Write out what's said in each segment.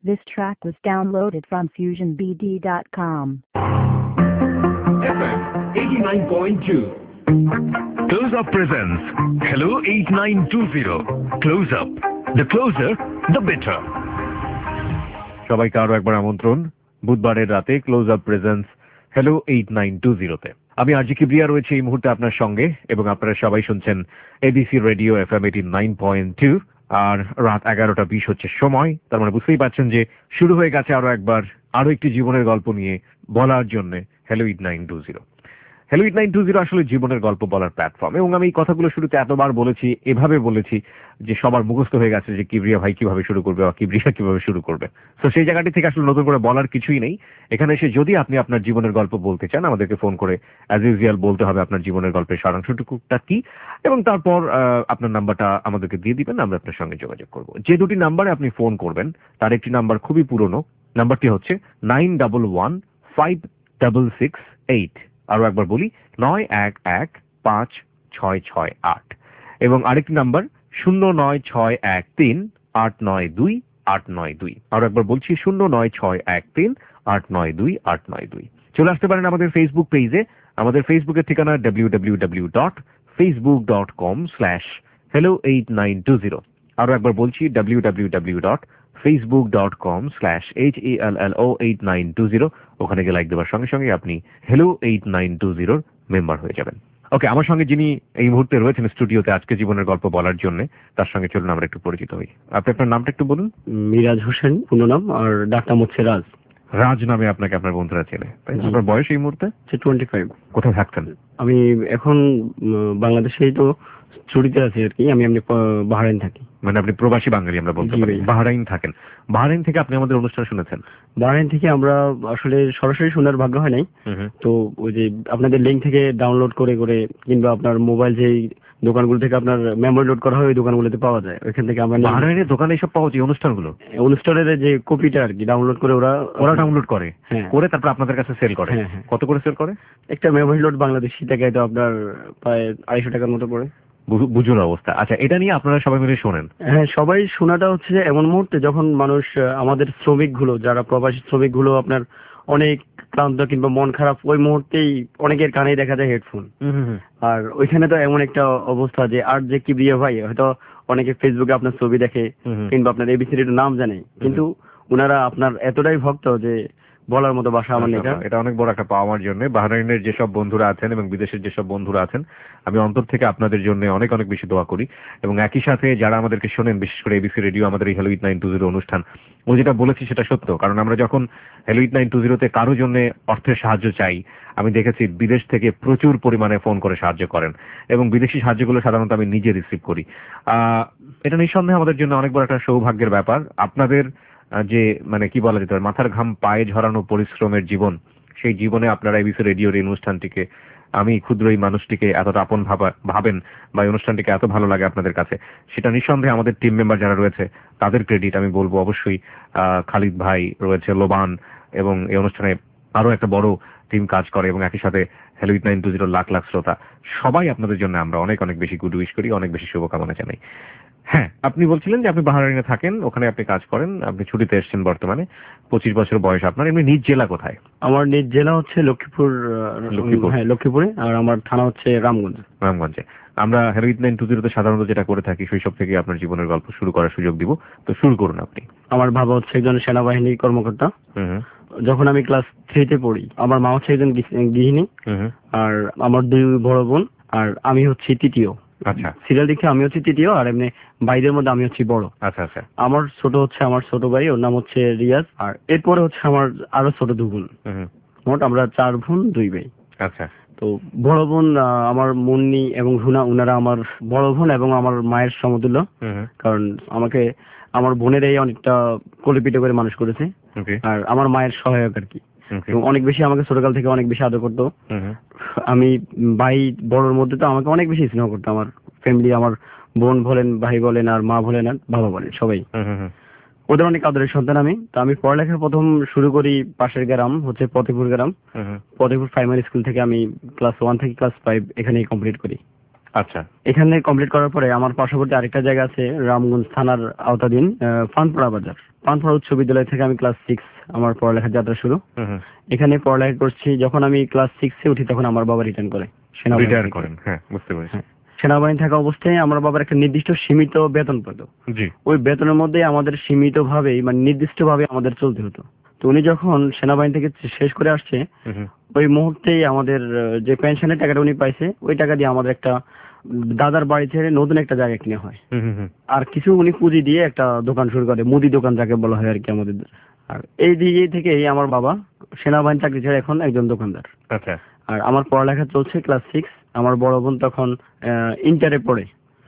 This track was downloaded from FusionBD.com. FM 89.2. Close Up presents Hello 8920. Close Up. The closer, the better. সবাইকে আরো একবার আমন্ত্রণ বুধবারের রাতে ক্লোজ আপ প্রেজেন্স হ্যালো 8920 তে। আমি আরজি কিবরিয়া রয়েছে এই মুহূর্তে আপনার সঙ্গে এবং আপনারা সবাই শুনছেন এবিসি রেডিও এফএম 89.2 আর রাত 11:20 হচ্ছে সময়। তার মানে বুঝতেই পারছেন যে শুরু হয়ে গেছে আরো একটি জীবনের গল্প নিয়ে বলার জন্য হ্যালো 8920। হ্যালো 8920 আসলে জীবনের গল্প বলার প্ল্যাটফর্ম এবং আমি এই কথাগুলো শুরুতে এতবার বলেছি, এভাবে বলেছি যে সবার মুখস্থ হয়ে গেছে যে কিবরিয়া ভাই কিভাবে শুরু করবে বা কিবরিয়া কিভাবে শুরু করবে। তো সেই জায়গাটি থেকে আসলে নতুন করে বলার কিছুই নেই। এখানে এসে যদি আপনি আপনার জীবনের গল্প বলতে চান আমাদেরকে ফোন করে অ্যাজ ইউজুয়াল বলতে হবে আপনার জীবনের গল্পের সারাংশটুকুটা কি এবং তারপর আপনার নাম্বারটা আমাদেরকে দিয়ে দিবেন, আমরা আপনার সঙ্গে যোগাযোগ করব। যে দুটি নাম্বারে আপনি ফোন করবেন তার একটি নাম্বার খুবই পুরনো, নাম্বারটি হচ্ছে 91156668। আরো একবার বলি 91156668 এবং আরেকটি নাম্বার 09613892892। আরো একবার বলছি 09613892892। চলে আসতে পারেন আমাদের ফেসবুক পেজে। আমাদের ফেসবুকের ঠিকানা www.facebook.com/hello8920। আরো একবার বলছি www.facebook.com/hello8920। ওখানে গিয়ে লাইক দেওয়ার সঙ্গে সঙ্গে আপনি হ্যালো 8920 মেম্বার হয়ে যাবেন। ওকে, আমার সঙ্গে যিনি এই মুহূর্তে রয়েছেন স্টুডিওতে আজকে জীবনের গল্প বলার জন্য, তার সঙ্গে চলুন আমরা একটু পরিচিত হই। আপনি আপনার নামটা একটু বলুন। মিরাজ হোসেন পুরো নাম, আর ডাকনাম হচ্ছে রাজ। রাজ নামে আপনাকে আপনার বন্ধুরা চেনে, তাই? আপনার বয়স এই মুহূর্তে 25। কোথায় থাকতেন? আমি এখন বাংলাদেশেই তো ছুটিতে আছি আর কি। আমি বাহরাইন থাকি। মানে আপনি প্রবাসী বাঙালি আমরা বলতে পারি। বাহরাইন থাকেন। বাহরাইন থেকে আপনি আমাদের অনুষ্ঠান শুনেছেন? বাহরাইন থেকে আমরা আসলে সরাসরি শোনার ভাগ্য হয় নাই। তো ওই যে আপনাদের লিঙ্ক থেকে ডাউনলোড করে করে কিংবা আপনার মোবাইল যেই দোকানগুলো থেকে আপনার মেমোরি লোড করা হয় ওই দোকানগুলোতে পাওয়া যায়, ওইখান থেকে আমরা বাহরাইনের দোকানে এসব পাওয়া যায় অনুষ্ঠানের যে কপিটা আর কি ডাউনলোড করে ওরা ডাউনলোড করে করে তারপর আপনাদের কাছে সেল করে। কত করে সেল করে? একটা মেমোরি লোড বাংলাদেশি টাকায় তো আপনার প্রায় 250 টাকার মতো পড়ে। বুঝুন অবস্থা। আচ্ছা, এটা নিয়ে আপনারা সবাই মিলে শোনেন? হ্যাঁ, সবাই শোনাটা হচ্ছে এমন মুহূর্তে যখন মানুষ আমাদের শ্রমিকগুলো যারা প্রবাসী শ্রমিকগুলো আপনার অনেক ক্লান্ত কিংবা মন খারাপ, ওই মুহূর্তেই অনেকের কানেই দেখা যায় হেডফোন। আর ওইখানে তো এমন একটা অবস্থা যে আর যে কি বিয়ে ভাই হয়তো অনেকে ফেসবুকে আপনার ছবি দেখে কিংবা আপনার এবিসির নাম জানে, কিন্তু ওনারা আপনার এতটাই ভক্ত যে বলার মতো ভাষা আমার নেই। এটা অনেক বড় একটা পাওয়ার জন্য বাহরাইনের যেসব বন্ধুরা আছেন এবং বিদেশের যেসব বন্ধুরা আছেন, আমি অন্তর থেকে আপনাদের জন্য অনেক অনেক বেশি দোয়া করি। এবং একই সাথে যারা আমাদেরকে শোনেন, বিশেষ করে এবিসি রেডিও আমাদের এই হ্যালো 8920 অনুষ্ঠান, ও যেটা বলেছি সেটা সত্য। কারণ আমরা যখন হ্যালো 8920 কারো জন্য অর্থের সাহায্য চাই, আমি দেখেছি বিদেশ থেকে প্রচুর পরিমাণে ফোন করে সাহায্য করেন এবং বিদেশি সাহায্যগুলো সাধারণত আমি নিজে রিসিভ করি। এটা নিঃসন্দেহে আমাদের জন্য অনেক বড় একটা সৌভাগ্যের ব্যাপার। আপনাদের যে মানে কি বলা যেতে পারে মাথার ঘাম পায়ে ঝরানো পরিশ্রমের জীবন, সেই জীবনে আপনারা এবিসি রেডিওর এই অনুষ্ঠানটিকে, আমি ক্ষুদ্র এই মানুষটিকে এতটা আপন ভাবেন বা এই অনুষ্ঠানটিকে এত ভালো লাগে আপনাদের কাছে, সেটা নিঃসন্দেহে আমাদের টিম মেম্বার যারা রয়েছে তাদের ক্রেডিট আমি বলবো। অবশ্যই খালিদ ভাই রয়েছে, লোবান, এবং এই অনুষ্ঠানে আরো একটা বড় টিম কাজ করে এবং একই সাথে হ্যালো 8920 লাখ লাখ শ্রোতা, সবাই আপনাদের জন্য আমরা অনেক অনেক বেশি গুড উইশ করি, অনেক বেশি শুভকামনা জানাই। হ্যাঁ, আপনি বলছিলেন যে আপনি বাহরাইনে থাকেন, ওখানে আপনি কাজ করেন, আপনি ছুটিতে এসেছেন বর্তমানে, 25 বছর বয়স আপনার। এমনি নিজ জেলা কোথায়? আমার নিজ জেলা হচ্ছে লক্ষ্মীপুর। হ্যাঁ, লক্ষ্মীপুরে। আর আমার থানা হচ্ছে রামগঞ্জে। আমরা হ্যালো 8920 সাধারণত যেটা করে থাকি শৈশব থেকে আপনার জীবনের গল্প শুরু করার সুযোগ দিব, তো শুরু করুন আপনি। আমার বাবা হচ্ছে একজন সেনাবাহিনী কর্মকর্তা। যখন আমি ক্লাস 3-তে পড়ি, আমার মা হচ্ছে একজন গৃহিণী, আর আমার 2 বড় বোন, আর আমি হচ্ছি তৃতীয়। আচ্ছা, সিরিয়াল দিকে আমি হচ্ছি তৃতীয়, আর এমনি ভাইদের মধ্যে আমি হচ্ছি বড়। আচ্ছা আচ্ছা। আমার ছোট হচ্ছে আমার ছোট ভাই, ওর নাম হচ্ছে রিয়াজ, আর এরপরে হচ্ছে আমার আরো ছোট 2 বোন। মোট আমরা 4 বোন 2 ভাই। আচ্ছা। তো বড় বোন আমার মুন্নি এবং রুনা, ওনারা আমার বড় বোন এবং আমার মায়ের সমতুল্য। কারণ আমাকে আমার বোনেরাই অনেকটা কোলেপিটে করে মানুষ করেছে, আর আমার মায়ের সহায়ক আর কি। অনেক বেশি আমাকে ছোটকাল থেকে অনেক বেশি আদর করতো। আমি ভাই বড়র মধ্যে তো আমাকে অনেক বেশি স্নেহ করতো আমার ফ্যামিলি। আমার বোন বলেন, ভাই বলেন, আর মা বলেন, আর বাবা বলেন, সবাই ওদের অনেক আদরের সন্তান আমি। তো আমি পড়ালেখা প্রথম শুরু করি পাশের গ্রাম হচ্ছে ফতেপুর গ্রাম। ফতেপুর প্রাইমারি স্কুল থেকে আমি ক্লাস 1 থেকে ক্লাস 5 এখানেই কমপ্লিট করি। আচ্ছা, এখানে কমপ্লিট করার পরে আমার পার্শ্ববর্তী আরেকটা জায়গা আছে রামগঞ্জ থানার আওতাধীন ফানপুরা বাজার। পানপাড়া উচ্চ বিদ্যালয় থেকে আমি ক্লাস 6 আমার পড়ালেখার যাত্রা শুরু। এখানে পড়ালেখা করছি, যখন আমি ক্লাস 6-এ উঠি তখন আমার বাবা রিটার্ন করে রিটায়ার করেন। হ্যাঁ, বুঝতে পেরেছি। সেনাবাহিনী থাকা অবস্থায় আমার বাবার একটা নির্দিষ্ট সীমিত বেতন পেত। জি। ওই বেতনের মধ্যে আমাদের সীমিত ভাবে মানে নির্দিষ্ট ভাবে আমাদের চলতে হতো। তো উনি যখন সেনাবাহিনী থেকে শেষ করে আসছে ওই মুহূর্তেই আমাদের যে পেনশনের টাকাটা উনি পাইছে ওই টাকা দিয়ে আমাদের একটা দাদার বাড়ি ছেড়ে নতুন একটা জায়গা কিনে হয়। আর কিছু উনি পুঁজি দিয়ে একটা দোকান শুরু করে, মুদি দোকান যাকে বলা হয় আর কি আমাদের। আর এই দিকে থেকে আমার বাবা সেনাবাহিনী চাকরি ছেড়ে এখন একজন দোকানদার। আচ্ছা। আর আমার পড়ালেখা চলছে ক্লাস 6। আমার বড় বোন তখন ইন্টারে পড়ে।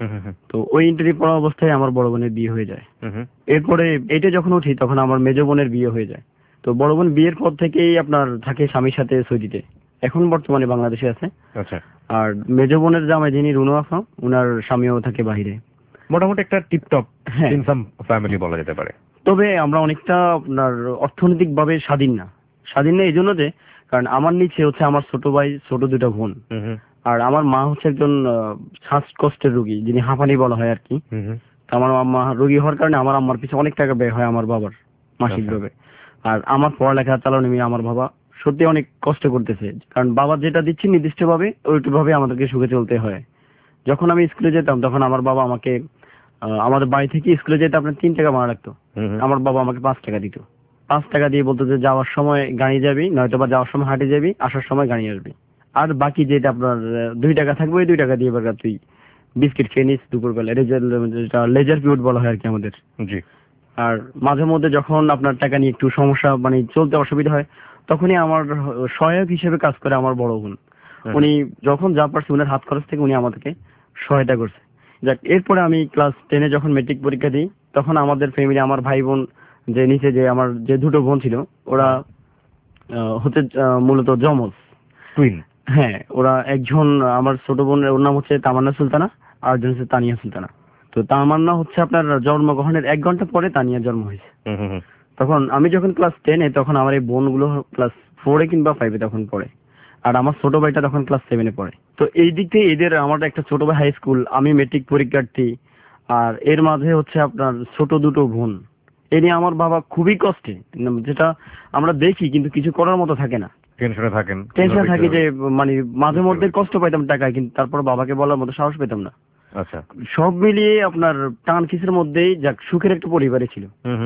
তো ওই ইন্টারে পড়া অবস্থায় আমার বড় বোনের বিয়ে হয়ে যায়। এরপরে এইটা যখন উঠি তখন আমার মেজ বোনের বিয়ে হয়ে যায়। তো বড় বোন বিয়ের পর থেকেই আপনার থাকে স্বামীর সাথে সৌদিতে, এখন বর্তমানে বাংলাদেশে আছে। আচ্ছা। আর মেজ বোনের জামাই যিনি রুনু আফা, উনার স্বামীও থাকে বাহিরে। মোটামুটি একটা টিপটপ ইনকাম ফ্যামিলি বলা যেতে পারে। তবে আমরা অনেকটা আপনার অর্থনৈতিক ভাবে স্বাধীন না এই জন্য যে, কারণ আমার নিচে হচ্ছে আমার ছোট ভাই, ছোট দুটা বোন। আর আমার মা হচ্ছে একজন শ্বাসকষ্টের রোগী, যিনি হাঁপানি বলা হয় আর কি। আমার আম্মা রোগী হওয়ার কারণে আমার আম্মার পিছনে অনেক টাকা ব্যয় হয় আমার বাবার মাসিক ভাবে। আর আমার পড়ালেখা চালানো নিয়ে আমার বাবা সত্যি অনেক কষ্ট করতেছে, কারণ বাবা যেটা দিচ্ছে নির্দিষ্ট ভাবে ওইটু ভাবে আমাদেরকে সুখে চলতে হয়। যখন আমি স্কুলে যেতাম তখন আমার বাবা আমাকে আমাদের বাড়ি থেকে স্কুলে যেতে আপনার 3 টাকা ভাড়া লাগতো, আমার বাবা আমাকে 5 টাকা দিত। 5 টাকা দিয়ে বলতো যে যাওয়ার সময় গাড়ি যাবি, নয়তো বা যাওয়ার সময় হাঁটে যাবি, আসার সময় গাড়ি আসবি। আর বাকি যেটা আপনার 2 টাকা থাকবে ওই 2 টাকা দিয়ে এবার তুই বিস্কিট খেয়ে নিস দুপুরবেলা, যেটা লেজার পিরিয়ড বলা হয় আর কি আমাদের। জি। আর মাঝে মধ্যে যখন আপনার টাকা নিয়ে একটু সমস্যা মানে চলতে অসুবিধা হয় তখনই আমার সহায়ক হিসেবে কাজ করে আমার বড় বোন। উনি যখন যা পারছে উনার হাত খরচ থেকে উনি আমাদেরকে সহায়তা করছে। যাক, এরপরে আমি ক্লাস 10-এ যখন মেট্রিক পরীক্ষা দিই তখন আমাদের ফ্যামিলি, আমার ভাই বোন যে নিচে যে আমার যে দুটো বোন ছিল ওরা হচ্ছে মূলত জমজ টুইন। হ্যাঁ, ওরা একজন আমার ছোট বোনের, ওর নাম হচ্ছে তামান্না সুলতানা, আর একজন হচ্ছে তানিয়া সুলতানা। তো তামান্না হচ্ছে আপনার জন্মগ্রহণের 1 ঘন্টা পরে তানিয়ার জন্ম হয়েছে। তখন আমি যখন ক্লাস 10-এ তখন আমার এই বোনগুলো ক্লাস 4-এ কিংবা 5-এ তখন পড়ে, আর আমার ছোট ভাইটা তখন ক্লাস 7-এ পড়ে। তো এই দিক থেকে এদের আমার একটা ছোট ভাই হাই স্কুল, আমি মেট্রিক পরীক্ষার্থী, আর এর মাঝে হচ্ছে আপনার ছোট দুটো বোন। এ নিয়ে আমার বাবা খুবই কষ্টে, যেটা আমরা দেখি কিন্তু কিছু করার মতো থাকে না। টেনশনে থাকে যে মানে মাঝে মধ্যে কষ্ট পাইতাম টাকায়, কিন্তু তারপর বাবাকে বলার মতো সাহস পেতাম না। আচ্ছা। সব মিলিয়ে আপনার টান খিসের মধ্যেই যাক সুখের একটা পরিবারে ছিল।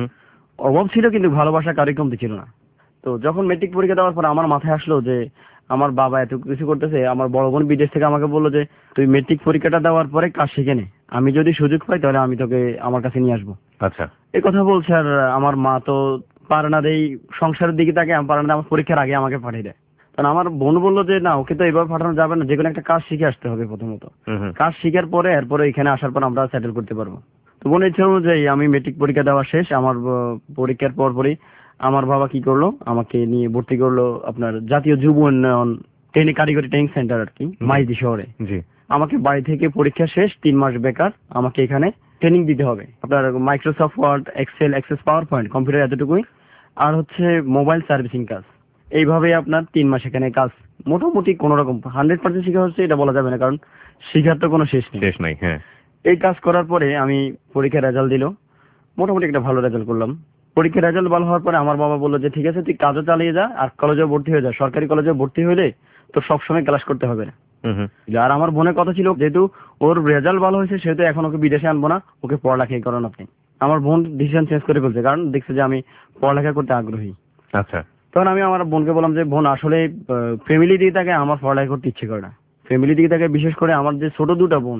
অভাব ছিল কিন্তু ভালোবাসা কারোই কমতি ছিল না। তো যখন মেট্রিক পরীক্ষা দেওয়ার পর আমার মাথায় আসলো যে আমার বাবা এত কিছু করতেছে, আমার বড় বোন বিদেশ থেকে আমাকে বললো যে তুই মেট্রিক পরীক্ষাটা দেওয়ার পরে কাজ শিখে নে, আমি যদি সুযোগ পাই তাহলে আমি তোকে আমার কাছে নিয়ে আসবো। আচ্ছা। এই কথা বলছে, আর আমার মা তো পারে না দেই সংসারের দিকে তাকে পারে না, আমার পরীক্ষার আগে আমাকে পাঠিয়ে দেয়। কারণ আমার বোন বললো যে না, ওকে তো এবার পাঠানো যাবে না, যেকোনো একটা কাজ শিখে আসতে হবে প্রথমত। কাজ শিখার পরে এরপরে এখানে আসার পর আমরা সেটেল করতে পারবো। তো বোনের ইচ্ছা অনুযায়ী আমি মেট্রিক পরীক্ষা দেওয়া শেষ, আমার পরীক্ষার পরপরই আমার বাবা কি করলো, আমাকে নিয়ে ভর্তি করলো আপনার জাতীয় যুব উন্নয়ন কারিগরি ট্রেনিং সেন্টার আর কি, মাইজদি শহরে। আমাকে বাড়ি থেকে পরীক্ষা শেষ 3 মাস বেকার, আমাকে এখানে ট্রেনিং দিতে হবে আপনার Microsoft Word, Excel, Access, PowerPoint, computer এতটুকুই, আর হচ্ছে মোবাইল সার্ভিসিং কাজ। এইভাবে আপনার 3 মাস এখানে কাজ মোটামুটি কোন রকম 100% শিখা হচ্ছে এটা বলা যাবে না, কারণ শিখার তো কোনো শেষ নেই। হ্যাঁ, এই কাজ করার পরে আমি পরীক্ষার রেজাল্ট দিল, মোটামুটি একটা ভালো রেজাল্ট করলাম। পরীক্ষার রেজাল্ট ভালো হওয়ার পরে আমার বাবা বললো যে ঠিক আছে তুই কাজও চালিয়ে যা, আর কলেজেও ভর্তি হয়ে যা, সরকারি কলেজে ভর্তি হলে তো সবসময় ক্লাস করতে হবে না। আর আমার বোনের কথা ছিল যেহেতু ওর রেজাল্ট ভালো হয়েছে সেহেতু এখন ওকে বিদেশে আনবো না, ওকে পড়ালেখাই করান আপনি। আমার বোন ডিসিশন চেঞ্জ করে ফেলছে, কারণ দেখছে যে আমি পড়ালেখা করতে আগ্রহী। আচ্ছা। তখন আমি আমার বোনকে বললাম যে বোন আসলে ফ্যামিলি দিকে তাকে আমার পড়ালেখা করতে ইচ্ছে করে না, ফ্যামিলি দিকে তাকে বিশেষ করে আমার যে ছোট দুটা বোন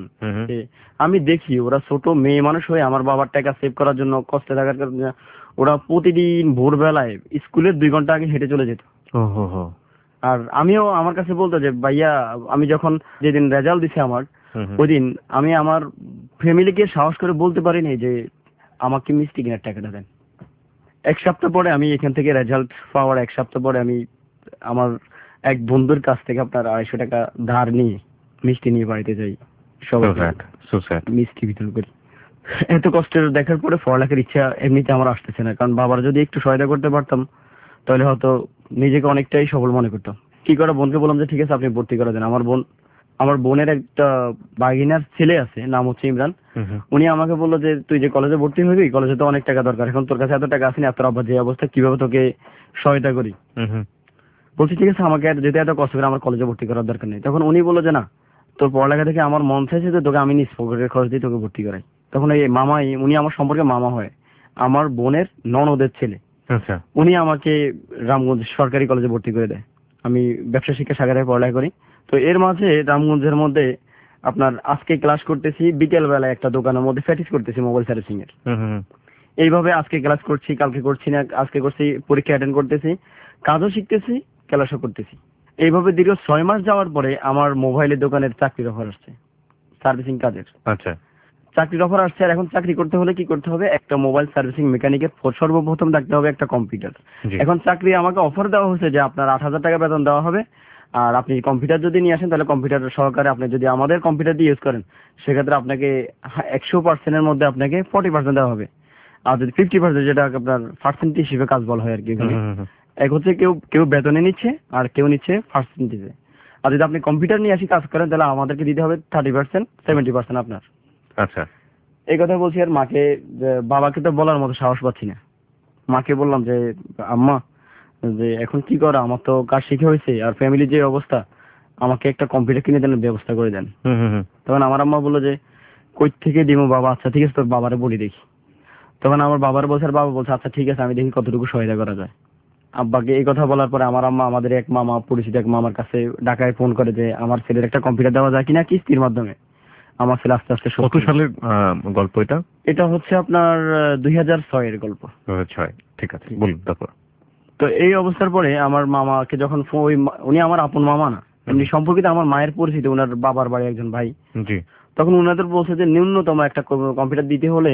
আমি দেখি ওরা ছোট মেয়ে মানুষ হয়ে আমার বাবার টাকা সেভ করার জন্য কষ্টে থাকার কারণে ওরা প্রতিদিন ভোরবেলায় স্কুলের 2 ঘন্টা আগে হেঁটে চলে যেত। আর আমিও আমার কাছে বলতো যে ভাইয়া আমি যখন যেদিন রেজাল্ট দিছে আমার ওই দিন আমি আমার ফ্যামিলিকে সাহস করে বলতে পারিনি যে আমাকে মিষ্টি কেনার টাকাটা দেন। 1 সপ্তাহ পরে আমি এখান থেকে রেজাল্ট পাওয়ার 1 সপ্তাহ পরে আমি আমার এক বন্ধুর কাছ থেকে আপনার 250 টাকা ধার নিয়ে মিষ্টি নিয়ে বাড়িতে যাই, সবাই মিষ্টি বিতরণ করি। এত কষ্টের দেখার পরে পড়ালেখার ইচ্ছা এমনিতে আমার আসতেছে না, কারণ বাবার যদি একটু সহায়তা করতে পারতাম তাহলে হয়তো নিজেকে অনেকটাই সফল মনে করতাম। কি করে বোনকে বললাম যে ঠিক আছে আপনি ভর্তি করে দেন। আমার বোন আমার বোনের একটা বাগিনার ছেলে আছে, নাম হচ্ছে ইমরান। উনি আমাকে বললো যে তুই যে কলেজে ভর্তি হবি, কলেজে তো অনেক টাকা দরকার, এখন তোর কাছে এত টাকা আসেনি, এত আব্বা যে অবস্থা, কিভাবে তোকে সহায়তা করি। বলছি ঠিক আছে, আমাকে যেতে এত কষ্ট করে আমার কলেজে ভর্তি করার দরকার নেই। তখন উনি বললো যে না, তোর পড়ালেখা থেকে আমার মন চাইছে যে তোকে আমি নিজ পকেটের খরচ দিয়ে তোকে ভর্তি করাই। তখন এই মামাই, উনি আমার সম্পর্কে মামা হয়, আমার বোনের ননদের ছেলে, আচ্ছা, উনি আমাকে রামগঞ্জ সরকারি কলেজে ভর্তি করে দেয়। আমি ব্যবসা শিক্ষা শাখায় পড়ালেখা করি। তো এর মাঝে রামগঞ্জের মধ্যে আপনার আজকে ক্লাস করতেছি, বিকেল বেলায় একটা দোকানের মধ্যে প্র্যাকটিস করতেছি মোবাইল সার্ভিসিং এর। এইভাবে আজকে ক্লাস করছি, কালকে করছি না, আজকে করছি, পরীক্ষা অ্যাটেন্ড করতেছি, কাজও শিখতেছি, ক্লাসও করতেছি। এইভাবে দীর্ঘ 6 মাস যাওয়ার পরে আমার মোবাইলের দোকানের চাকরির অফার আসছে, সার্ভিসিং কাজের। আচ্ছা, চাকরির অফার আসছে। আর এখন চাকরি করতে হলে কি করতে হবে, একটা মোবাইল সার্ভিসিং মেকানিকের সর্বপ্রথম থাকতে হবে একটা কম্পিউটার। এখন চাকরি আমাকে অফার দেওয়া হয়েছে যে আপনার 8,000 টাকা বেতন দেওয়া হবে, আর আপনি কম্পিউটার যদি নিয়ে আসেন তাহলে কম্পিউটার সহকারে আপনি যদি আমাদের কম্পিউটার দিয়ে ইউজ করেন সেক্ষেত্রে আপনাকে 100% এর মধ্যে আপনাকে 40% দেওয়া হবে। আর যদি 50%, যেটা আপনার পার্সেন্টেজ হিসেবে কাজ বলা হয় আর কি, এক হচ্ছে কেউ কেউ বেতনে নিচ্ছে আর কেউ নিচ্ছে পার্সেন্টেজে। আর যদি আপনি কম্পিউটার নিয়ে আসি কাজ করেন তাহলে আমাদেরকে দিতে হবে 30%, 70% আপনার। আচ্ছা, এই কথা বলছি। আর মাকে, বাবাকে তো বলার মতো সাহস পাচ্ছি না। মাকে বললাম যে আম্মা, যে এখন কি করা, আমার তো কাজ শিখে হয়েছে, আর ফ্যামিলির যে অবস্থা, আমাকে একটা কম্পিউটার কিনে দেন, ব্যবস্থা করে দেন। তখন আমার আম্মা বললো যে কই থেকে দিমু বাবা, আচ্ছা ঠিক আছে তোর বাবারে বলি দেখি। তখন আমার বাবার বলছে, আর বাবা বলছে আচ্ছা ঠিক আছে আমি দেখি কতটুকু সহায়তা করা যায়। আব্বাকে এই কথা বলার পরে আমার আম্মা আমাদের এক মামা, পরিচিত এক মামার কাছে ঢাকায় ফোন করে যে আমার ছেলের একটা কম্পিউটার দেওয়া যায় কিনা কিস্তির মাধ্যমে। আমার ছেলে আস্তে আস্তে কত সালের গল্প এটা? এটা হচ্ছে আপনার 2006 এর গল্প। 2006, ঠিক আছে, বলুন তারপর। তো এই অবস্থার পরে আমার মামাকে যখন উনি আমার আপন মামা না, এমনি সম্পর্কিত আমার মায়ের পরিচিত, ওনার বাবার বাড়ি একজন ভাই। জি। তখন ওনাদের বলছে যে ন্যূনতম একটা কম্পিউটার দিতে হলে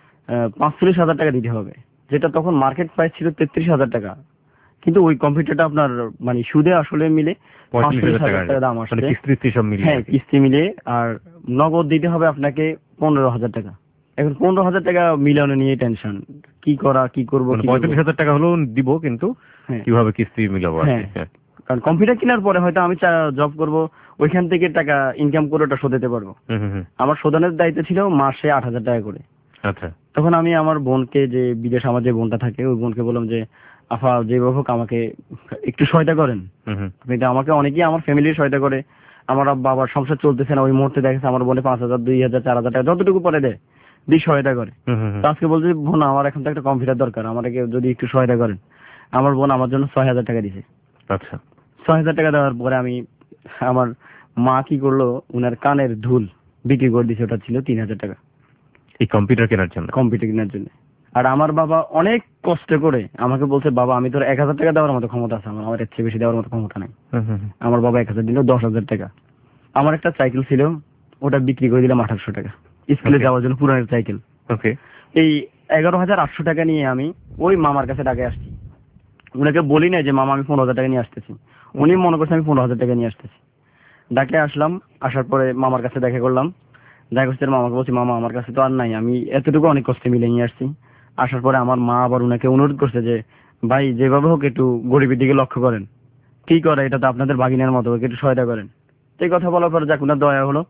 45,000 টাকা দিতে হবে, যেটা তখন মার্কেট প্রাইস ছিল 33,000 টাকা। কিন্তু ওই কম্পিউটারটা আপনার মানে সুদে আসলে মিলে 45,000 টাকা দাম আসছে। হ্যাঁ, কিস্তি মিলে। আর নগদ দিতে হবে আপনাকে 15,000 টাকা। এখন 15,000 টাকা মিলানো নিয়ে টেনশন, কি করা, কি করবো। 35,000 টাকা হলেও দিব, কিন্তু কিভাবে কিস্তি মিলাবো? হ্যাঁ, কারণ কম্পিউটার কেনার পরে হয়তো আমি জব করব, ওইখান থেকে টাকা ইনকাম করে ওটা শোধাতে পারবো। আমার শোধানোর দায়িত্ব ছিল মাসে 8,000 টাকা করে। আচ্ছা। তখন আমি আমার বোনকে, যে বিদেশ আমার যে বোনটা থাকে, ওই বোনকে বললাম যে আফা যেভাবে হোক আমাকে একটু সহায়তা করেন। কিন্তু আমাকে অনেকেই আমার ফ্যামিলির সহায়তা করে, আমার বাবার সংসার চলতেছে না, ওই মুহূর্তে দেখেছে আমার বোনে 5,000, 2,000, 4,000 টাকা যতটুকু পরে দেয় দিয়ে সহায়তা করে। তো আজকে বলছে বোন আমার এখন তো একটা কম্পিউটার দরকার, আমাকে যদি একটু সহায়তা করেন। আমার বোন আমার জন্য 6,000 টাকা দিছে। আচ্ছা। 6,000 টাকা দেওয়ার পরে আমার মা কি করলো, উনার কানের দুল বিক্রি করে দিছে, ওটা ছিল 3,000 টাকা এই কম্পিউটার কেনার জন্য। কম্পিউটার কেনার জন্য। আর আমার বাবা অনেক কষ্ট করে আমাকে বলছে বাবা আমি তোর 1,000 টাকা দেওয়ার মতো ক্ষমতা আছে, আমার এর চেয়ে বেশি দেওয়ার মতো ক্ষমতা নাই। আমার বাবা 1,000 দিল, 10,000 টাকা। আমার একটা সাইকেল ছিল, ওটা বিক্রি করে দিলাম 8,800 টাকা, স্কুলে যাওয়ার জন্য পুরানো সাইকেল। ওকে। এই 11,800 টাকা নিয়ে আমি ওই মামার কাছে ঢাকায় আসছি। উনাকে বলি না যে মামা আমি 15,000 টাকা নিয়ে আসতেছি, উনি মনে করছে আমি 15,000 টাকা নিয়ে আসতেছি। ঢাকায় আসলাম, আসার পরে মামার কাছে দেখা করলাম। দেখা করছে মামাকে বলছি মামা আমার কাছে তো আর নাই, আমি এতটুকু অনেক কষ্টে মিলে নিয়ে আসছি। আসার পরে আমার মা আবার উনাকে অনুরোধ করছে যে ভাই যেভাবে হোক একটু গরিবের দিকে লক্ষ্য করেন, কি করে এটা তো আপনাদের ভাগিনার মতো, একটু সহায়তা করেন। এই কথা বলার পরে যাক উনার দয়া হলো,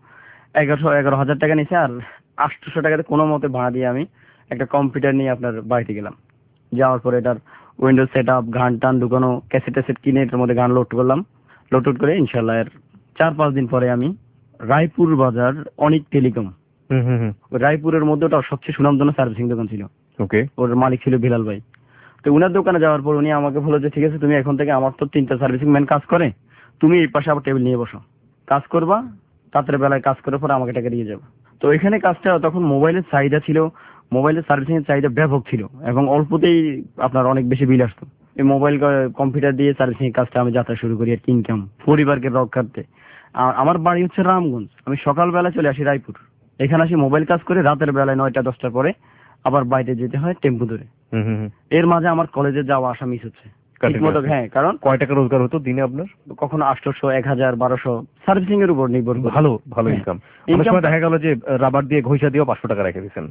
11,000 টাকা নিছে। আর 800 টাকাতে কোনো মতে ভাড়া দিয়ে আমি একটা কম্পিউটার নিয়ে আপনার বাড়িতে গেলাম। যাওয়ার পরে এটার উইন্ডোজ সেট আপ, গান টান ঢুকানো, ক্যাসেট ট্যাসেট কিনে এটার মধ্যে গান লোড করলাম। লোড করে ইনশাল্লাহ এর 4-5 দিন পরে আমি রায়পুর বাজার অনিক টেলিকম, রায়পুরের মধ্যে ওটা সবচেয়ে সুনামধন্য সার্ভিসিং দোকান ছিল। ওকে। ওর মালিক ছিল বিলাল ভাই। তো উনার দোকানে যাওয়ার পর উনি আমাকে বলল যে ঠিক আছে তুমি এখন থেকে, আমার তো 3টা সার্ভিসিং ম্যান কাজ করে, তুমি এই পাশে আবার টেবিল নিয়ে বসো, কাজ করবা, রাতের বেলায় কাজ করে পরে আমাকে টাকা দিয়ে যাবো। তো এখানে কাজটা তখন মোবাইলের চাহিদা ছিল, মোবাইলের সার্ভিসিং এর চাহিদা ব্যাপক ছিল এবং অল্পতেই আপনার অনেক বেশি বিল আসতো। এই মোবাইল কম্পিউটার দিয়ে সার্ভিসিং এর কাজটা আমি যাত্রা শুরু করি আর ইনকাম পরিবারকে রক্ষার্থে। আমার বাড়ি হচ্ছে রামগঞ্জ, আমি সকালবেলা চলে আসি রায়পুর, এখানে আসি মোবাইল কাজ করে, রাতের বেলায় 9টা-10টার পরে আবার বাইরে যেতে হয় টেম্পু ধরে। এর মাঝে আমার কলেজে যাওয়া আসা মিস হচ্ছে, ঠিকমতো। হ্যাঁ, কারণ কয় টাকা রোজগার হতো দিনে আপনার? কখনো 800, 1000, 1200 সার্ভিসিং এর উপর নির্ভর করে। ভালো ভালো ইনকাম। অনেক সময় দেখা গেল যে রাবার দিয়ে ঘষা দিয়েও 500 টাকা রেখে দিচ্ছেন।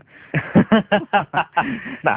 না,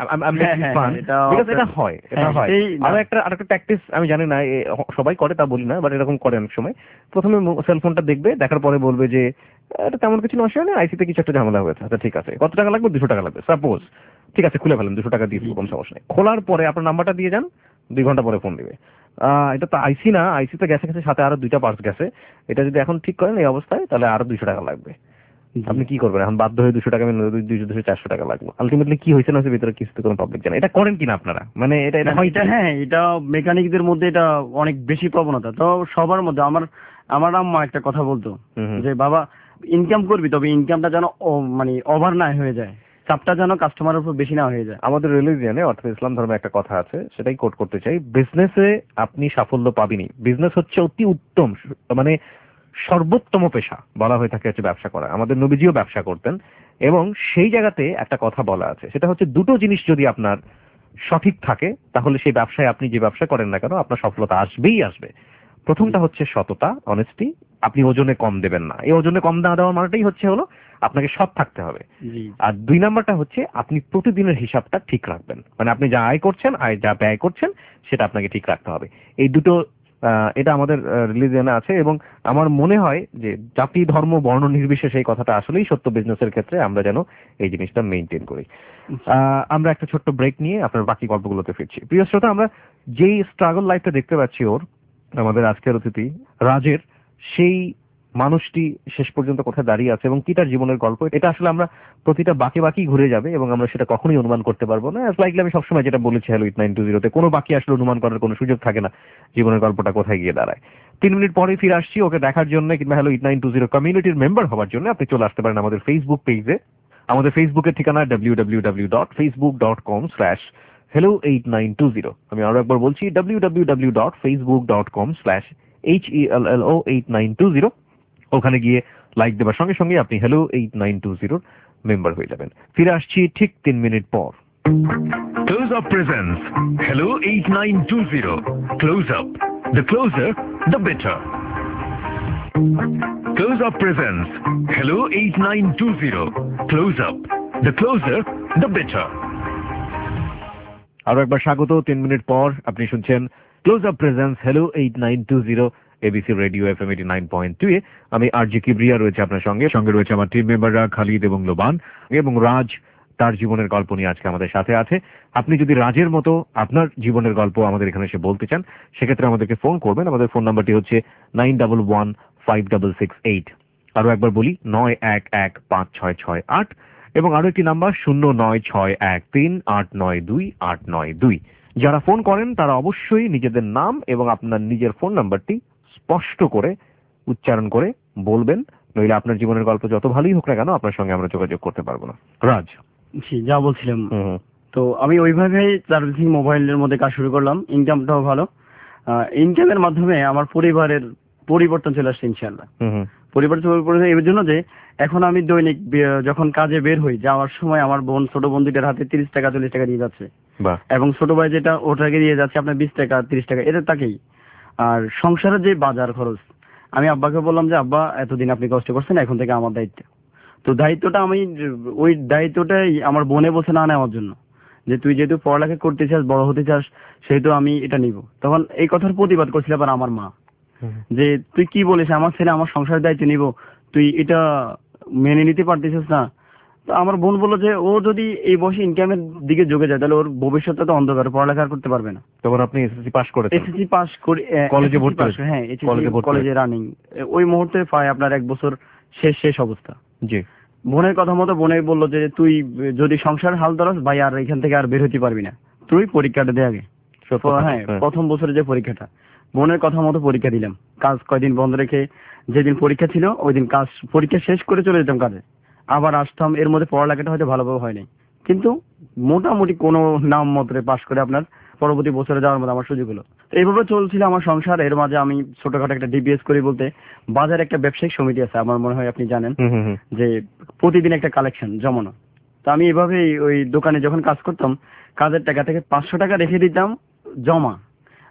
এটা হয়, এটা হয়। আরেকটা প্র্যাকটিস আমি জানি না সবাই করে তা বলি না, বাট এরকম করে অনেক সময়। প্রথমে সেলফোনটা দেখবে, দেখার পরে বলবে যে এটা তেমন কিছু নষ্ট নেই, আইসিতে কিছু একটা ঝামেলা হয়েছে। আচ্ছা ঠিক আছে, কত টাকা লাগবে? 200 টাকা লাগবে সাপোজ। ঠিক আছে, খুলে ফেলেন, 200 টাকা দিয়ে দিবো, কোনো সমস্যা নেই। খোলার পরে আপনার নাম্বারটা দিয়ে যান, 2 ঘন্টা পরে ফোন দিবে। এটা তো আইসি না, আইসিতে গেছে গেছে, সাথে আরো 2টা পার্টস গেছে। এটা যদি এখন ঠিক করেন এই অবস্থায়, তাহলে আরো 200 টাকা লাগবে। আপনি কি করবেন এখন? বাধ্য হয়ে 200 টাকা, 200, 400 টাকা লাগবে। আলটিমেটলি কি হয়েছে না হয়েছে ভিতরে কিছু কোনো পাবলিক জানে। এটা করেন কিনা আপনারা? মানে এটা হ্যাঁ, এটা মেকানিকদের মধ্যে এটা অনেক বেশি প্রবণতা। তো সবার মধ্যে আমার আম্মা একটা কথা বলতো যে বাবা ইনকাম করবি, তবে ইনকামটা যেন মানে ওভার না হয়ে যায়, চাপটা যেন কাস্টমারের উপর বেশি না হয়ে যায়। আমাদের রিলিজিয়নে অর্থাৎ ইসলাম ধর্মে একটা কথা আছে, সেটাই কোট করতে চাই। বিজনেসে আপনি সাফল্য পাবেনই। বিজনেস হচ্ছে অতি উত্তম, মানে সর্বোত্তম পেশা বলা হয়ে থাকে হচ্ছে ব্যবসা করা। আমাদের নবীজিও ব্যবসা করতেন, এবং সেই জায়গাতে একটা কথা বলা আছে, সেটা হচ্ছে দুটো জিনিস যদি আপনার সঠিক থাকে, তাহলে সেই ব্যবসায় আপনি যে ব্যবসা করেন না কেন আপনার সফলতা আসবেই আসবে। প্রথমটা হচ্ছে সততা, অনেস্টি। আপনি ওজনে কম দেবেন না। এই ওজনে কম না দেওয়ার মানেটাই হলো আপনাকে সৎ থাকতে হবে। আর 2 নাম্বারটা হচ্ছে আপনি প্রতিদিনের হিসাবটা ঠিক রাখবেন। মানে আপনি যা আয় করছেন, যা ব্যয় করছেন, সেটা আপনাকে ঠিক রাখতে হবে। এই দুটো, এটা আমাদের রিলিজিয়নে আছে, এবং আমার মনে হয় যে জাতি, ধর্ম, বর্ণ নির্বিশেষে এই কথাটা আসলেই সত্য বিজনেসের ক্ষেত্রে। আমরা যেন এই জিনিসটা মেইনটেইন করি। আমরা একটা ছোট্ট ব্রেক নিয়ে আপনার বাকি গল্পগুলোতে ফিরছি। প্রিয় শ্রোতা, আমরা যেই স্ট্রাগল লাইফটা দেখতে পাচ্ছি ওর, আমাদের আজকের অতিথি রাজের, সেই মানুষটি শেষ পর্যন্ত কোথায় দাঁড়িয়ে আছে এবং কি তার জীবনের গল্প, এটা আসলে আমরা প্রতিটা বাকি ঘুরে যাবে এবং আমরা সেটা কখনোই অনুমান করতে পারবো না। অ্যাজ লাইকলি আমি সবসময় যেটা বলেছি হ্যালো 8920-তে, কোনো বাকি আসলে অনুমান করার কোনো সুযোগ থাকে না জীবনের গল্পটা কোথায় গিয়ে দাঁড়ায়। 3 মিনিট পরে ফিরে আসছি ওকে দেখার জন্য, কিংবা হ্যালো 8920 কমিউনিটির মেম্বার হওয়ার জন্য আপনি চলে আসতে পারেন আমাদের ফেসবুক পেজে। আমাদের ফেসবুকের ঠিকানা www.facebook.com/hello8920। আমি আরো একবার বলছি, www.facebook.com/hello8920। ওখানে গিয়ে লাইক দেওয়ার সঙ্গে সঙ্গে আপনি হ্যালো 8920 মেম্বার হয়ে যাবেন। ফিরে আসছি ঠিক 3 মিনিট পর। Close Up presents Hello 8920. Close Up. The closer, the better. Close Up presents Hello 8920. Close Up. The closer, the better. আরো একবার স্বাগত। 3 মিনিট পর আপনি শুনছেন close up presence hello 8920 ABC radio FM 89.2 এ। আমি আরজি কিবরিয়া রয়েছে আপনার সঙ্গে রয়েছে আমার টিম মেম্বাররা খালিদ এবং লোবান, এবং রাজ তার জীবনের গল্প নিয়ে আজকে আমাদের সাথে আছে। আপনি যদি রাজের মতো আপনার জীবনের গল্প আমাদের এখানে এসে বলতে চান, সেক্ষেত্রে আমাদেরকে ফোন করবেন। আমাদের ফোন নাম্বারটি হচ্ছে 91156668। আরো একবার বলি, 91156668, এবং আরো একটি নাম্বার 09613892892। যারা ফোন করেন তারা অবশ্যই নিজেদের নাম এবং আপনার নিজের ফোন নাম্বারটি স্পষ্ট করে উচ্চারণ করে বলবেন, নইলে আপনার জীবনের গল্প যত ভালোই হোক না কেন আপনার সঙ্গে আমরা যোগাযোগ করতে পারবো না। রাজ, যা বলছিলাম, তো আমি ওইভাবেই সার্ভিসিং মোবাইলের মধ্যে কাজ শুরু করলাম। ইনকামটাও ভালো। ইনকামের মাধ্যমে আমার পরিবারের পরিবর্তন চলে আসছে ইনশাআল্লাহ। পরিবর্তন এর জন্য যে এখন আমি দৈনিক যখন কাজে বের হই, যাওয়ার সময় আমার ছোট বোন দুইটার হাতে 30 টাকা 40 টাকা দিয়ে যাচ্ছে, এবং ছোট ভাই যেটা ওটাকে দিয়ে যাচ্ছে আপনার 20 টাকা 30 টাকা, এটা তাকেই। আর সংসারের যে বাজার খরচ, আমি আব্বাকে বললাম যে আব্বা এতদিন আপনি কষ্ট করছেন, এখন থেকে আমার দায়িত্ব। তো দায়িত্বটা ওই দায়িত্বটাই আমার বোনে বসে না নেওয়ার জন্য, যে তুই যেহেতু পড়ালেখা করতে চাস, বড় হতে চাস, সেহেতু আমি এটা নিব। তখন এই কথার প্রতিবাদ করছিল আবার আমার মা, যে তুই কি বলিস, আমার ছেলে আমার সংসারের দায়িত্ব নিব, তুই এটা মেনে নিতে পারতেছিস না। তো আমার বোন বললো যে ও যদি এই বয়সে ইনকামের দিকে যোগে যায়, তাহলে ওর ভবিষ্যৎটা তো অন্ধকার, পড়ালেখা করতে পারবে না। তখন আপনি এসএসসি পাস করেছেন? এসএসসি পাস করে কলেজে ভর্তি হয়েছেন? হ্যাঁ, কলেজে রানিং। ওই মুহূর্তে প্রায় আপনার 1 বছর শেষ অবস্থা। জি। বোনের কথা মতো বোনে বললো যে তুই যদি সংসার হাল ধরাস ভাই, আর এখান থেকে আর বের হতে পারবি না, তুই পরীক্ষাটা দে আগে। হ্যাঁ, প্রথম বছরে যে পরীক্ষাটা, বোনের কথা মতো পরীক্ষা দিলাম। কাজ কয়দিন বন্ধ রেখে, যেদিন পরীক্ষা ছিল ওই দিন কাজ পরীক্ষা শেষ করে চলে যেতাম কাজে, আবার আসতাম। এর মধ্যে পড়ালেখাটা হয়তো ভালোভাবে হয়নি, কিন্তু মোটামুটি কোনো নাম মাত্রে পাশ করে আপনার পরবর্তী বছরে যাওয়ার মতো আমার সুযোগ হলো। এইভাবে চলছিল আমার সংসার। এর মাঝে আমি ছোটখাটো একটা ডিবিএস করি, বলতে বাজারে একটা ব্যবসায়িক সমিতি আছে, আমার মনে হয় আপনি জানেন, যে প্রতিদিন একটা কালেকশন জমানো। তো আমি এভাবেই ওই দোকানে যখন কাজ করতাম, কাজের টাকা থেকে 500 টাকা রেখে দিতাম জমা,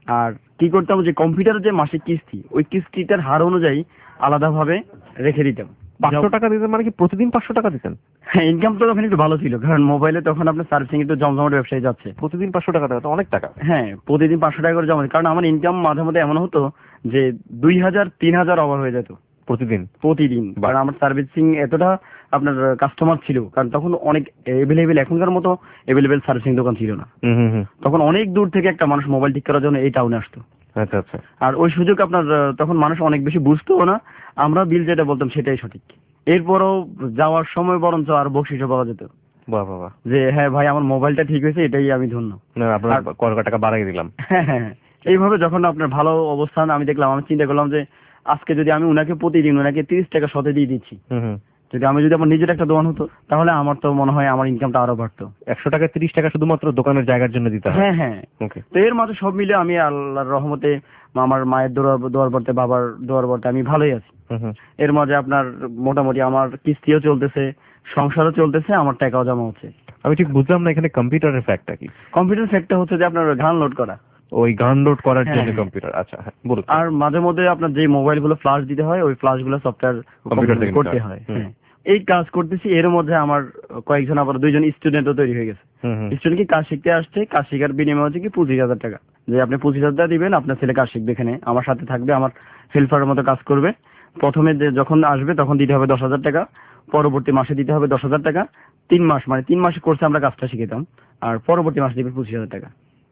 আর কি করতাম, যে কম্পিউটারের যে মাসিক কিস্তি, ওই কিস্তিটার হার অনুযায়ী আলাদাভাবে রেখে দিতাম। 500 টাকা দিতেন মানে কি প্রতিদিন 500 টাকা দিতেন? হ্যাঁ, ইনকাম তো তখন একটু ভালো ছিল, কারণ মোবাইলে তখন আপনার সার্ভিসিং একটু জমজমাট ব্যবসায় যাচ্ছে। প্রতিদিন 500 টাকা দেওয়া তো অনেক টাকা। হ্যাঁ, প্রতিদিন 500 টাকা করে জমা দিই। কারণ আমার ইনকাম মাঝে মধ্যে এমন হতো যে 2000-3000 ওভার হয়ে যেত প্রতিদিন। কারণ আমার সার্ভিসিং এতটা আপনার কাস্টমার ছিল, কারণ তখন অনেক এভেলেবেল, এখনকার মতো এভেলেবেল সার্ভিসিং দোকান ছিল না। তখন অনেক দূর থেকে একটা মানুষ মোবাইল ঠিক করার জন্য এই টাউনে আসতো। আচ্ছা আচ্ছা। আর ওই সুযোগ আপনার তখন মানুষ অনেক বেশি বুঝতো না, আমরা বিল যেটা বলতাম সেটাই সঠিক। এরপরও যাওয়ার সময় বরঞ্চ আর বকশিসও পাওয়া যেত। বাহ বাহ। যে হ্যাঁ ভাই, আমার মোবাইলটা ঠিক হয়েছে, এটাই আমি ধন্য, আপনার কত টাকা বাড়াই দিলাম। হ্যাঁ হ্যাঁ। এইভাবে যখন আপনার ভালো অবস্থান আমি দেখলাম, আমি চিন্তা করলাম যে আজকে যদি আমি উনাকে প্রতিদিন 30 টাকা শতে দিয়ে দিচ্ছি, যদি আমার নিজের একটা দোকান হতো, তাহলে আমার তো মনে হয় আমার ইনকামটা আরো বাড়তো। 100 টাকা 30 টাকা শুধুমাত্র দোকানের জায়গার জন্য দিতে হয়। হ্যাঁ হ্যাঁ। তো এর মাঝে সব মিলে আমি আল্লাহর রহমতে, আমার মায়ের দোয়ার বর্তে, বাবার দোয়ার বর্তে আমি ভালোই আছি। এর মাঝে আপনার মোটামুটি আমার কিস্তিও চলতেছে, সংসারও চলতেছে, আমার টাকাও জমা হচ্ছে। আমি ঠিক বুঝলাম না এখানে কম্পিউটারের ফ্যাক্টটা কি? কম্পিউটার ফ্যাক্টটা হচ্ছে যে আপনার গান লোড করা। ওই গান লোড করার জন্য কম্পিউটার। আচ্ছা হ্যাঁ বলুন। আর মাঝে মধ্যে আপনার যে মোবাইল গুলো ফ্লাশ দিতে হয়, ওই ফ্লাশ গুলো সফটওয়্যার কম্পিউটার থেকে করতে হয়। হ্যাঁ, এই কাজ করতেছি। এর মধ্যে আমার কয়েকজন আবার 2জন স্টুডেন্টও তৈরি হয়ে গেছে। স্টুডেন্ট কি কাজ শিখতে আসছে, কাজ শেখার বিনিময় হচ্ছে কি 25,000 টাকা, যে আপনি 25,000 টাকা দিবেন, আপনার ছেলে কাজ শিখবে, এখানে আমার সাথে থাকবে, আমার হেল্পারের মতো কাজ করবে। প্রথমে যখন আসবে তখন দিতে হবে 10,000 টাকা, পরবর্তী মাসে দিতে হবে 10,000 টাকা। 3 মাস, মানে 3 মাসের কোর্সে আমরা কাজটা শিখেতাম, আর পরবর্তী মাসে দিবে 25,000 টাকা।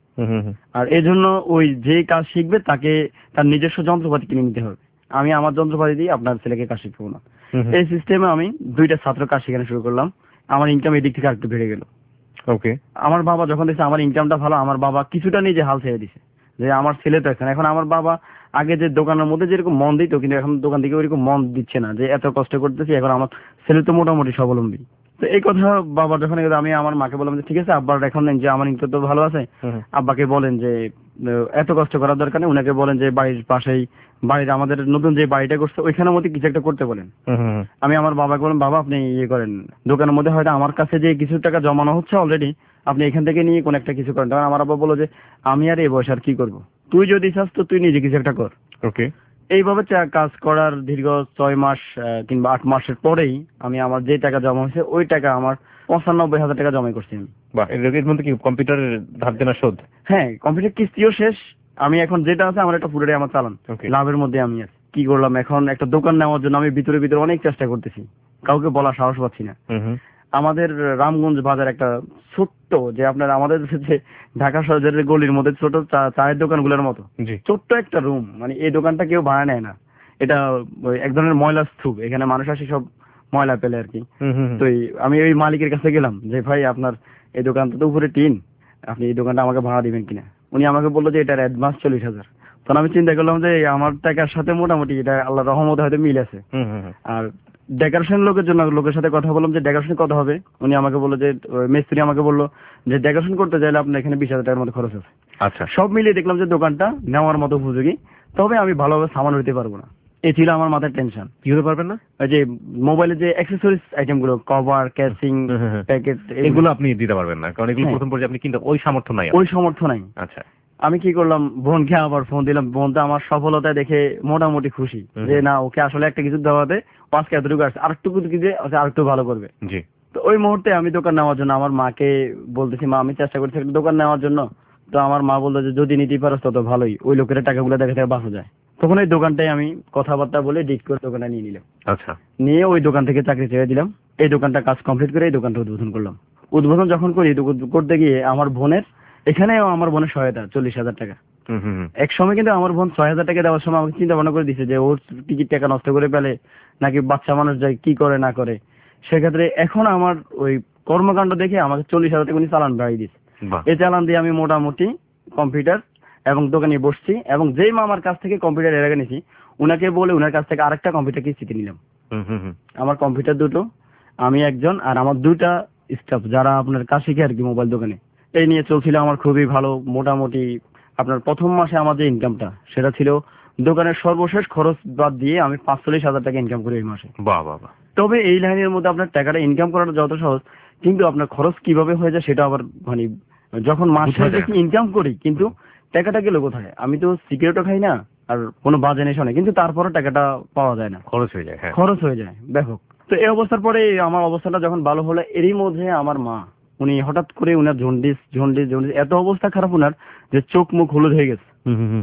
আর এই জন্য ওই যে কাজ শিখবে তাকে তার নিজস্ব যন্ত্রপাতি কিনে নিতে হবে। আমি আমার যন্ত্রপাতি দিয়ে আপনার ছেলেকে কাজ শিখবো না। এই সিস্টেমে আমি 2টা ছাত্র কাজ শেখানো শুরু করলাম। আমার ইনকাম এদিক থেকে আরেকটু বেড়ে গেল। ওকে। আমার বাবা যখন দেখছে আমার ইনকামটা ভালো, আমার বাবা কিছুটা নিজে হাল ছেড়ে দিছে, যে আমার ছেলে তো এখন আমার বাবা আগে যে দোকানের মধ্যে যেরকম মন দিত, কিন্তু এখন দোকান থেকে ওইরকম মন দিচ্ছে না, যে এত কষ্ট করতেছি, এখন আমার ছেলে তো মোটামুটি স্বাবলম্বী। তো এই কথা বাবা যখন, আমি আমার মাকে বললাম যে ঠিক আছে আব্বার এখন যে আমার ইনকাম তো ভালো আছে, আব্বাকে বলেন যে এত কষ্ট করার দরকার নেই, উনাকে বলেন যে বাড়ির পাশেই, বাড়ির আমাদের নতুন যে বাড়িটা করছে ওইখানের মধ্যে কিছু একটা করতে বলেন। আমি আমার বাবাকে বললাম, বাবা আপনি ইয়ে করেন, দোকানের মধ্যে হয়তো আমার কাছে যে কিছু টাকা জমানো হচ্ছে অলরেডি, আপনি এখান থেকে নিয়ে কোন একটা কিছু করেন। তখন আমার আব্বা বললো যে আমি আর এই বয়স আর কি করবো, তুই যদি চাস তো তুই নিজে কিছু একটা কর। ওকে। এইভাবে কাজ করার দীর্ঘ 6 মাস কিংবা 8 মাসের পরেই আমি আমার যে টাকা জমা হয়েছে ওই টাকা আমার 95,000 টাকা জমা করছি আমি। বাহ। এর মধ্যে কি কম্পিউটারের ধার দেনা শোধ? হ্যাঁ, কম্পিউটার কিস্তিও শেষ। আমি এখন যেটা আছে আমার একটা পুরোটাই আমার চালান, লাভের মধ্যে আমি আছি। কি করলাম, এখন একটা দোকান নেওয়ার জন্য আমি ভিতরে অনেক চেষ্টা করতেছি, কাউকে বলা সাহস পাচ্ছি না। আমাদের রামগঞ্জ বাজার একটা ছোট্ট, যে আপনার আমাদের যে ঢাকা শহরের গলির মধ্যে ছোট চায়ের দোকানগুলোর মতো ছোট্ট একটা রুম, মানে এই দোকানটা কেউ ভাড়া নেয় না। এটা এক ধরনের ময়লা স্তূপ, এখানে মানুষ আসে সব ময়লা পেলে আর কি। তো আমি ওই মালিকের কাছে গেলাম যে ভাই আপনার এই দোকানটা তো উপরে টিন, আপনি এই দোকানটা আমাকে ভাড়া দিবেন কিনা। উনি আমাকে বললো যে এটার অ্যাডভান্স 40,000। তখন আমি চিন্তা করলাম যে আমার টাকার সাথে মোটামুটি এটা আল্লাহর রহমতে হয়তো মিল আছে। আর ডেকোরেশন লোকের সাথে কথা বললাম যে ডেকোরেশন কত হবে। উনি আমাকে বললো যে মিস্ত্রি আমাকে বললো যে ডেকোরেশন করতে চাইলে আপনার এখানে 20,000 টাকার মতো খরচ আছে। আচ্ছা। সব মিলিয়ে দেখলাম যে দোকানটা নেওয়ার মতো উপযোগী, তবে আমি ভালোভাবে সামান হইতে পারবো না। এই ছিল আমার মাথায় টেনশন। কি হতে পারবেন না? ওই যে মোবাইলের যে অ্যাক্সেসরিজ আইটেম গুলো, কভার, ক্যাসিং, প্যাকেট, এগুলো আপনি দিতে পারবেন না, কারণ এগুলো প্রথম পর্যায়ে আপনি কিনতে ওই সামর্থ্য নাই। আচ্ছা। আমি কি করলাম, বোনকে আবার ফোন দিলাম। বোন তো আমার সফলতা দেখে মোটামুটি খুশি, যে না ওকে আসলে একটা কিছু দেওয়াতে আজকে এতটুকু আসছে, আরেকটুকু আরেকটু ভালো করবে। জি। তো ওই মুহূর্তে আমি দোকান নেওয়ার জন্য আমার মাকে বলতেছি, মা আমি চেষ্টা করছি একটা দোকান নেওয়ার জন্য। তো আমার মা বললো যে যদি নিতে পারো তত ভালোই, ওই লোকের টাকাগুলো দেখে থেকে বাঁচা যায়। তখন ওই দোকানটাই আমি কথাবার্তা বলে ডিট করে দোকানটা নিয়ে নিলাম। আচ্ছা। নিয়ে ওই দোকান থেকে চাকরি ছেড়ে দিলাম। এই দোকানটা কাজ কমপ্লিট করে এই দোকানটা উদ্বোধন করলাম। উদ্বোধন যখন করি, করতে গিয়ে আমার বোনের, এখানেও আমার বোনের সহায়তা 40,000 টাকা। এক সময় কিন্তু আমার বোন 6,000 টাকা দেওয়ার সময় আমাকে চিন্তা ভাবনা করে দিচ্ছে যে ওর টিকিট টাকা নষ্ট করে ফেলে নাকি বাচ্চা মানুষ যায় কি করে না করে। সেক্ষেত্রে এখন আমার ওই কর্মকাণ্ড দেখে আমাকে 40,000 টাকা উনি চালান বাড়িয়ে দিচ্ছে। এই চালান দিয়ে আমি মোটামুটি কম্পিউটার এবং দোকানে বসছি, এবং যেই মামার কাছ থেকে কম্পিউটার এর আগে নিয়েছি উনাকে বলে উনার কাছ থেকে আরেকটা কম্পিউটার কিস্তিতে নিলাম। আমার কম্পিউটার দুটো, আমি একজন, আর আমার 2টা স্টাফ যারা আপনার কাজ শিখে আর কি মোবাইল দোকানে। এই নিয়ে চলছিল আমার খুবই ভালো। মোটামুটি আপনার প্রথম মাসে আমার যে ইনকামটা সেটা ছিল দোকানের সর্বশেষ খরচ বাদ দিয়ে আমি 45,000 টাকা ইনকাম করি এই মাসে। বাহ বাহ। তবে এই লাইনের মধ্যে আপনার টাকাটা ইনকাম করাটা যত সহজ, কিন্তু আপনার খরচ কিভাবে হয়ে যায় সেটা আবার মানে যখন মাসে দেখি ইনকাম করি কিন্তু টাকাটা গেল কোথায়? আমি তো সিগারেটও খাই না আর কোনো বাজে নেশা নেই, কিন্তু তারপরও টাকাটা পাওয়া যায় না, খরচ হয়ে যায়। হ্যাঁ, খরচ হয়ে যায় ব্যাপক। তো এই অবস্থার পরে আমার অবস্থাটা যখন ভালো হলো, এরই মধ্যে আমার মা, উনি হঠাৎ করে উনার জন্ডিস জন্ডিস জন্ডিস এত অবস্থা খারাপ উনার যে চোখ মুখ হলুদ হয়ে গেছে।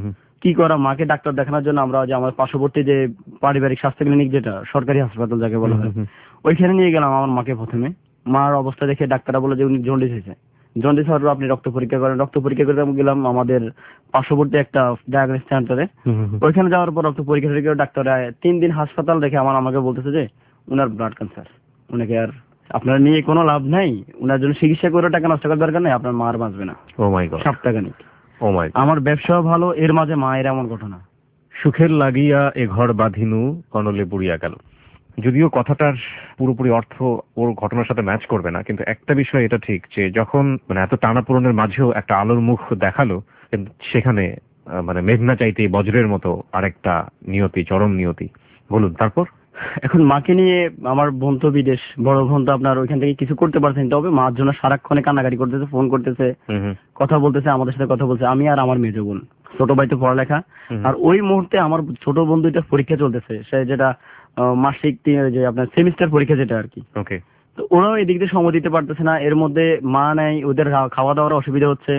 কি করা, মাকে ডাক্তার দেখানোর জন্য আমরা যে আমার পার্শ্ববর্তী যে পারিবারিক স্বাস্থ্য ক্লিনিক, যেটা সরকারি হাসপাতাল যাকে বলা হয়, ওইখানে নিয়ে গেলাম আমার মাকে। প্রথমে মার অবস্থা দেখে ডাক্তাররা বলে যে উনি জন্ডিস হয়েছে। জন্ডিস হওয়ার পর আপনি রক্ত পরীক্ষা করেন, রক্ত পরীক্ষা করে গেলাম আমাদের পার্শ্ববর্তী একটা ডায়াগনস্টিক সেন্টারে। ওইখানে যাওয়ার পর রক্ত পরীক্ষা করে ডাক্তাররা 3 দিন হাসপাতাল রেখে আমাকে বলতেছে যে উনার ব্লাড ক্যান্সার, উনাকে আর আপনার নিয়ে কোনো লাভ নাই, উনার জন্য চিকিৎসা করে টাকা নষ্ট করার দরকার নেই, আপনার মা আর বাঁচবে না। ও মাই গড, 7 টাকা নেই। Oh my God. আমার ব্যবসাও ভালো, এর মাঝে মায়ের এমন ঘটনা। সুখের লাগিয়া এ ঘর বাঁধিনু কনলে বুড়িয়া গেল। যদিও কথাটার পুরোপুরি অর্থ ওর ঘটনার সাথে ম্যাচ করবে না, কিন্তু একটা বিষয় এটা ঠিক যে যখন মানে এত টানাপোড়েনের মাঝেও একটা আলোর মুখ দেখালো, কিন্তু সেখানে মানে মেঘনা চাইতে বজ্রের মতো আরেকটা নিয়তি, চরম নিয়তি। বলুন তারপর। এখন মাকে নিয়ে আমার বোন তো বিদেশ, বড় বোন তো আপনার ওইখান থেকে কিছু করতে পারছেন, তবে মার জন্য সারাক্ষণে কান্নাকাটি করতেছে, ফোন করতেছে, কথা বলতেছে, আমাদের সাথে কথা বলছে, আমি আর আমার মেজো বোন। ছোট ভাই তো পড়ালেখা, আর ওই মুহূর্তে আমার ছোট বোন দুইটা পরীক্ষা চলতেছে, সে যেটা মাসিক যে আপনার সেমিস্টার পরীক্ষা যেটা আর কি। ওকে। তো ওরাও এদিক দিয়ে সময় দিতে পারতেছে না, এর মধ্যে মা নাই, ওদের খাওয়া দাওয়ার অসুবিধা হচ্ছে।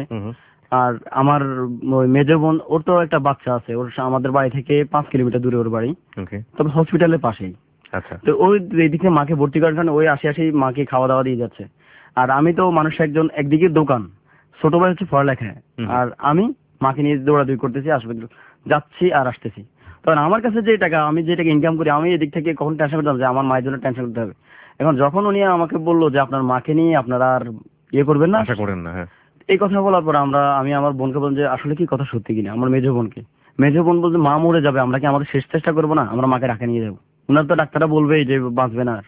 আর আমার মেজো বোন, ওর তো একটা বাচ্চা আছে, ওর আমাদের বাড়ি থেকে 5 কিলোমিটার দূরে ওর বাড়ি, তবে হসপিটালের পাশেই। আচ্ছা। তো ওই এদিকে মাকে ভর্তি করার জন্য ওই আসি মাকে খাওয়া দাওয়া দিয়ে যাচ্ছে। আর আমি তো মানুষ একজন, একদিকে দোকান, ছোট ভাই হচ্ছে পড়ালেখা, আর আমি মাকে নিয়ে দৌড়াদৌড়ি করতেছি, হাসপাতাল যাচ্ছি আর আসতেছি। তখন আমার কাছে যে টাকা, আমি যে টাকা ইনকাম করি, আমি এদিক থেকে কখন টেনশন করতাম যে আমার মায়ের জন্য টেনশন করতে হবে। এখন যখন উনি আমাকে বললো যে আপনার মাকে নিয়ে আপনারা আর ইয়ে করবেন না, আশা করেন না, হ্যাঁ, এই কথা বলার পর আমি আমার বোনকে বললাম যে আসলে কি কথা সত্যি কিনা। আমার মেজো বোনকে, মেজো বোন বলছে মা মরে যাবে, আমরা কি আমাদের শেষ চেষ্টা করবো না, আমরা মাকে রাখে নিয়ে যাবো, উনার তো ডাক্তাররা বলবেই যে বাঁচবে না আর।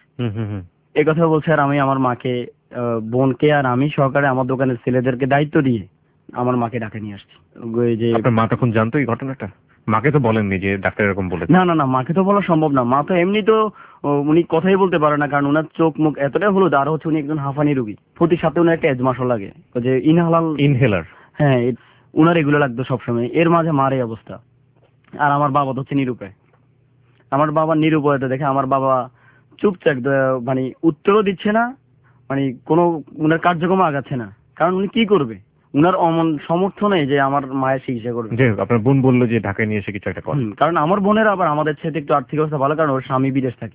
এই কথা বলছে। আর আমি আমার মাকে, বোনকে আর আমি সহকারে আমার দোকানের ছেলেদেরকে দায়িত্ব দিয়ে আমার মাকে ডাকে নিয়ে আসছি। ওই যে আপনার মা তখন জানতো এই ঘটনাটা? মাকে তো বলেননি যে ডাক্তার এরকম বলেছে? না না না, মাকে তো বলা সম্ভব না। মা তো এমনি তো উনি কথাই বলতে পারে না, কারণ উনার চোখ মুখ এতটাই হলুদ, আর হচ্ছে উনি একজন হাঁফানি রোগী, প্রতি সপ্তাহে উনার একটা এজমাসও লাগে, ওই যে ইনহেলার। হ্যাঁ, উনার এগুলো লাগতো সবসময়। এর মাঝে মার এই অবস্থা। আর আমার বাবা তো হচ্ছে নিরুপায়। আমার বাবা নিরুপায়তা দেখে আমার বাবা চুপচাপ, মানে উত্তরও দিচ্ছে না, মানে কোনো উনার কার্যক্রম আগাচ্ছে না, কারণ উনি কি করবে, উনার অমন সমর্থ নেই যে আমার মায়ের চিকিৎসা করবে। যে আপনার বোন বললো যে ঢাকায় নিয়ে এসে কিছু একটা করে, কারণ আমার বোনের আবার আমাদের সাথে একটু আর্থিক অবস্থা ভালো, কারণ ওর স্বামী বিদেশ থাকে।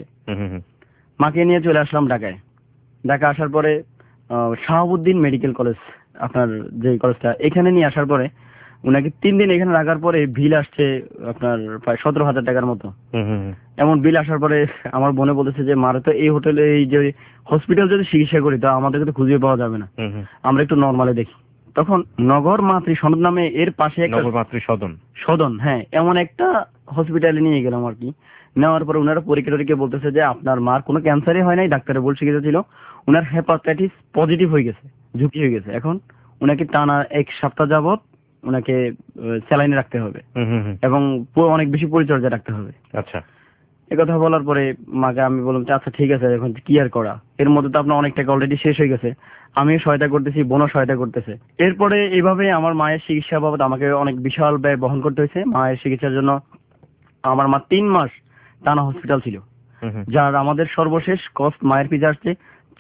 মাকে নিয়ে চলে আসলাম ঢাকায়। ঢাকা আসার পরে শাহাবুদ্দিন মেডিকেল কলেজ, আপনার যে কলেজটা, এখানে নিয়ে আসার পরে উনাকে 3 দিন এখানে রাখার পরে বিল আসছে আপনার প্রায় 17,000 টাকার মতো। এমন বিল আসার পরে আমার বোনে বলেছে যে মারে তো এই হোটেলে, এই যে হসপিটাল যদি চিকিৎসা করি তো আমাদেরকে তো খুঁজে পাওয়া যাবে না, আমরা একটু নর্মালে দেখি। তখন নগর মাতৃ সদন নামে এর পাশে একটা সদন, হ্যাঁ, এমন একটা হসপিটালে নিয়ে গেলাম আর কি। নেওয়ার পরে উনারা পরীক্ষা টরীক্ষা বলতেছে যে আপনার মার কোনো ক্যান্সারই হয় নাই, ডাক্তারে বলছে ছিল উনার হেপাটাইটিস পজিটিভ হয়ে গেছে, ঝুঁকি হয়ে গেছে। এখন উনাকে টানা 1 সপ্তাহ যাবত উনাকে স্যালাইনে রাখতে হবে এবং অনেক বেশি পরিচর্যা রাখতে হবে। আচ্ছা। কথা বলার পরে মাকে আমি বললাম আচ্ছা ঠিক আছে, এখন কি আর করা, এর মধ্যে তো আপনার অনেক টাকা অলরেডি শেষ হয়ে গেছে, আমিও সহায়তা করতেছি, বোনও সহায়তা করতেছে। এরপরে এইভাবে আমার মায়ের চিকিৎসা বাবদ আমাকে অনেক বিশাল ব্যয় বহন করতে হয়েছে। মায়ের চিকিৎসার জন্য আমার মা 3 মাস টানা হসপিটাল ছিল, যার আমাদের সর্বশেষ কস্ট মায়ের পিছনে আসছে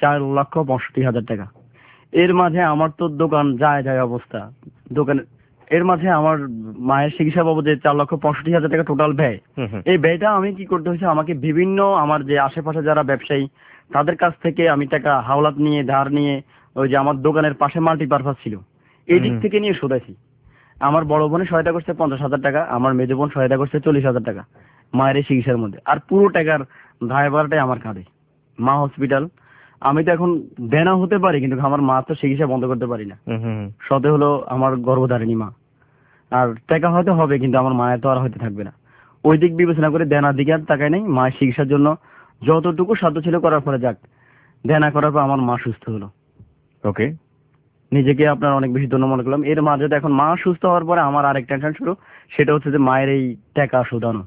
4,65,000 টাকা। এর মাঝে আমার তো দোকান যায় অবস্থা, দোকান এর মাঝে আমার মায়ের চিকিৎসা বাবদে 4,65,000 টাকা টোটাল ব্যয়। এই ব্যয়টা আমি কি করতে হয়েছে, আমাকে বিভিন্ন আমার যে আশেপাশে যারা ব্যবসায়ী তাদের কাছ থেকে আমি টাকা হাওলাত নিয়ে, ধার নিয়ে, ওই যে আমার দোকানের পাশে মাল্টিপারপাস ছিল, এই দিক থেকে নিয়ে শোধাইছি। আমার বড় বোনের সহায়তা করছে 50,000 টাকা, আমার মেজো বোন সহায়তা করছে 40,000 টাকা মায়ের চিকিৎসার মধ্যে। আর পুরো টাকার দায়ভারটাই আমার কাঁধে। মা হসপিটাল, আমি তো এখন দেনা হতে পারি, কিন্তু আমার মা তো চিকিৎসা বন্ধ করতে পারি না। সতে হলো আমার গর্ভধারিণী মা, আর টাকা হয়তো হবে কিন্তু আমার মায়ের তো আর হয়তো থাকবে না। ওই দিক বিবেচনা করে দেনার দিকে আর তাকাই নাই, মায়ের চিকিৎসার জন্য যতটুকু সাধ্য ছিল করার পরে যাক, দেনা করার পর আমার মা সুস্থ হলো। ওকে, নিজেকে আপনার অনেক বেশি ধন্য মনে করলাম। এর মাঝে এখন মা সুস্থ হওয়ার পরে আমার আরেক টেনশন শুরু, সেটা হচ্ছে যে মায়ের এই টাকা শোধানো।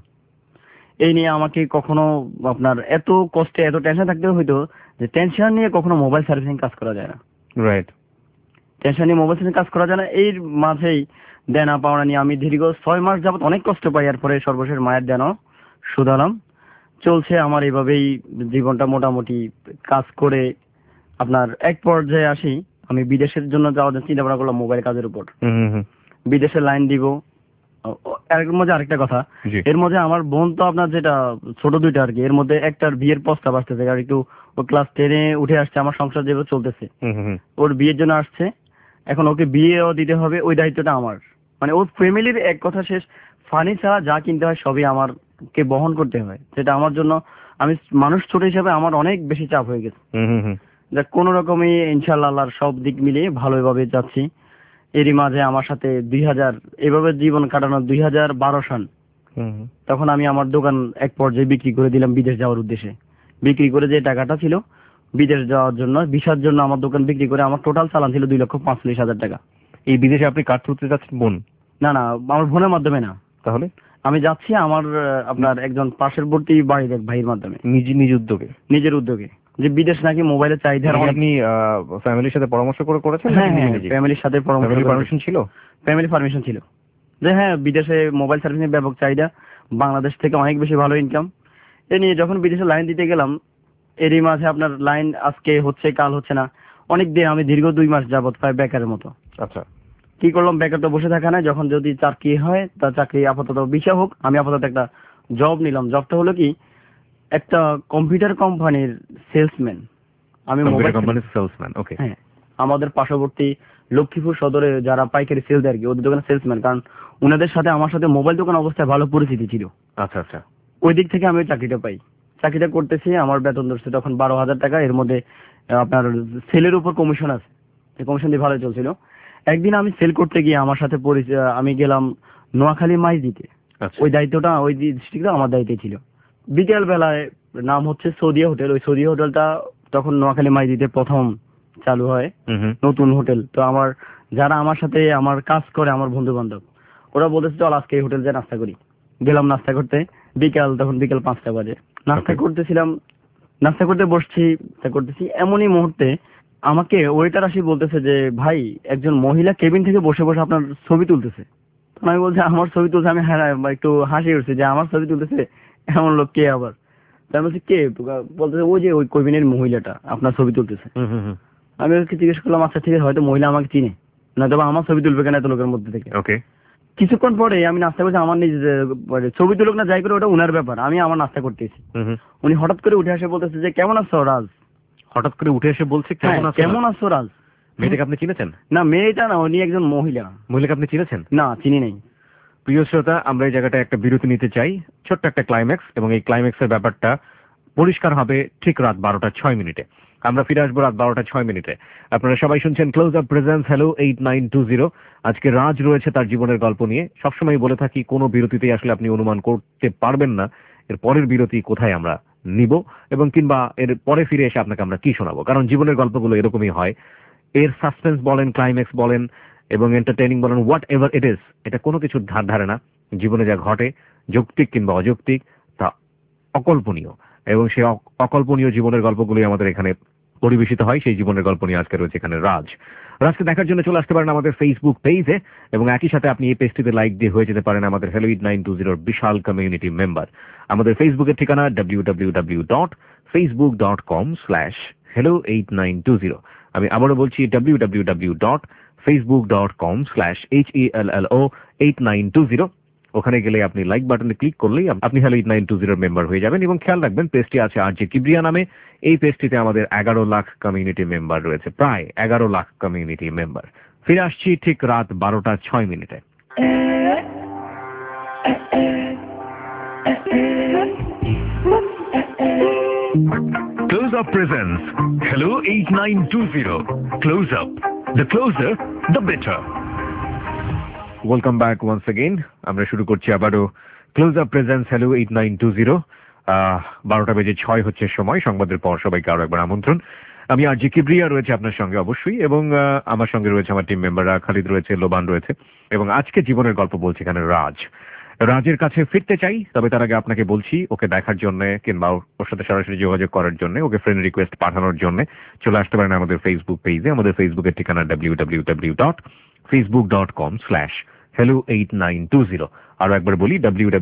এই নিয়ে আমাকে কখনো আপনার এত কষ্টে এত টেনশন থাকতে হইতো যে টেনশন নিয়ে কখনো মোবাইল সার্ভিসিং কাজ করা যায় না। রাইট, টেনশন নিয়ে মোবাইল সার্ভিসিং কাজ করা যায় না। এর মাঝেই দেনা পাওনা নিয়ে আমি দীর্ঘ 6 মাস যাবত অনেক কষ্ট পাই, এরপরে সর্বশেষ মায়ের দেনাও শুধালাম। চলছে আমার এইভাবেই জীবনটা, মোটামুটি কাজ করে আপনার এক পর্যায়ে আসি। আমি বিদেশের জন্য যাওয়ার জন্য চিন্তা ভাবনা করলাম মোবাইল কাজের উপর। বিদেশে লাইন দিব। এর মধ্যে আরেকটা কথা, এর মধ্যে আমার বোন তো আপনার যেটা ছোট দুইটা আর কি, এর মধ্যে একটার বিয়ের প্রস্তাব আসতেছে, কারণ একটু ও ক্লাস 10-এ উঠে আসছে, আমার সংসার যেভাবে চলতেছে ওর বিয়ের জন্য আসছে, এখন ওকে বিয়েও দিতে হবে, ওই দায়িত্বটা আমার। মানে ওর ফ্যামিলির এক কথা শেষ, ফানি ছাড়া যা কিনতে হয় সবই আমারকে বহন করতে হয়, যেটা আমার জন্য, আমি মানুষ ছোট হিসাবে আমার অনেক বেশি চাপ হয়ে গেছে। যা কোনো রকমই ইনশাআল্লাহ আল্লাহর সব দিক মিলিয়ে ভালোভাবে যাচ্ছি। এরই মাঝে আমার সাথে 2000 এভাবে জীবন কাটানো 2012 সাল, তখন আমি আমার দোকান এক পর্যায়ে বিক্রি করে দিলাম বিদেশ যাওয়ার উদ্দেশ্যে। বিক্রি করে যে টাকাটা ছিল বিদেশ যাওয়ার জন্য, ভিসার জন্য আমার দোকান বিক্রি করে আমার টোটাল চালান ছিল 2,45,000 টাকা। এই বিদেশে আপনি কাজ করতে যাচ্ছেন বোন? না না, আমার বোনের মাধ্যমে না। তাহলে আমি যাচ্ছি আমার আপনার একজন পার্শ্ববর্তী বাড়ির এক ভাইয়ের মাধ্যমে, নিজ উদ্যোগে, নিজের উদ্যোগে, যে বিদেশ নাকি মোবাইলের চাহিদা। আপনি ফ্যামিলির সাথে পরামর্শ করে করেছেন? হ্যাঁ, ফ্যামিলির সাথে পরামর্শ, পারমিশন ছিল, ফ্যামিলি পারমিশন ছিল যে হ্যাঁ বিদেশে মোবাইল সার্ভিসের ব্যাপক চাহিদা, বাংলাদেশ থেকে অনেক বেশি ভালো ইনকাম। এ নিয়ে যখন বিদেশে লাইন দিতে গেলাম, এরই মাঝে আপনার লাইন আজকে হচ্ছে কাল হচ্ছে না, অনেক দিন আমি দীর্ঘ 2 মাস যাবত প্রায় বেকারের মতো। আচ্ছা, কি করলাম, বেকার তো বসে থাকা না, যখন যদি চাকরি হয় তা চাকরি আপাতত বিষয় হোক, আমি আপাতত একটা জব নিলাম। জবটা হলো কি, একটা কম্পিউটার কোম্পানির সেলসম্যান। আমি মোবাইল কোম্পানির সেলসম্যান। ওকে। হ্যাঁ, আমাদের পার্শ্ববর্তী লক্ষ্মীপুর সদরে যারা পাইকারি সেল দেয় আর কি, ওদের দোকানে সেলসম্যান, কারণ ওনাদের সাথে আমার সাথে মোবাইল দোকান অবস্থায় ভালো পরিচিতি ছিল। আচ্ছা আচ্ছা, ওই দিক থেকে আমি চাকরিটা পাই। চাকরিটা করতেছি, আমার বেতন ধরছে তখন 12,000 টাকা। এর মধ্যে আপনার সেলের উপর কমিশন আছে, কমিশন দিয়ে ভালো চলছিল। একদিন আমি সেল করতে গিয়ে আমার সাথে আমি গেলাম নোয়াখালী মাইজ দিতে। ওই দায়িত্বটা, ওই ডিস্ট্রিক্টটা আমার দায়িত্বে ছিল। বিকেল বেলায়, নাম হচ্ছে সৌদিয়া হোটেল, ওই সৌদিয়া হোটেলটা তখন নোয়াখালী মাইজ দিতে প্রথম চালু হয়, নতুন হোটেল। তো আমার যারা আমার সাথে আমার কাজ করে, আমার বন্ধু বান্ধব, ওরা বলেছে চল আজকে এই হোটেল যে নাস্তা করি। গেলাম নাস্তা করতে, তখন বিকেল 5টা বাজে। নাস্তা করতেছিলাম, নাস্তা করতে বসছি, করতেছি, এমনই মুহূর্তে আমাকে ওয়েটার আসি বলতেছে যে ভাই, একজন মহিলা কেবিন থেকে বসে বসে আপনার ছবি তুলতেছে। আমি বলছি আমার ছবি তুলছে? আমি হ্যাঁ একটু হাসি উঠছে যে আমার ছবি তুলতেছে, এমন লোক কে আবার? আমি বলছি কে? বলতেছে ওই যে ওই কেবিনের মহিলাটা আপনার ছবি তুলতেছে। আমি ওকে জিজ্ঞেস করলাম আচ্ছা ঠিক আছে, হয়তো মহিলা আমাকে চিনে, না তবে আমার ছবি তুলবে কেন এত লোকের মধ্যে থেকে? ওকে। কিছুক্ষণ পরে আমি নাস্তা করছি, আমার নিজে ছবি তুলুক না যাই করে ওটা উনার ব্যাপার, আমি আমার নাস্তা করতেছি। উনি হঠাৎ করে উঠে এসে বলতেছে যে কেমন আছো রাজ? হঠাৎ করে উঠে এসে বলছে কেমন আছো রাজ? মেয়েটাকে আপনি চিনেছেন? না, মেয়েটা না, উনি একজন মহিলা। মহিলাকে আপনি চিনেছেন? না, চিনি নাই। প্রিয় শ্রোতা, আমরা এই জায়গাটা একটা বিরতি নিতে চাই, ছোট্ট একটা ক্লাইম্যাক্স, এবং এই ক্লাইম্যাক্সের ব্যাপারটা পরিষ্কার হবে ঠিক রাত 12:06। আমরা ফিরে আসবো রাত 12:06। আপনারা সবাই শুনছেন ক্লোজ আপ প্রেজেন্স হ্যালো 8920। আজকে রাজ রয়েছে তার জীবনের গল্প নিয়ে। সবসময় বলে থাকি, কোনো বিরতিতেই আসলে আপনি অনুমান করতে পারবেন না এর পরের বিরতি কোথায় আমরা নিব, এবং কিংবা এর পরে ফিরে এসে আপনাকে আমরা কি শোনাবো, কারণ জীবনের গল্পগুলো এরকমই হয়। এর সাসপেন্স বলেন, ক্লাইম্যাক্স বলেন, এবং এন্টারটেইনিং বলেন, হোয়াট এভার ইট ইজ, এটা কোনো কিছুর ধার ধারে না। জীবনে যা ঘটে, যৌক্তিক কিংবা অযৌক্তিক, তা অকল্পনীয়, এবং সেই অকল্পনীয় জীবনের গল্পগুলোই আমাদের এখানে পরিবেশিত হয়। সেই জীবনের গল্প নিয়ে আজকে রয়েছে এখানে রাজকে দেখার জন্য চলে আসতে পারেন আমাদের ফেসবুক পেজে, এবং একই সাথে আপনি এই পেজটিতে লাইক দিয়ে হয়ে যেতে পারেন আমাদের হ্যালো 8920 বিশাল কমিউনিটি মেম্বার। আমাদের ফেসবুকের ঠিকানা www.facebook.com/hello8920। আমি আবারও বলছি www.facebook.com/hello8920। ওখানে গেলে আপনি লাইক বাটনে ক্লিক করলেই আপনি হ্যালো 8920 মেম্বার হয়ে যাবেন। এবং খেয়াল রাখবেন, পেজটি আছে RJ কিবরিয়া নামে। এই পেজটিতে আমাদের 11 লাখ কমিউনিটি মেম্বার রয়েছে, প্রায় 11 লাখ কমিউনিটি মেম্বার। ফিরে আসছি ঠিক রাত 12:06। Close Up presents Hello 8920. Close Up. The closer, the better. Welcome back once again. আমরা শুরু করছি আবারও ক্লোজ আপ প্রেজেন্স হ্যালো 8920। 12:06 হচ্ছে সময়। সংবাদের পর সবাইকে আরো একবার আমন্ত্রণ। আমি RJ কিবরিয়া রয়েছে আপনার সঙ্গে অবশ্যই, এবং আমার সঙ্গে রয়েছে আমার টিম মেম্বাররা, খালিদ রয়েছে, লোবান রয়েছে, এবং আজকে জীবনের গল্প বলছি এখানে রাজের কাছে ফিরতে চাই। তবে তার আগে আপনাকে বলছি, ওকে দেখার জন্য কিংবা ওর সাথে সরাসরি যোগাযোগ করার জন্য, ওকে ফ্রেন্ড রিকোয়েস্ট পাঠানোর জন্য চলে আসতে পারেন আমাদের ফেসবুক পেজে। আমাদের ফেসবুকের ঠিকানা www.facebook.com/ hello8920। আরো একবার বলি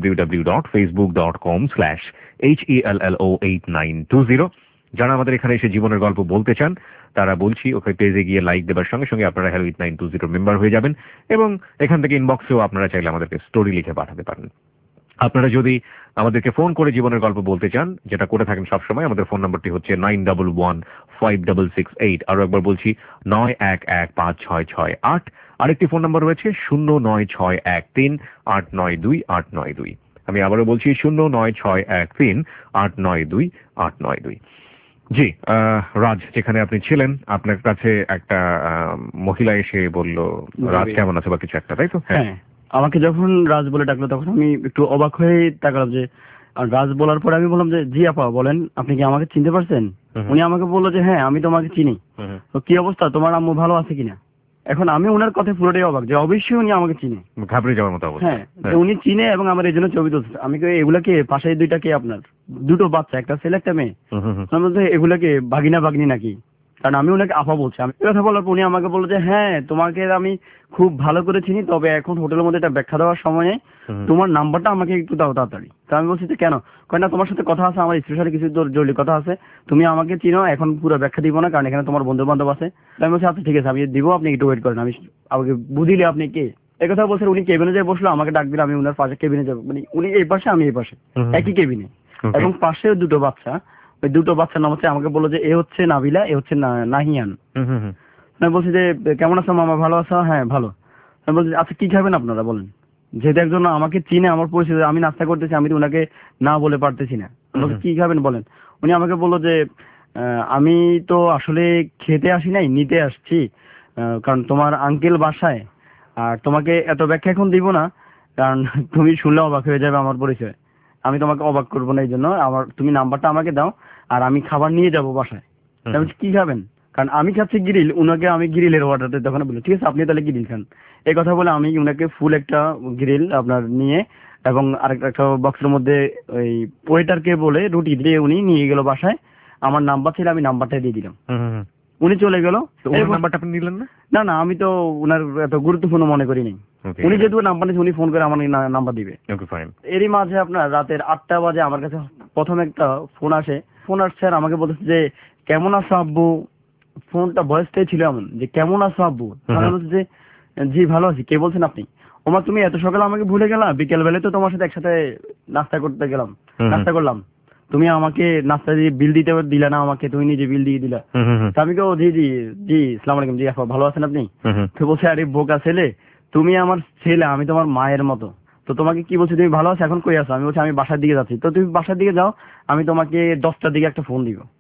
www.facebook.com/HELLO8920। যারা আমাদের এখানে এসে জীবনের গল্প বলতে চান তারা বলছি ওকে পেজে গিয়ে লাইক দেওয়ার সঙ্গে সঙ্গে আপনারা hello8920 মেম্বার হয়ে যাবেন, এবং এখান থেকে ইনবক্সেও আপনারা চাইলে আমাদেরকে স্টোরি লিখে পাঠাতে পারেন। আপনারা যদি আমাদেরকে ফোন করে জীবনের গল্প বলতে চান, যেটা করে থাকেন সবসময়, আমাদের ফোন নম্বরটি হচ্ছে 91156668। আরো একবার বলছি 91156668। আরেকটি ফোন নম্বর রয়েছে 09613892892। আমি আবারও বলছি 09613892892। জি রাজ, যেখানে আপনি ছিলেন আপনার কাছে একটা মহিলা এসে বলল রাজ কেমন আছে বা কিছু একটা, তাই তো? হ্যাঁ, আমাকে যখন রাজ বলে ডাকলো তখন আমি একটু অবাক হয়ে তাকালাম যে, আর রাজ বলার পরে আমি বললাম যে জি আপা বলেন, আপনি কি আমাকে চিনতে পারছেন? উনি আমাকে বললো যে হ্যাঁ আমি তোমাকে চিনি, তো কি অবস্থা, তোমার আম্মু ভালো আছে কিনা? এখন আমি ওনার কথা পুরোটাই অবাক যে অবশ্যই উনি আমাকে চিনে, ঘাবড়ে যাওয়ার মতো অবস্থা। হ্যাঁ উনি চিনে এবং আমার এই জন্য ছবি তুলছে। আমি এগুলা কে পাশে দুইটা কে আপনার? দুটো বাচ্চা, একটা ছেলে একটা মেয়ে। এগুলাকে ভাগিনা ভাগনি নাকি? কারণ আমি ওনাকে আপা বলছি। আমি কথা বলার পর উনি আমাকে বললো যে হ্যাঁ তোমাকে আমি খুব ভালো করে চিনি, তবে এখন হোটেলের মধ্যে একটা ব্যাখ্যা দেওয়ার সময় নেই, তোমার নাম্বারটা আমাকে একটু দাও তাড়াতাড়ি। তো আমি বলছি যে কেন? কয় না তোমার সাথে কথা আছে, আমার স্পেশালি কিছু জরুরি কথা আছে, তুমি আমাকে চিনো, এখন পুরো ব্যাখ্যা দিব না কারণ এখানে তোমার বন্ধু বান্ধব আছে। আমি বলছি আচ্ছা ঠিক আছে আমি দিব, আপনি একটু ওয়েট করেন, আমি আমাকে বুঝিলে আপনি কে। এই কথা বলছেন। উনি কেবিনে যেয়ে বসলো, আমাকে ডাক দিলে আমি উনার পাশে কেবিনে যাবো, মানে উনি এই পাশে আমি এই পাশে একই কেবিনে, এবং পাশেও দুটো বাচ্চা। ওই দুটো বাচ্চার নাম হচ্ছে, আমাকে বললো যে এ হচ্ছে নাবিলা, এ হচ্ছে নাহিয়ান। আমি বলছি যে কেমন আছো মামা, ভালো আছো? হ্যাঁ ভালো। আমি বলছি আচ্ছা কি খাবেন আপনারা বলেন, যেহেতু একজন আমাকে চিনে, আমার পরিচিত, আমি নাস্তা করতেছি, আমি তো ওনাকে না বলে পারতেছি না। কি খাবেন বলেন। উনি আমাকে বললো যে আমি তো আসলে খেতে আসি নাই, নিতে আসছি, কারণ তোমার আঙ্কেল বাসায়, আর তোমাকে এত ব্যাখ্যা এখন দিব না কারণ তুমি শুনলে অবাক হয়ে যাবে আমার পরিচয়, আমি তোমাকে অবাক করবো না, এই জন্য তুমি নাম্বারটা আমাকে দাও আর আমি খাবার নিয়ে যাবো বাসায়। কি খাবেন? কারণ আমি খাচ্ছি গ্রিল, উনাকে আমি গ্রিলের অর্ডার দিতে, তখন বলি ঠিক আছে আপনি তাহলে গ্রিল খান। এই কথা বলে আমি উনাকে ফুল একটা গ্রিল আপনার নিয়ে, এবং আরেকটা বক্সের মধ্যে ওই ওয়েটারকে বলে রুটি দিয়ে উনি নিয়ে গেল বাসায়। আমার নাম্বার ছিল, আমি নাম্বারটা দিয়ে দিলাম, উনি চলে গেল। নাম্বারটা আপনি নিলেন না? না না, আমি তো উনার এত গুরুত্বপূর্ণ মনে করিনি। উনি যেহেতু নাম্বার নিয়েছে, উনি ফোন করে আমার নাম্বার দিবে। এরই মাঝে আপনার রাতের 8টা বাজে আমার কাছে প্রথম একটা ফোন আসে। ফোন আসছে আর আমাকে বলতেছে যে কেমন আছো আব্বু। ফোনটা ভয়েসটাই ছিল এমন যে কেমন আছো আব্বু। আমি বলছি যে জি ভালো আছি। কে বলছেন আপনি? ওমা তুমি এত সকালে আমাকে ভুলে গেলা, বিকেল বেলায় তো তোমার সাথে একসাথে নাস্তা করতে গেলাম, নাস্তা করলাম, তুমি আমাকে নাস্তা দিয়ে বিল দিতে দিলা না আমাকে, তুমি নিজে বিল দিয়ে দিলা। আমি কেউ জি জি জি আসসালামু আলাইকুম, জি আপা ভালো আছেন আপনি? তো বলছে আরে বোকা ছেলে, তুমি আমার ছেলে, আমি তোমার মায়ের মতো, তো তোমাকে কি বলছি তুমি ভালো আছো, এখন কই আছো? আমি বলছি আমি বাসার দিকে যাচ্ছি। তো তুমি বাসার দিকে যাও, আমি তোমাকে 10টার দিকে একটা ফোন দিব।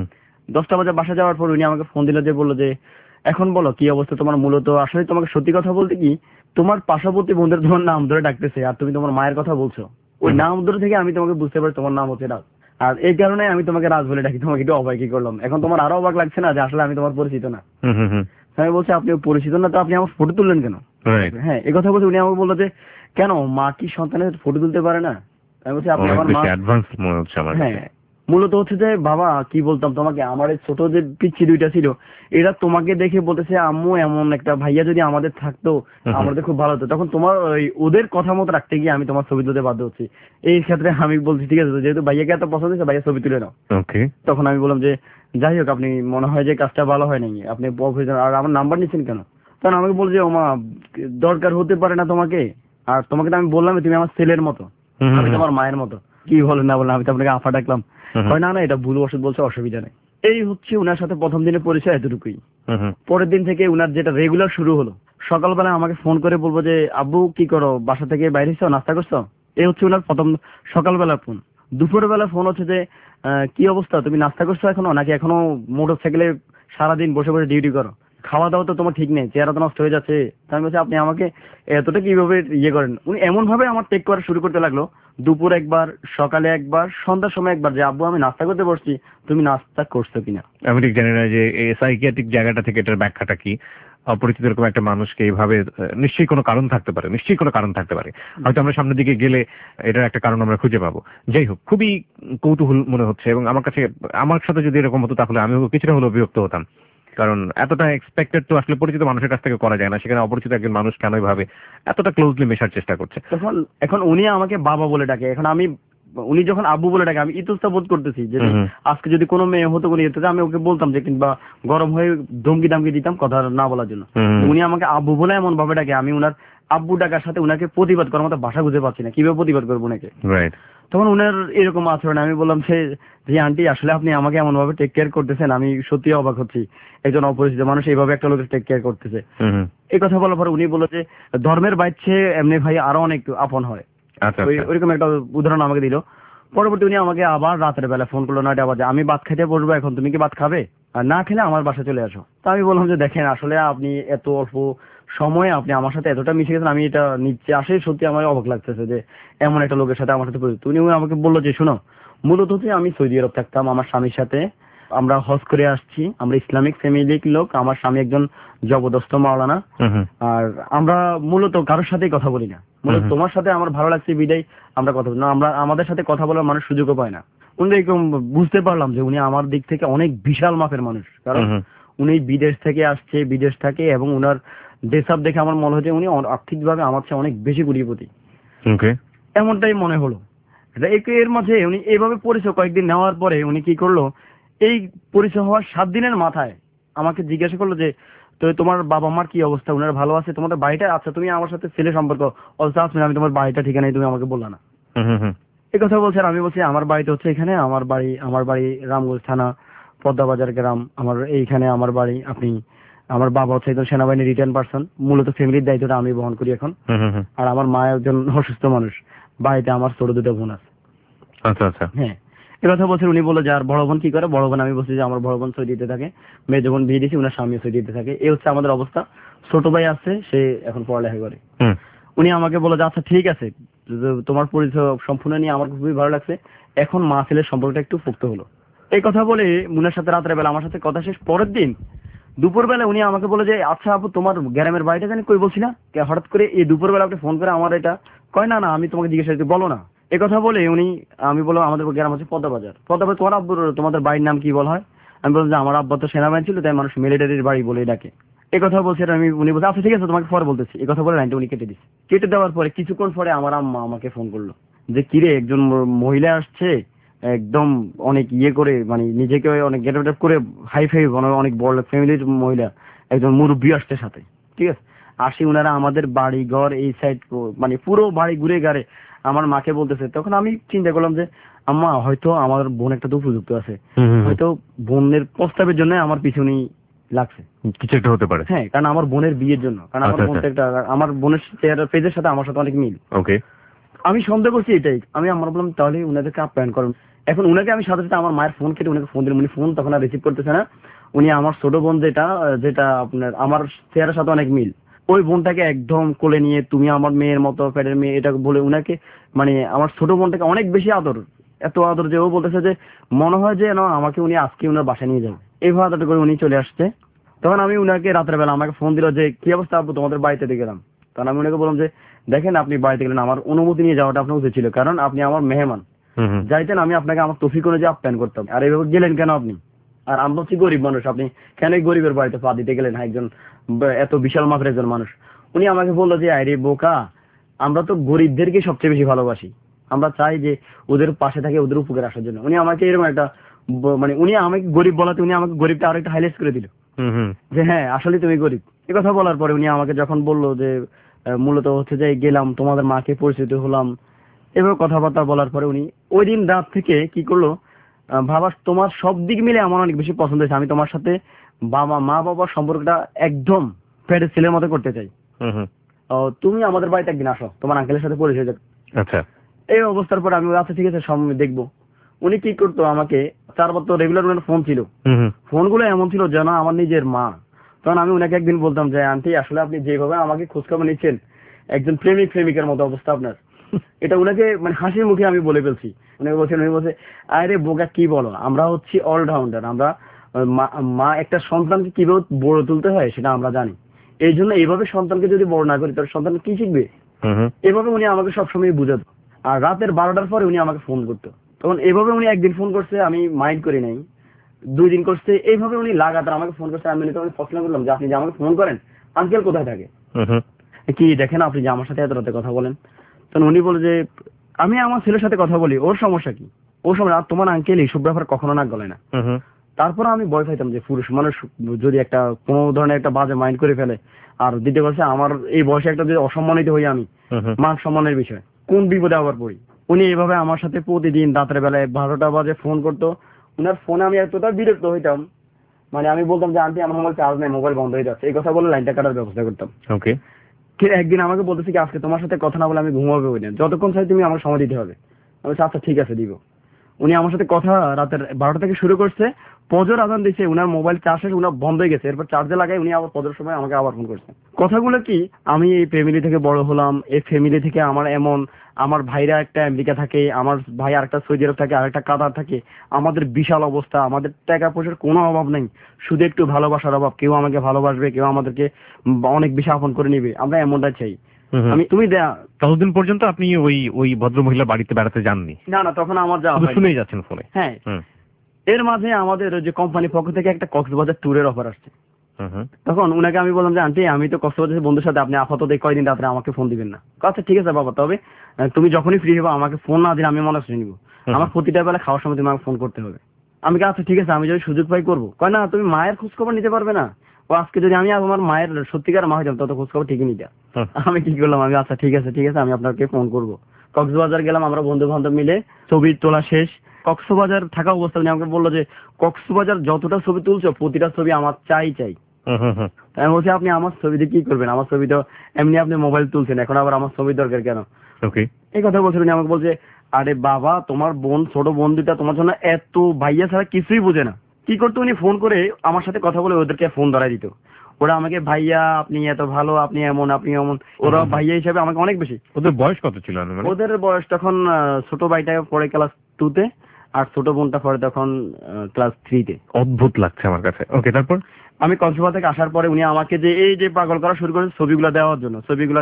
10টা বাজে বাসা যাওয়ার পর উনি আমাকে ফোন দিল, যে বললো যে এখন বলো কি অবস্থা তোমার। মূলত আসলে তোমাকে সত্যি কথা বলতে কি, তোমার পার্শ্ববর্তী বন্ধুরা তোমার নাম ধরে ডাকতেছে আর তুমি তোমার মায়ের কথা বলছো, ওই নাম ধরে থেকে আমি তোমাকে বুঝতে পারি তোমার নাম হচ্ছে রাজ, আর এই কারণে আমি তোমাকে রাজ বলে ডাকি। তোমাকে একটু অবাকই করলাম। এখন তোমার আরো অবাক লাগছে না যে আসলে আমি তোমার পরিচিত না? আমি বলছি আপনি পরিচিত না তো আপনি আমার ফটো তুললেন কেন? হ্যাঁ এই কথা বলতে উনি আমাকে বললো যে কেন মা কি সন্তানের ফটো তুলতে পারে না? আমি বলছি আপনি আমার মা। হ্যাঁ মূলত হচ্ছে যে বাবা কি বলতাম তোমাকে, আমার এই ছোট যে পিচ্ছি দুইটা ছিল, এরা তোমাকে দেখে বলতেছে আম্মু এমন একটা ভাইয়া যদি আমাদের থাকতো আমাদের খুব ভালো হতো। তখন তোমার ওদের কথা মতো রাখতে গিয়ে আমি তোমার ছবি তুলতে বাধ্য হচ্ছি। এই ক্ষেত্রে আমি বলছি ঠিক আছে, যেহেতু ভাইয়াকে এত পছন্দ হয়েছে ভাইয়া ছবি তুলে নাও। তখন আমি বললাম যে যাই হোক আপনি মনে হয় যে কাজটা ভালো হয় নাই, আপনি আর আমার নাম্বার নিচ্ছেন কেন? তখন আমাকে বলছে ওমা দরকার হতে পারে না তোমাকে, আর তোমাকে তো আমি বললাম তুমি আমার ছেলের মতো, আমি তোমার মায়ের মতো। কি বলেন না বললাম, আমি তো আপনাকে আফা ডাকলাম। হয় না না এটা ভুল ওষুধ বলছে, অসুবিধা নেই। এই হচ্ছে উনার সাথে প্রথম দিনের পরিচয় এতটুকুই। পরের দিন থেকে উনার যেটা রেগুলার শুরু হলো, সকালবেলা আমাকে ফোন করে বলবো যে আব্বু কি করো, বাসা থেকে বাইরে এসছো, নাস্তা করছো। এই হচ্ছে উনার প্রথম সকালবেলা ফোন। দুপুরবেলা ফোন হচ্ছে যে কি অবস্থা, তুমি নাস্তা করছো এখনো, নাকি এখনো মোটর সাইকেলে সারাদিন বসে বসে ডিউটি করো, খাওয়া দাওয়া তো তোমার ঠিক নেই, চেহারা তো নষ্ট হয়ে যাচ্ছে। আমি বলছি আপনি আমাকে এতটা কিভাবে ইয়ে করেন। উনি এমন ভাবে আমার টেক করা শুরু করতে লাগলো, দুপুর একবার, সকালে একবার, সন্ধ্যার সময় একবার, যে আব্বু আমি নাস্তা করতে বসছি, তুমি নাস্তা করছো কিনা। আমি ঠিক জানি না যে সাইকিয়াট্রিক জায়গাটা থেকে এটার ব্যাখ্যাটা কি। অপরিচিত এরকম একটা মানুষকে এইভাবে নিশ্চয়ই কোনো কারণ থাকতে পারে, নিশ্চয়ই কোনো কারণ থাকতে পারে। হয়তো আমরা সামনের দিকে গেলে এটার একটা কারণ আমরা খুঁজে পাবো। যাই হোক, খুবই কৌতূহল মনে হচ্ছে, এবং আমার কাছে আমার সাথে যদি এরকম হতো তাহলে আমিও কিছুটা হলেও বিরক্ত হতাম। কারণ এতটা এক্সপেক্টেড তো আসলে পরিচিত মানুষের কাছ থেকে করা যায় না, সেখানে অপরিচিত একজন মানুষ কেন ভাবে এতটা ক্লোজলি মেশার চেষ্টা করছে। তখন এখন উনি আমাকে বাবা বলে ডাকে, এখন আমি উনি যখন আব্বু বলে ডাকে আমি ইতস্ততা বোধ করতেছি যে আজকে যদি কোনো মেয়ে হতো উনি হতো আমি ওকে বলতাম যে কিংবা গরম হয়ে ধমকি দামকি দিতাম কথা না বলার জন্য। উনি আমাকে আব্বু বলে এমন ভাবে ডাকে, আমি উনার আব্বু ডাকার সাথে উনাকে প্রতিবাদ করার মতো ভাষা খুঁজে পাচ্ছি না, কিভাবে প্রতিবাদ করবো উনাকে। তখন উনার এরকম আচরণ আমি বললাম যে আন্টি আসলে আপনি আমাকে এমন ভাবে টেক কেয়ার করতেছেন, আমি সত্যি অবাক হচ্ছি, একজন অপরিচিত মানুষ এইভাবে একটা লোকের টেক কেয়ার করতেছে। এই কথা বলার পর উনি বলল যে ধর্মের বাইরে এমনি ভাই আরো অনেক আপন হয়, ওইরকম একটা উদাহরণ আমাকে দিল। পরবর্তী উনি আমাকে আবার রাতের বেলা ফোন করলো 9টা বাজে, আমি ভাত খেতে বসবো এখন, তুমি কি ভাত খাবে, আর না খেলে আমার বাসা চলে আসো। তো আমি বললাম যে দেখেন আসলে আপনি এত অল্প সময়ে আপনি আমার সাথে এতটা মিশে গেছেন, আমি এটা নিচ্ছে আসে সত্যি আমার অবাক লাগতেছে যে এমন একটা লোকের সাথে আমার সাথে পরিচিত। উনি আমাকে বললো যে শোনো, মূলত হচ্ছে আমি সৌদি আরব থাকতাম আমার স্বামীর সাথে, আমরা হজ করে আসছি, আমরা ইসলামিক ফ্যামিলির লোক, আমার স্বামী একজন জবরদস্ত মাওলানা, আর আমরা মূলত কারোর সাথেই কথা বলি না, মূলত তোমার সাথে আমার ভালো লাগছে বিদায় আমরা কথা বলি না, আমরা আমাদের সাথে কথা বলার মানুষ সুযোগও পায় না। উনি এরকম বুঝতে পারলাম যে উনি আমার দিক থেকে অনেক বিশাল মাপের মানুষ, কারণ উনি বিদেশ থেকে আসছে, বিদেশ থাকে, এবং উনার ড্রেসআপ দেখে আমার মনে হচ্ছে উনি আর্থিকভাবে আমার চেয়ে অনেক বেশি কোটিপতি, এমনটাই মনে হলো। এর মাঝে উনি এইভাবে পরিচয় কয়েকদিন নেওয়ার পরে উনি কি করলো, এই পরিচয় হওয়ার 7 দিনের মাথায় আমাকে জিজ্ঞাসা করলো যে তো তোমার বাবা মার কি অবস্থা, উনার ভালো আছে, তোমাদের বাড়িটা, আচ্ছা তুমি আমার সাথে ছেলে সম্পর্ক অবস্থা আসবে, আমি তোমার বাড়িটা ঠিকানাই তুমি আমাকে বললা না। এই কথা বলছেন, আমি বলছি আমার বাড়িটা হচ্ছে এখানে, আমার বাড়ি রামগঞ্জ থানা পদ্মাবাজার গ্রাম, আমার এইখানে আমার বাড়ি। আপনি আমার বাবা হচ্ছে একজন সেনাবাহিনী রিটার্ন পার্সন, মূলত ফ্যামিলির দায়িত্বটা আমি বহন করি এখন, আর আমার মা একজন অসুস্থ মানুষ, বাড়িতে আমার ছোট 2টা বোন আছে। আচ্ছা আচ্ছা, হ্যাঁ এই কথা বলছেন। উনি বললো যে আর বড় বোন কি করে, বড় বোন আমি বলছি যে আমার বড় বোন সৌদিতে থাকে, মেয়ে যখন বিয়ে দিয়েছি উনার স্বামী সৌদিতে থাকে, এই হচ্ছে আমাদের অবস্থা। ছোট ভাই আছে, সে এখন পড়ালেখা করে। উনি আমাকে বললো যে আচ্ছা ঠিক আছে, তোমার পরিচয় সম্পূর্ণ নিয়ে আমার খুবই ভালো লাগছে, এখন মা ছেলের সম্পর্কটা একটু পোক্ত হলো। এই কথা বলে উনার সাথে রাতের বেলা আমার সাথে কথা শেষ। পরের দিন দুপুর বেলা উনি আমাকে বলে যে আচ্ছা আপু তোমার গ্রামের বাড়িটা জানি কই বলছি না, হঠাৎ করে এই দুপুর বেলা আপনি ফোন করে আমার এটা কয়, না না আমি তোমাকে জিজ্ঞাসা করছি বলো না। এই কথা বলে উনি, আমি বললাম আমাদের গ্রাম হচ্ছে পদ্মাবাজার, তোমার আব্বুর তোমাদের বাড়ির নাম কি বলা হয়, আমি বললাম যে আমার আব্বা তো সেনাবাহিনী ছিল, তাই মানুষ মিলিটারির বাড়ি বলে ডাকে। এই কথা বলছে উনি বলছে আচ্ছা ঠিক আছে তোমাকে পরে বলতেছি। এই কথা বলে লাইনটা উনি কেটে দিচ্ছে। কেটে দেওয়ার পরে কিছুক্ষণ পরে আমার আম্মা আমাকে ফোন করলো যে কিরে একজন মহিলা আসছে, একদম অনেক ইয়ে করে, মানে নিজেকে অনেক গেট আপ করে হাই ফাই, অনেক বড় ফ্যামিলির মহিলা, একজন মুরব্বী আসছে সাথে, ঠিক আছে। আসি উনারা আমাদের বাড়ি ঘর এই সাইড মানে পুরো বাড়ি ঘুরে গাড়ে আমার মাকে বলতেছে। তখন আমি চিন্তা করলাম যে আম্মা হয়তো আমার বোন একটা তো উপযুক্ত আছে, হয়তো বোনের প্রস্তাবের জন্য আমার পিছনেই লাগছে, কিছু একটা হতে পারে। হ্যাঁ কারণ আমার বোনের বিয়ের জন্য, কারণ আমার বোন একটা, আমার বোনের পেজের সাথে আমার সাথে অনেক মিল। ওকে, আমি সন্দেহ করছি এটাই। আমি আমার বললাম তাহলে উনাদেরকে আপ্যায়ন করুন। এখন উনাকে আমি সাথে সাথে আমার মায়ের ফোন কেটে উনাকে ফোন দিলাম, উনি ফোন তখন আর রিসিভ করতেছে না। উনি আমার ছোট বোন যেটা আপনার আমার চেহারার সাথে অনেক মিল, ওই বোনটাকে একদম কোলে নিয়ে তুমি আমার মেয়ের মতো পেটের মেয়ে এটা বলে উনাকে, মানে আমার ছোট বোনটাকে অনেক বেশি আদর, এত আদর যে ও বলতেছে যে মনে হয় যে না আমাকে উনি আজকে উনার বাসায় নিয়ে যাবে। এইভাবে আদর করে উনি চলে আসছে। তখন আমি উনাকে রাতের বেলা আমাকে ফোন দিল যে কি অবস্থা আব্বু তোমাদের বাড়িতে দিয়ে গেলাম। তখন আমি উনাকে বললাম যে দেখেন আপনি বাড়িতে গেলেন, আমার অনুমতি নিয়ে যাওয়াটা আপনার উচিত ছিল, কারণ আপনি আমার মেহমান, যাইতেন আমি আপনাকে আমার তৌফিক অনুযায়ী আপ্যায়ন করতাম, আর এইভাবে গেলেন কেন আপনি? আর আমরা হচ্ছি গরিব মানুষ, আপনি কেন গরিবের বাড়িতে পা দিতে গেলেন? একজন এত বিশাল মাপের একজন মানুষ। উনি আমাকে বললো যে আরে বোকা, আমরা তো গরিবদেরকে সবচেয়ে বেশি ভালোবাসি, আমরা চাই যে ওদের পাশে থাকে, ওদের উপকার আসার জন্য। উনি আমাকে এরকম একটা মানে উনি আমাকে গরিব বলাতে উনি আমাকে গরিবটা আরো একটা হাইলাইট করে দিল যে হ্যাঁ আসলে তুমি গরিব। এই কথা বলার পরে উনি আমাকে যখন বললো যে মূলত হচ্ছে যে গেলাম তোমাদের মাকে পরিচিত হলাম, এভাবে কথাবার্তা বলার পরে উনি ওই দিন রাত থেকে কি করলো, ভাবা তোমার সব দিক মিলে আমার অনেক বেশি পছন্দ হয়েছে, আমি তোমার সাথে মা বাবার সম্পর্কটা একদম পেটের ছেলের মতো করতে চাই, তুমি আমাদের বাড়িতে একদিন আসো, তোমার আঙ্কেলের সাথে পরিচয় যাবে। আচ্ছা, এই অবস্থার পর আমি আচ্ছা ঠিক আছে সামনে দেখবো। উনি কি করতো, আমাকে 4 বছর রেগুলার উনার ফোন ছিল, ফোনগুলো এমন ছিল যেন আমার নিজের মা। তখন আমি উনাকে একদিন বলতাম যে আন্টি আসলে আপনি যেভাবে আমাকে খোঁজখবর নিচ্ছেন একজন প্রেমিকার মতো অবস্থা আপনার। এটা উনাকে মানে হাসির মুখে আমি বলে ফেলছি। উনি বলছে আরে বোকা কি বলো, আমরা হচ্ছি অলরাউন্ডার, আমরা মা একটা সন্তানকে কিভাবে বড় তুলতে হয় সেটা আমরা জানি, এই জন্য এইভাবে সন্তানকে যদি বড় না করি তার সন্তান কি শিখবে। এভাবে উনি আমাকে সবসময় বুঝাতো। আর রাতের 12টার পরে উনি আমাকে ফোন করতো। তখন এভাবে উনি একদিন ফোন করছে, আমি মাইন্ড করি নাই। 2 দিন করছে, এইভাবে উনি লাগাতার আমাকে ফোন করছে। আমি তখন প্রশ্ন করলাম যে আপনি যে আমাকে ফোন করেন, আঙ্কেল কোথায় থাকে? কি দেখেন আপনি যে আমার সাথে এত রাতে কথা বলেন। তখন উনি বলে যে আমি আমার ছেলের সাথে কথা বলি, ওর সমস্যা কি? ওর সময় আর তোমার আঙ্কেল এইসব ব্যাপার কখনো নাক গলায় না। তারপর আমি ভয় পাইতাম যে পুরুষ মানুষ যদি একটা কোনো ধরনের একটা বাজে মাইন্ড করে ফেলে, আর দ্বিতীয় কথা আমার এই বয়সে একটা যদি অসম্মানিত হই আমি, মান সম্মানের বিষয়, কোন বিপদে আবার পড়ি। উনি এইভাবে আমার সাথে প্রতিদিন রাতের বেলায় 12টা বাজে ফোন করতো। উনার ফোনে আমি এতটা বিরক্ত হইতাম, মানে আমি বলতাম যে আন্টি আমার মোবাইল চার্জ নেই, মোবাইল বন্ধ হয়ে যাচ্ছে, এই কথা বলে লাইনটা কাটার ব্যবস্থা করতাম। ওকে। একদিন আমাকে বলতেছে কি আজকে তোমার সাথে কথা না বলে আমি ঘুমাবে ওই না, যতক্ষণ চাই তুমি আমার সময় দিতে হবে। আমি আচ্ছা ঠিক আছে দিব। উনি আমার সাথে কথা রাতের 12টা থেকে শুরু করছে, ফজর আজান দিচ্ছে, উনার মোবাইল চার্জ শেষ, উনার বন্ধ হয়ে গেছে, এরপর চার্জে লাগাই উনি আবার ফজর সময় আমাকে আবার ফোন করছে। কথাগুলো কি, আমি এই ফ্যামিলি থেকে বড় হলাম, এই ফ্যামিলি থেকে আমার এমন, আমার ভাইরা একটা আমেরিকা থাকে, আমার ভাই আরেকটা সৌদি আরব থাকে, আরেকটা কাতার থাকে, আমাদের বিশাল অবস্থা, আমাদের টাকা পয়সার কোনো অভাব নেই, শুধু একটু ভালোবাসার অভাব। কেউ আমাকে ভালোবাসবে, কেউ আমাদেরকে অনেক বেশি আপন করে নিবে, আমরা এমনটা চাই। আমি তুমি ততদিন পর্যন্ত আপনি ওই ভদ্র মহিলা বাড়িতে বেড়াতে যাননি? না না, তখন আমার যাওয়া শুনেই যাচ্ছেন ফোনে। হ্যাঁ, এর মাঝে আমাদের যে কোম্পানির পক্ষ থেকে একটা কক্সবাজার ট্যুরের অফার আসছে। তখন উনাকে আমি বললাম যে আন্টি আমি তো কক্সবাজারের বন্ধুর সাথে, আপনি আপাতত কয়দিন রাত্রে আমাকে ফোন দিবেন না। আচ্ছা ঠিক আছে বাবা, তবে তুমি যখনই ফ্রি হবে আমাকে ফোন না দিলে আমি মনে শুনে নিবো, আমার প্রতিটা বেলা খাওয়ার সময় তুমি আমাকে ফোন করতে হবে। আমি আচ্ছা ঠিক আছে, আমি যদি সুযোগ পাই করবো। কয় না তুমি মায়ের খোঁজ খবর নিতে পারবে না? ও আজকে যদি আমি আমার মায়ের সত্যিকার মা হইতাম তত খোঁজ খবর ঠিকই নিতে। আমি কি করলাম, আমি আচ্ছা ঠিক আছে আমি আপনাকে ফোন করবো। কক্সবাজার গেলাম, আমরা বন্ধু বান্ধব মিলে, ছবি তোলা শেষ। কক্সবাজার থাকা অবস্থা উনি আমাকে বললো যে কক্সবাজার যতটা ছবি তুলছো প্রতিটা ছবি আমার চাই। আমি বলছি আপনি আমার ছবিতে কি করবেন? আমার ছবি তো এমনি আপনি মোবাইল তুলছেন, এখন আবার আমার ছবি দরকার কেন? এই কথা বলছেন উনি। আমাকে বলছে আরে বাবা তোমার বোন, ছোট বোন দুটা তোমার জন্য এত, ভাইয়া ছাড়া কিছুই বুঝে না। কি করতো উনি, ফোন করে আমার সাথে কথা বলে ওদেরকে ফোন ধরাই দিত। ওরা আমাকে ভাইয়া আপনি এত ভালো, আপনি এমন, আপনি এমন, ওরা ভাইয়া হিসাবে আমাকে অনেক বেশি। ওদের বয়স কত ছিল? ওদের বয়স তখন ছোট ভাইটা পড়ে ক্লাস 2-তে, আর ছোট বোনটা পড়ে তখন ক্লাস 3-তে। অদ্ভুত লাগছে আমার কাছে। ওকে, তারপর আমি কক্সবাজার থেকে আসার পরে উনি আমাকে যে এই যে পাগল করা শুরু করেছে ছবিগুলো দেওয়ার জন্য,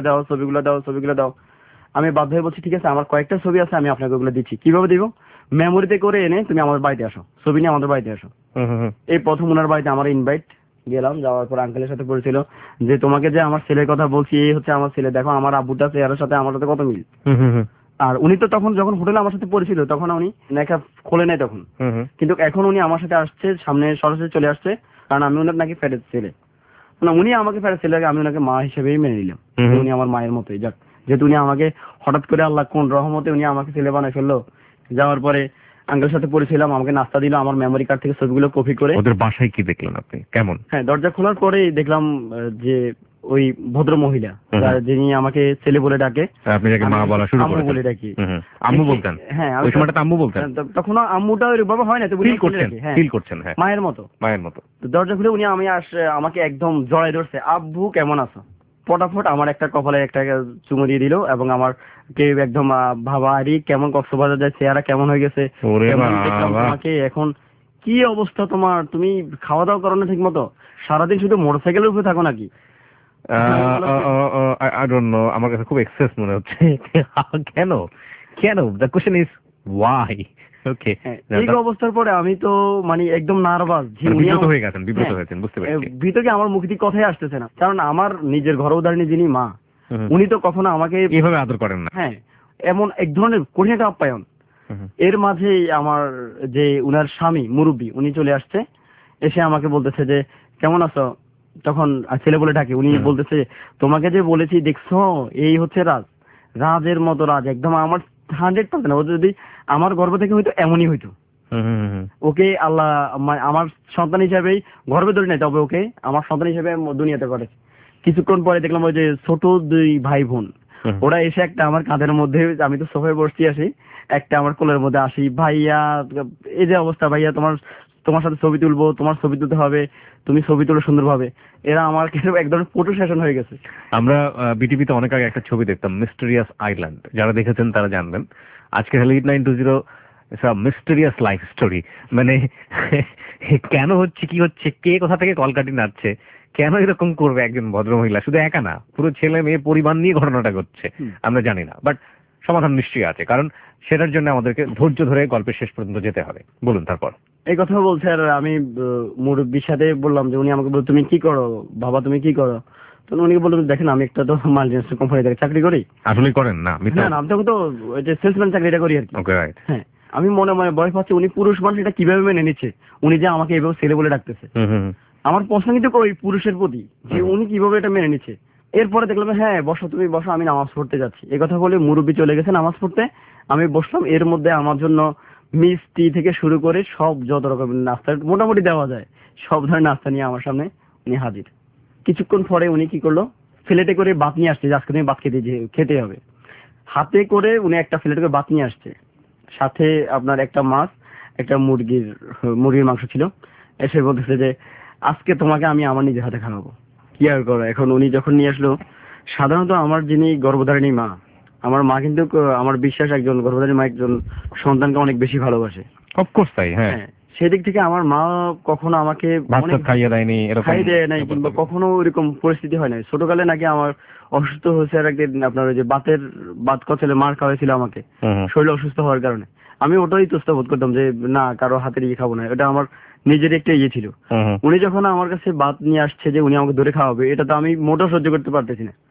ছবিগুলো দাও। আমি বাধ্য হয়ে বলছি ঠিক আছে আমার কয়েকটা ছবি আছে, আমি আপনাকে ওগুলো দিচ্ছি। কিভাবে দিব? মেমোরিতে করে এনে তুমি আমাদের বাড়িতে আসো, ছবি নিয়ে আমাদের বাড়িতে আসো। এই প্রথম ওনার বাড়িতে আমার ইনভাইট, গেলাম। যাওয়ার পর আঙ্কেলের সাথে পরিছিল যে তোমাকে যে আমার ছেলের কথা বলছি, এই হচ্ছে আমার ছেলে, দেখো আমার আব্বুটা চেহারার সাথে আমার সাথে কত মিল। আর উনি তো তখন যখন হোটেলে আমার সাথে পরিছিল তখন উনি নেকা খোলে নাই তখন, কিন্তু এখন উনি আমার সাথে আসছে, সামনে সরাসরি চলে আসছে, কারণ আমি ওনার নাকি ফ্যাটের ছেলে। না, উনি আমাকে ফ্যাটের ছেলে, আমি ওনাকে মা হিসেবেই মেনে নিলাম। উনি আমার মায়ের মতোই, যাক যেহেতু উনি আমাকে হঠাৎ করে আল্লাহ কোন রহমতে উনি আমাকে ছেলে বানাই ফেললো। যাওয়ার পরে আঙ্কেলের সাথে পরিছিলাম, আমাকে নাস্তা দিল, আমার মেমোরি কার্ড থেকে ছবিগুলো কপি করে। ওদের বাসায় কি দেখলেন আপনি? কেমন? হ্যাঁ, দরজা খোলার পরেই দেখলাম যে ওই ভদ্র মহিলা যিনি আমাকে ছেলে বলে ডাকে, আপনি যাকে মা বলা শুরু করেছেন, আম্মু বলে ডাকি। আম্মু বলতেন? হ্যাঁ, ওই সময়টা আম্মু বলতেন? তখন আম্মুটা ওই বাবা হয় না, তো ফিল করছেন হ্যাঁ, মায়ের মতো। দরজা খুলে উনি আমাকে একদম জড়াই ধরছে, আব্বু কেমন আছো? ফটাফট আমার একটা কপালে একটা চুমু দিয়ে দিল, এবং আমার কে একদম ভাবা আরে কেমন কক্সবাজার যায়, চেহারা কেমন হয়ে গেছে তোমাকে, এখন কি অবস্থা তোমার, তুমি খাওয়া দাওয়া করো না ঠিক মতো, সারাদিন শুধু মোটরসাইকেলের উপরে থাকো নাকি? I don't know, আমার কাছে খুব এক্সেস মনে হচ্ছে। কেন? The question is why? ওকে, এই অবস্থার পরে আমি তো মানে একদম নার্ভাস, বিব্রত হয়েছেন, বুঝতে পেরেছি। ভিতরে আমার মুখ দিয়ে কথাই আসতেছে না, কারণ আমার নিজের ঘর উদাহরণী যিনি মা, উনি তো কখনো আমাকে এইভাবে আদর করেন না। হ্যাঁ, এমন এক ধরনের কঠিন একটা আপ্যায়ন। এর মাঝে আমার যে উনার স্বামী মুরব্বী, উনি চলে আসছে, এসে আমাকে বলতেছে যে কেমন আছো? তখন ছেলে বলে ডাকে, উনি বলতেছে তোমাকে যে বলেছি দেখছো, এই হচ্ছে রাজের মতো রাজ, একদম আমার 100%। ও যদি আমার গর্ভ থেকে হইতো এমনই হইতো। ওকে আল্লাহ আমার সন্তান হিসেবেই গর্বে ধরে নাই, তবে ওকে আমার সন্তান হিসেবে দুনিয়াতে করে। কিছুক্ষণ পরে দেখলাম ওই যে ছোট 2 ভাই বোন, ওরা এসে একটা আমার কাঁধের মধ্যে, আমি তো সোফায় বসছি, আসি একটা আমার কোলের মধ্যে, আসি ভাইয়া এই যে অবস্থা, ভাইয়া তোমার সাথে ছবি তুলবো, তোমার ছবি তুলতে হবে, তুমি ছবি তুলো সুন্দরভাবে। এরা আমার এক ধরনের ফটো সেশন হয়ে গেছে। আমরা বিটিভিতে অনেক আগে একটা ছবি দেখতাম, মিস্টেরিয়াস আইল্যান্ড, যারা দেখেছেন তারা জানবেন। আজকে হলো 8920 মিস্টেরিয়াস লাইফ স্টোরি, মানে কেন হচ্ছে, কি হচ্ছে, কে কোথা থেকে কলকাঠি নাড়ছে, কেন এরকম করবে একজন ভদ্রমহিলা, শুধু একা না, পুরো ছেলে মেয়ে পরিবার নিয়ে ঘটনাটা ঘটছে, আমরা জানি না, বাট সমাধান নিশ্চয়ই আছে, কারণ সেটার জন্য আমাদেরকে ধৈর্য ধরে গল্পের শেষ পর্যন্ত যেতে হবে। বলুন তারপর। এই কথা বলছে। আর আমি মুরব্বীর সাথে বললাম যে, উনি আমাকে বলল তুমি কি করো বাবা, তুমি কি করো? তো উনি বললেন দেখেন আমি একটা তো মাল্টিনেশনাল কোম্পানিতে চাকরি করি। আসলে করেন না? না আমি তখন তো ওই যে সেলসম্যান চাকরিটা করি আর কি। Okay, right. হ্যাঁ, আমি মনে মনে ভয় পাচ্ছি উনি পুরুষ মানুষ এটা কিভাবে মেনে নিচ্ছে, উনি যে আমাকে এভাবে ছেলে বলে ডাকতেছে। আমার প্রশ্ন কিন্তু ওই পুরুষের প্রতি যে উনি কিভাবে এটা মেনে নিচ্ছে। এরপরে দেখলাম হ্যাঁ বসো, তুমি বসো, আমি নামাজ পড়তে যাচ্ছি। এই কথা বলে মুরব্বী চলে গেছে নামাজ পড়তে, আমি বসলাম। এর মধ্যে আমার জন্য মিষ্টি থেকে শুরু করে সব যত রকমের নাস্তা মোটামুটি দেওয়া যায় সব ধরনের নাস্তা নিয়ে আমার সামনে উনি হাজির। কিছুক্ষণ পরে উনি কি করলো, প্লেটে করে ভাত নিয়ে আসছে, আজকে তুমি ভাত খেতে হবে। হাতে করে উনি একটা প্লেটে করে ভাত নিয়ে আসছে, সাথে আপনার একটা মাছ, একটা মুরগির মাংস ছিল। এসে বলতেছে যে আজকে তোমাকে আমি আমার নিজের হাতে খাওয়াবো। কি আর করো। এখন উনি যখন নিয়ে আসলো, সাধারণত আমার যিনি গর্ভধারিণী মা, আমার মা কিন্তু আমার বিশ্বাস একজন গর্ভধারিণী মা একজন সন্তানকে অনেক বেশি ভালোবাসে। অফকোর্স তাই, হ্যাঁ। সেদিক থেকে আমার মা কখনো আমাকে খাইয়ে দেয়নি, খাইয়ে দেয় নাই, কিংবা কখনো ওইরকম পরিস্থিতি হয় নাই। ছোটকালে নাকি আমার অসুস্থ হয়েছে আর একদিন আপনার ওই যে বাত কচলে মার খাওয়াইছিল আমাকে শরীর অসুস্থ হওয়ার কারণে। আমি ওটাই তোস্তা বোধ করতাম যে না কারো হাতের ইয়ে খাবো না, এটা আমার নিজের একটা ইয়ে ছিল। উনি যখন আমার কাছে ভাত নিয়ে আসছে যে উনি আমাকে ধরে খাওয়াবে, এটা তো আমি মোটেও সহ্য করতে পারতেছি না।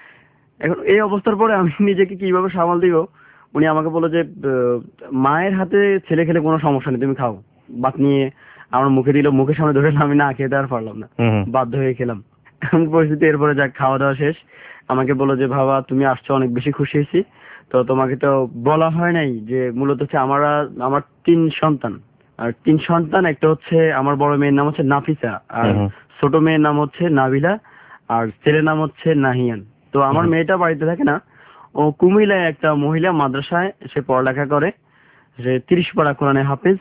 এখন এই অবস্থার পরে আমি নিজেকে কিভাবে সামাল দিব। উনি আমাকে বললো যে মায়ের হাতে ছেলে খেলে কোনো সমস্যা নেই, তুমি খাও। ভাত নিয়ে আমার মুখে দিল, মুখের সামনে ধরে আমি না খেতে আর পারলাম না, বাধ্য হয়ে খেলাম। এমন পরিস্থিতি। এরপরে যাক খাওয়া দাওয়া শেষ, আমাকে বললো যে বাবা তুমি আসছো, অনেক বেশি খুশি হয়েছি। তো তোমাকে তো বলা হয় নাই যে মূলত হচ্ছে আমার 3 সন্তান, আর 3 সন্তান একটা হচ্ছে আমার বড় মেয়ের নাম হচ্ছে নাফিসা, আর ছোট মেয়ের নাম হচ্ছে নাবিলা, আর ছেলের নাম হচ্ছে নাহিয়ান। তো আমার মেয়েটা বাড়িতে থাকে না, ও কুমিল্লায় একটা মহিলা মাদ্রাসায় সে পড়ালেখা করে, সে 30 পারা কোরআনে হাফেজ।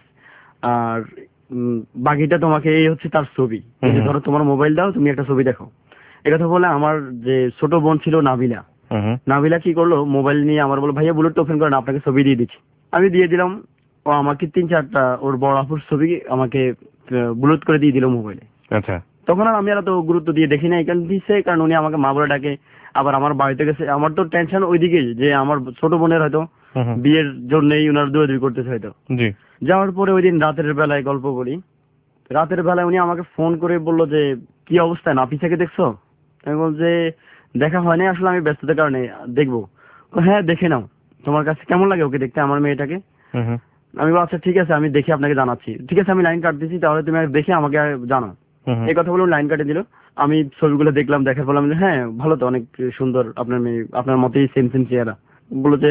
আর বাকিটা তোমাকে এই হচ্ছে তার ছবি, ধরো তোমার মোবাইল দাও, তুমি একটা ছবি দেখো। একথা বলে আমার যে ছোট বোন ছিল নাবিলা, নাবিলা কি করলো, মোবাইল নিয়ে আমার বললো ভাইয়া বুলেট ওপেন করেন, আপনাকে ছবি দিয়ে দিচ্ছি। আমি দিয়ে দিলাম। ও আমাকে 3-4টা ওর বড় আপুর ছবি আমাকে বুলেট করে দিয়ে দিল মোবাইলে। আচ্ছা। তখন আর আমি আর তো গুরুত্ব দিয়ে দেখি না, এখানে দিচ্ছে কারণ উনি আমাকে মা বলে ডাকে। আবার আমার বাড়িতে গেছে, আমার তো টেনশন ওইদিকে যে আমার ছোট বোনের হয়তো বিয়ের জন্যই উনার দৌড়াদৌড়ি করতেছে হয়তো। যাওয়ার পরে ওই দিন রাতের বেলায় গল্প করি, রাতের বেলায় উনি আমাকে ফোন করে বললো যে কি অবস্থা, নাফিসাকে দেখছো? আমি বলছি দেখা হয়নি আসলে, আমি ব্যস্ততার কারণে দেখবো। হ্যাঁ দেখে নাও, তোমার কাছে কেমন লাগে ওকে দেখতে, আমার মেয়েটাকে? আমি বলছি আচ্ছা ঠিক আছে, আমি দেখে আপনাকে জানাচ্ছি। ঠিক আছে আমি লাইন কাটতেছি, তাহলে তুমি দেখে আমাকে জানাও। এই কথা বলে লাইন কাটে দিল। আমি ছবিগুলো দেখলাম, দেখার বললাম যে হ্যাঁ ভালো তো, অনেক সুন্দর আপনার মেয়ে, আপনার মতেই সেম চেহারা। বললো যে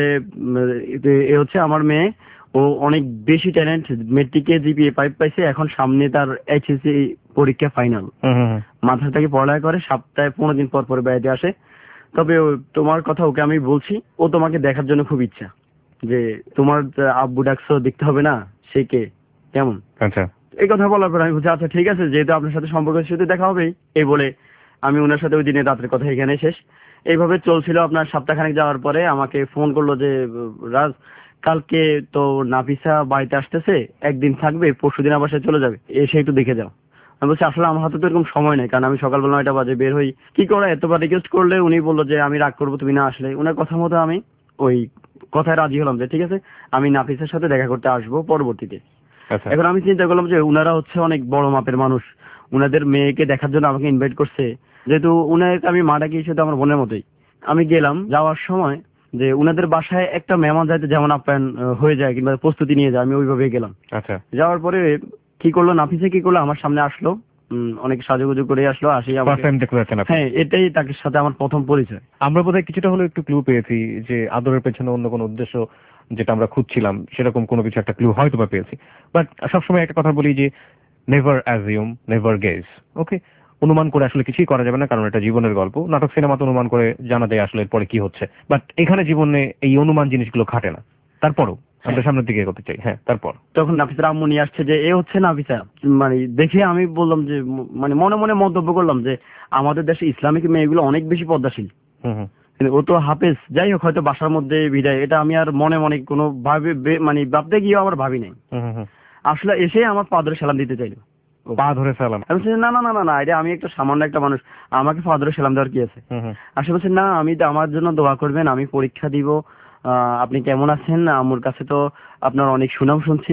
এ হচ্ছে আমার মেয়ে, ও অনেক বেশি ট্যালেন্ট, মেট্রিকে জিপিএ 5 পাইছে, এখন সামনে তার এইচএসসি পরীক্ষা ফাইনাল। মাথা থেকে পড়ালেখা করে, সপ্তাহে 15 দিন পর পর বেড়াতে আসে। তবে তোমার কথা ওকে আমি বলছি, ও তোমাকে দেখার জন্য খুব ইচ্ছা, যে তোমার আব্বু ডাকছো, দেখতে হবে না সে কে কেমন। আচ্ছা। এই কথা বলার পর আমি বলছি আচ্ছা ঠিক আছে, যেহেতু আপনার সাথে সম্পর্ক সাথে দেখা হবেই, এই বলে আমি ওনার সাথে ওই দিনে রাতের কথা এখানে শেষ। এইভাবে চলছিল। আপনার সপ্তাহখানেক যাওয়ার পরে আমাকে ফোন করলো যে রাজ কালকে তো নাফিসা বাড়িতে আসতেছে, একদিন থাকবে, পরশুদিন আবার সে চলে যাবে, এসে একটু দেখে যাও। আমি বলছি আসলে আমার হাতে তো এরকম সময় নেই, কারণ আমি সকালবেলা 9টা বাজে বের হই, কি করে এতবার রিকোয়েস্ট করলে উনি বললো যে আমি রাগ করবো তুমি না আসলে। ওনার কথা মতো আমি ওই কথায় রাজি হলাম যে ঠিক আছে আমি নাফিসের সাথে দেখা করতে আসবো পরবর্তীতে। এখন আমি চিন্তা করলাম যে উনারা হচ্ছে অনেক বড় মাপের মানুষ, উনাদের মেয়েকে দেখার জন্য আমাকে ইনভাইট করছে, যেহেতু উনাকে আমি মা ডাকি, সেটা আমার বোনের মতোই। আমি গেলাম, যাওয়ার সময় যে উনাদের বাসায় একটা মেহমান যাইতে যেমন আপ্যায়ন হয়ে যায় কিংবা প্রস্তুতি নিয়ে যায়, আমি ওইভাবে গেলাম। আচ্ছা। যাওয়ার পরে কি করলো নাফিসা, কি করলো আমার সামনে আসলো, অনেক সাজুগুজু করে আসলো, আসি হ্যাঁ এটাই তাকে সাথে আমার প্রথম পরিচয়। আমরা বোধহয় কিছুটা হলো একটু ক্লু পেয়েছি যে আদরের পেছনে অন্য কোনো উদ্দেশ্য যেটা আমরা খুঁজছিলাম, সেরকম কোনো কিছু একটা ক্লু হয়তো বা পেয়েছি। বাট সবসময় একটা কথা বলি যে never assume, never guess. Okay, অনুমান করে আসলে কিছুই করা যাবে না, কারণ এটা জীবনের গল্প। নাটক সিনেমাতে অনুমান করে জানা যায় আসলে এরপরে কি হচ্ছে, বাট এখানে জীবনে এই অনুমান জিনিসগুলো খাটে না। তারপরও আমরা সামনের দিকে এগোতে চাই। হ্যাঁ, তারপর তখন নাফিসার আম্মু নিয়ে আসছে যে এ হচ্ছে নাফিসা। মানে দেখে আমি বললাম যে মানে মনে মনে মন্তব্য করলাম যে আমাদের দেশে ইসলামিক মেয়েগুলো অনেক বেশি পর্দাশীল, ও তো হাফেজ। যাই হোক হয়তো বাসার মধ্যে বিদায়, এটা আমি আর মনে মনে কোনো ভাবে মানে ভাবতে গিয়ে আবার ভাবি নাই। আসলে এসে আমার পা ধরে সালাম দিতে চাইলো। পা ধরে সালাম? আমি বলছি না না না না, এটা আমি একটা সামান্য একটা মানুষ, আমাকে পা ধরে সালাম দেওয়ার কি আছে। আসলে বলছি না, আমি আমার জন্য দোয়া করবেন, আমি পরীক্ষা দিব, আপনি কেমন আছেন, আমার কাছে তো আপনার অনেক সুনাম শুনছি,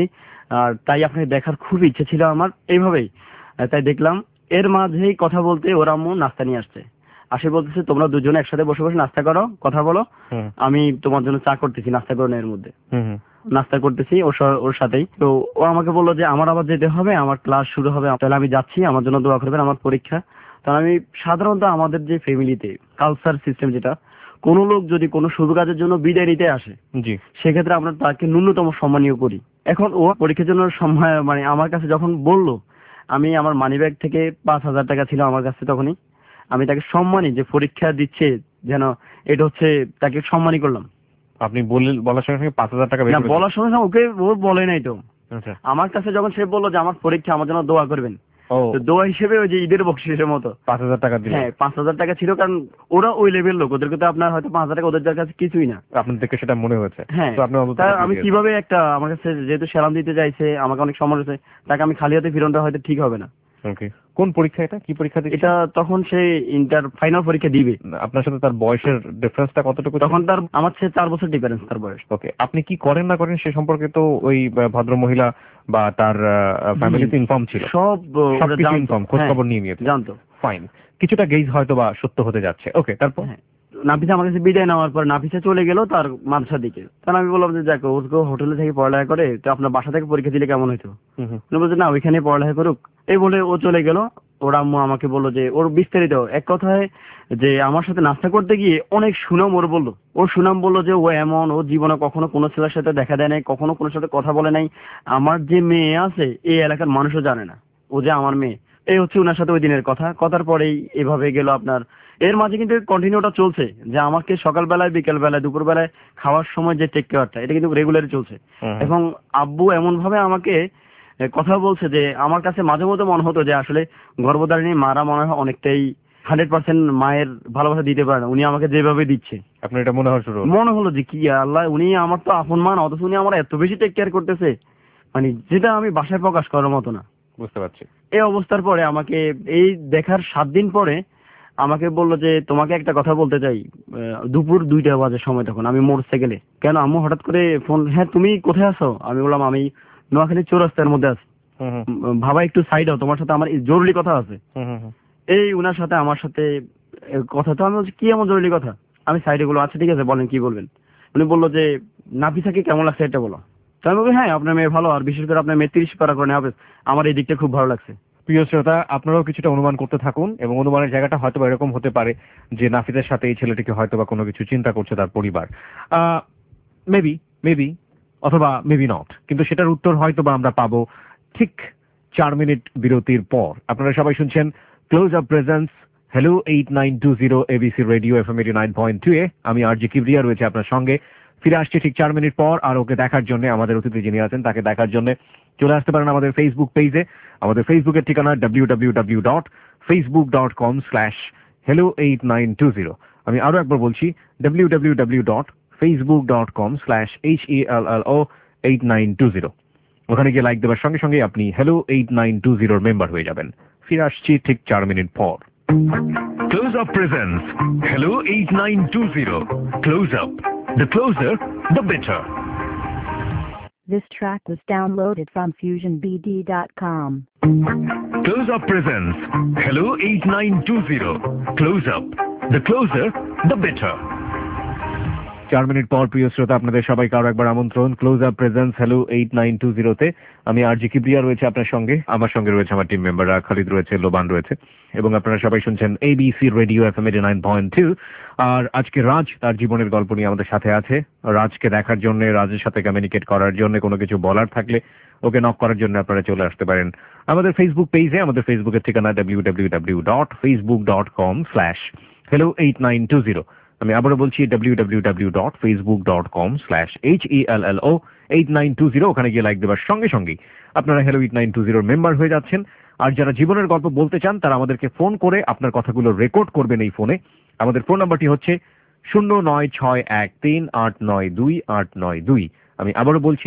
আর তাই আপনাকে দেখার খুব ইচ্ছে ছিল আমার এইভাবেই। তাই দেখলাম। এর মাঝেই কথা বলতে ওর আম্মু নাস্তা নিয়ে আসছে, আসে বলতেছে তোমরা দুজনে একসাথে বসে বসে নাস্তা করো, কথা বলো, আমি তোমার জন্য চা করতেছি, নাস্তা করো না এর মধ্যে। নাস্তা করতেছি ওর সাথেই। তো ও আমাকে বললো যে আমার আবার যেতে হবে, আমার ক্লাস শুরু হবে, তাহলে আমি যাচ্ছি, আমার জন্য দোয়া করবেন, আমার পরীক্ষা। কারণ আমি সাধারণত আমাদের যে ফ্যামিলিতে কালচার সিস্টেম যেটা, কোন লোক যদি কোনো শুভ কাজের জন্য বিদায় নিতে আসে, জি, সেক্ষেত্রে আমরা তাকে ন্যূনতম সম্মানীয় করি। এখন ও পরীক্ষার জন্য সময় মানে আমার কাছে যখন বললো, আমি আমার মানিব্যাগ থেকে 5,000 টাকা ছিল আমার কাছে তখনই, আমি তাকে সম্মানী যে পরীক্ষা দিচ্ছে যেন এটা হচ্ছে তাকে সম্মানী করলাম। আপনি বললেন বলার সঙ্গে সঙ্গে 5,000 টাকা না, বলার সঙ্গে সঙ্গে ওকে ও বলে নাই তো। আমার কাছে যখন সে বললো যে আমার পরীক্ষা, আমার জন্য দোয়া করবেন, দোয়া হিসেবে ওই যে ঈদের বকশিসের মতো 5,000 টাকা দিল। হ্যাঁ, 5,000 টাকা ছিল, কারণ ওরা ওই লেভেল লোক, ওদেরকে তো আপনার হয়তো 5,000 টাকা ওদের কাছে কিছুই না। আপনার থেকে সেটা মনে হয়েছে। হ্যাঁ, আমি কিভাবে একটা আমার কাছে যেহেতু সালাম দিতে চাইছে, আমাকে অনেক সম্মান হয়েছে, তাকে আমি খালি হাতে ফিরনটা হয়তো ঠিক হবে না। কোন পরীক্ষা এটা? কি পরীক্ষা দিচ্ছে? এটা তখন সে ইন্টার ফাইনাল পরীক্ষা দিবে। আপনার সাথে তার বয়সের ডিফারেন্সটা কতটুকু? তখন তার আমার চেয়ে 4 বছর ডিফারেন্স তার বয়স। ওকে, আপনি কি করেন না করেন সে সম্পর্কে তো ওই ভদ্র মহিলা বা তার ফ্যামিলিতে ইনফর্ম ছিল, সবকিছু ইনফর্ম, খোঁজ খবর নিয়ে নিয়েছে, জানতো। ফাইন, কিছুটা গেজ হয়তো বা সত্য হতে যাচ্ছে। ওকে, তারপর? নাফিসা আমার কাছে বিদায় নেওয়ার পর নাফিসা চলে গেল তার মাদ্রাসার দিকে। তখন আমি বললাম যে দেখো, ওকে হোটেলে থেকে পড়ালেখা করে, তো আপনার বাসা থেকে পরীক্ষা দিলে কেমন হতো? উনি বলছে না, ওইখানে পড়ালেখা করুক। এই বলে ও চলে গেল। ওর আম্মু আমাকে বললো যে ওর বিস্তারিত এক কথায় যে আমার সাথে নাস্তা করতে গিয়ে অনেক সুনাম ওর বললো। ওর সুনাম বললো যে ও এমন, ও জীবনে কখনো কোনো ছেলের সাথে দেখা দেয় নাই, কখনো কোনো সাথে কথা বলে নাই, আমার যে মেয়ে আছে এই এলাকার মানুষও জানে না ও যে আমার মেয়ে। এই হচ্ছে ওনার সাথে ওই দিনের কথা। কথার পরেই এভাবে গেল আপনার। এর মাঝে কিন্তু কন্টিনিউটা চলছে যে আমাকে সকালবেলায়, বিকেল বেলায়, দুপুর বেলায় খাওয়ার সময় যে টেক কেয়ারটা, এটা কিন্তু রেগুলারই চলছে। এবং আব্বু এমন ভাবে আমাকে কথা বলছে যে আমার কাছে মাঝে মধ্যে মনে হতো যে আসলে গর্ভধারিণী মারা মনে হয় অনেকটাই 100% মায়ের ভালোবাসা দিতে পারে না, উনি আমাকে যেভাবে দিচ্ছে। আপনার এটা মনে হলো যে কি আল্লাহ, উনি আমার তো আপন মান, অথচ উনি আমার এত বেশি টেক কেয়ার করতেছে, মানে যেটা আমি বাসায় প্রকাশ করার মতো না। বুঝতে পারছি। এই অবস্থার পরে আমাকে এই দেখার 7 দিন পরে আমাকে বললো যে তোমাকে একটা কথা বলতে চাই। দুপুর 2টা বাজে সময়, তখন আমি মোটরসাইকেলে। কেন আম্মু হঠাৎ করে ফোন? হ্যাঁ, তুমি কোথায় আছো? আমি বললাম আমি নোয়াখালী চৌরাস্তার মধ্যে আছি। ভাবা একটু সাইড হও, তোমার সাথে আমার জরুরি কথা আছে। এই উনার সাথে আমার সাথে কথা। তো আমি বলছি কি এমন জরুরি কথা? আমি সাইডে গুলো, আচ্ছা ঠিক আছে বলেন কি বলবেন। উনি বললো যে নাফিসাকে কেমন লাগছে এটা বলো। তো আমি বলি হ্যাঁ, আপনার মেয়ে ভালো, আর বিশেষ করে আপনার মেয়ে 30 পারা করে হবে, আমার এই দিকটা খুব ভালো লাগছে। প্রিয় শ্রোতা, আপনারাও কিছুটা অনুমান করতে থাকুন, এবং অনুমানের জায়গাটা হয়তো বা এরকম হতে পারে যে নাফিসের সাথে এই ছেলেটিকে হয়তো বা কোনো কিছু চিন্তা করছে তার পরিবার। মেবি অথবা মেবি নট, কিন্তু সেটার উত্তর হয়তো বা আমরা পাবো ঠিক 4 মিনিট বিরতির পর। আপনারা সবাই শুনছেন close up presence hello 8920 ABC radio FM 89.2 এ। আমি আরজি কিবরিয়া রয়েছে আপনার সঙ্গে। ফিরে আসছি ঠিক 4 মিনিট পর। আর ওকে দেখার জন্য, আমাদের অতিথি যিনি আছেন তাকে দেখার জন্য চলে আসতে পারেন আমাদের ফেসবুক পেজে। আমাদের ফেসবুকের ঠিকানা www.facebook.com/hello8920। আমি আরো একবার বলছি, www.facebook.com/HELLO8920। ওখানে গিয়ে লাইক দেওয়ার সঙ্গে সঙ্গে আপনি হ্যালো 8920 মেম্বার হয়ে যাবেন। ফিরে আসছি ঠিক 4 মিনিট পর। Close Up presents Hello 8920. Close Up. The closer, the better. This track was downloaded from FusionBD.com. Close Up presents Hello 8920. Close Up. The closer, the better. 4 মিনিট পর প্রিয় শ্রোতা, আপনাদের সবাইকে আরো একবার আমন্ত্রণ ক্লোজ আপ প্রেজেন্স হ্যালো 8920 তে। আমি আরজি কিবরিয়া রয়েছে আপনার সঙ্গে, আমার সঙ্গে রয়েছে আমার টিম মেম্বাররা, খালিদ রয়েছে, লোবান রয়েছে, এবং আপনারা সবাই শুনছেন এবিসি রেডিও FM 89.2। আর আজকে রাজ তার জীবনের গল্প নিয়ে আমাদের সাথে আছে। রাজকে দেখার জন্য, রাজের সাথে কমিউনিকেট করার জন্য, কোনো কিছু বলার থাকলে ওকে নক করার জন্য আপনারা চলে আসতে পারেন আমাদের ফেসবুক পেজে। আমাদের ফেসবুকের ঠিকানা www.facebook.com/hello8920। আমি আবারও বলছি www.facebook.com/HELLO8920। ওখানে গিয়ে লাইক দেওয়ার সঙ্গে সঙ্গেই আপনারা হ্যালো 8920 মেম্বার হয়ে যাচ্ছেন। আর যারা জীবনের গল্প বলতে চান তারা আমাদেরকে ফোন করে আপনার কথাগুলো রেকর্ড করবেন এই ফোনে। আমাদের ফোন নাম্বারটি হচ্ছে 09613892892। আমি আবারও বলছি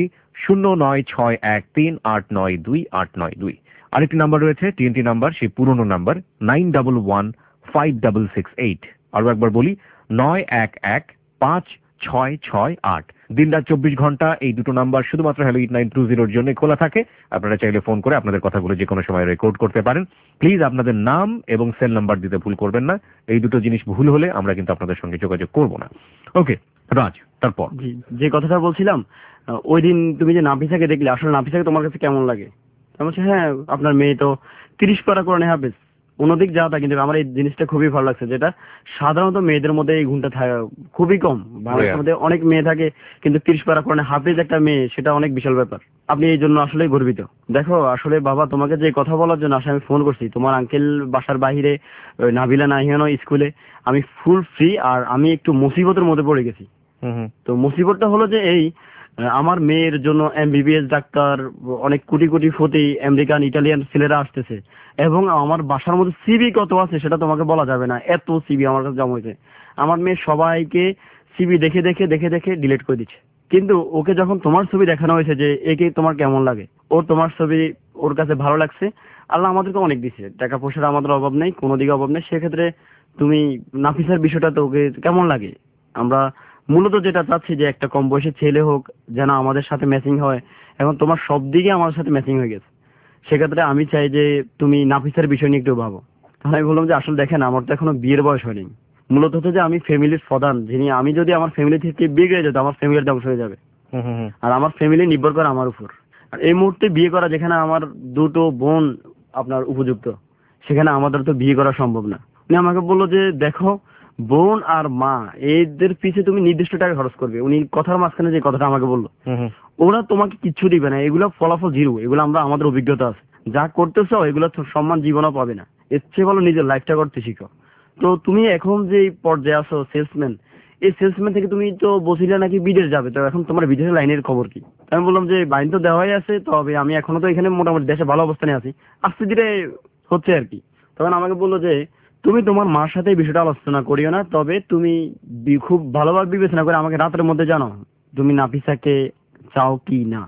09613892892। আরেকটি নাম্বার রয়েছে, TNT নাম্বার, সেই পুরনো নাম্বার 91156668। আরো একবার বলি 9115 668। দিনরাত 24 ঘন্টা এই দুটো নাম্বার শুধুমাত্র হ্যালো 8920 জন্য খোলা থাকে। আপনারা চাইলে ফোন করে আপনাদের কথাগুলো যে কোনো সময় রেকর্ড করতে পারেন। প্লিজ আপনাদের নাম এবং সেল নাম্বার দিতে ভুল করবেন না। এই দুটো জিনিস ভুল হলে আমরা কিন্তু আপনাদের সঙ্গে যোগাযোগ করব না। ওকে রাজ, তারপর যে কথাটা বলছিলাম, ওই দিন তুমি যে নাফিসাকে দেখলে, আসলে নাফিসাকে তোমার কাছে কেমন লাগে? আমি বলছি হ্যাঁ, আপনার মেয়ে তো 30 পারা কোরআনে হাফেজ। অন্যদিক যাওয়া তা, কিন্তু আমার এই জিনিসটা খুবই ভালো লাগছে, যেটা সাধারণত মেয়েদের মধ্যে এই গুণটা থাকে খুবই কম। বাংলাদেশের মধ্যে অনেক মেয়ে থাকে, কিন্তু 30 পারা কোরআনে হাফেজ একটা মেয়ে, সেটা অনেক বিশাল ব্যাপার। আপনি এই জন্য আসলে গর্বিত। দেখো আসলে বাবা, তোমাকে যে কথা বলার জন্য আসলে আমি ফোন করছি, তোমার আঙ্কেল বাসার বাহিরে নাবিলা নাহিয়ানো স্কুলে, আমি ফুল ফ্রি, আর আমি একটু মুসিবতের মধ্যে পড়ে গেছি। তো মুসিবতটা হলো যে এই, আমার মেয়ের জন্য MBBS ডাক্তার, অনেক কোটি কোটি ফতি আমেরিকান ইটালিয়ান ছেলেরা আসতেছে, এবং আমার বাসার মধ্যে সিবি কত আছে সেটা তোমাকে বলা যাবে না, এত সিবি আমার কাছে জমা হয়েছে। আমার মেয়ে সবাইকে সিবি দেখে দেখে দেখে দেখে ডিলিট করে দিচ্ছে। কিন্তু ওকে যখন তোমার ছবি দেখানো হয়েছে যে একে তোমার কেমন লাগে, ওর তোমার ছবি ওর কাছে ভালো লাগছে। আল্লাহ আমাদেরকে অনেক দিছে, টাকা পয়সার আমাদের অভাব নেই, কোনো দিকে অভাব নেই। সেক্ষেত্রে তুমি নাফিসার বিষয়টা তো ওকে কেমন লাগে? আমরা মূলত যেটা চাচ্ছি যে একটা কম বয়সী ছেলে হোক, যেন আমাদের সাথে ম্যাচিং হয়। এখন তোমার সব দিকে আমাদের সাথে ম্যাচিং হয়ে গেছে, সেক্ষেত্রে আমি চাই যে তুমি নাফিসার বিষয় নিয়ে একটু ভাবো। তাহলে আমি বললাম যে আসলে দেখেন, আমার তো এখনো বিয়ের বয়স হয়নি। মূলত হচ্ছে যে আমি ফ্যামিলির প্রধান, যিনি, আমি যদি আমার ফ্যামিলি থেকে বিয়ে করে যেত, আমার ফ্যামিলির ধ্বংস হয়ে যাবে, আর আমার ফ্যামিলি নির্ভর করে আমার উপর। আর এই মুহূর্তে বিয়ে করা, যেখানে আমার দুটো বোন আপনার উপযুক্ত, সেখানে আমাদের তো বিয়ে করা সম্ভব না। উনি আমাকে বললো যে দেখো, বোন আর মা এদের পিছে তুমি নির্দিষ্ট টাকা খরচ করবে। উনি কথার মাঝখানে যে কথাটা আমাকে বললো, ওরা তোমাকে কিচ্ছু দিবে না, এগুলো ফলাফল জিরো, এগুলো আমরা, আমাদের অভিজ্ঞতা আছে, যা করতেছ এগুলো সম্মান জীবনও পাবে না। এর চেয়ে ভালো নিজের লাইফটা করতে শিখো। তো তুমি এখন যে পর্যায়ে আছো সেলসম্যান, এই সেলসম্যান থেকে তুমি তো বলছিলে নাকি বিদেশ যাবে, তো এখন তোমার বিদেশের লাইনের খবর কি? আমি বললাম যে লাইন তো দেওয়াই আছে, তবে আমি এখনো তো এখানে মোটামুটি দেশে ভালো অবস্থানে আছি, আস্তে ধীরে হচ্ছে আর কি। তখন আমাকে বললো যে তুমি তোমার মার সাথে এই বিষয়টা আলোচনা করিও না, তবে তুমি খুব ভালোভাবে বিবেচনা করে আমাকে রাতের মধ্যে জানো তুমি নাফিসাকে চাও কি না।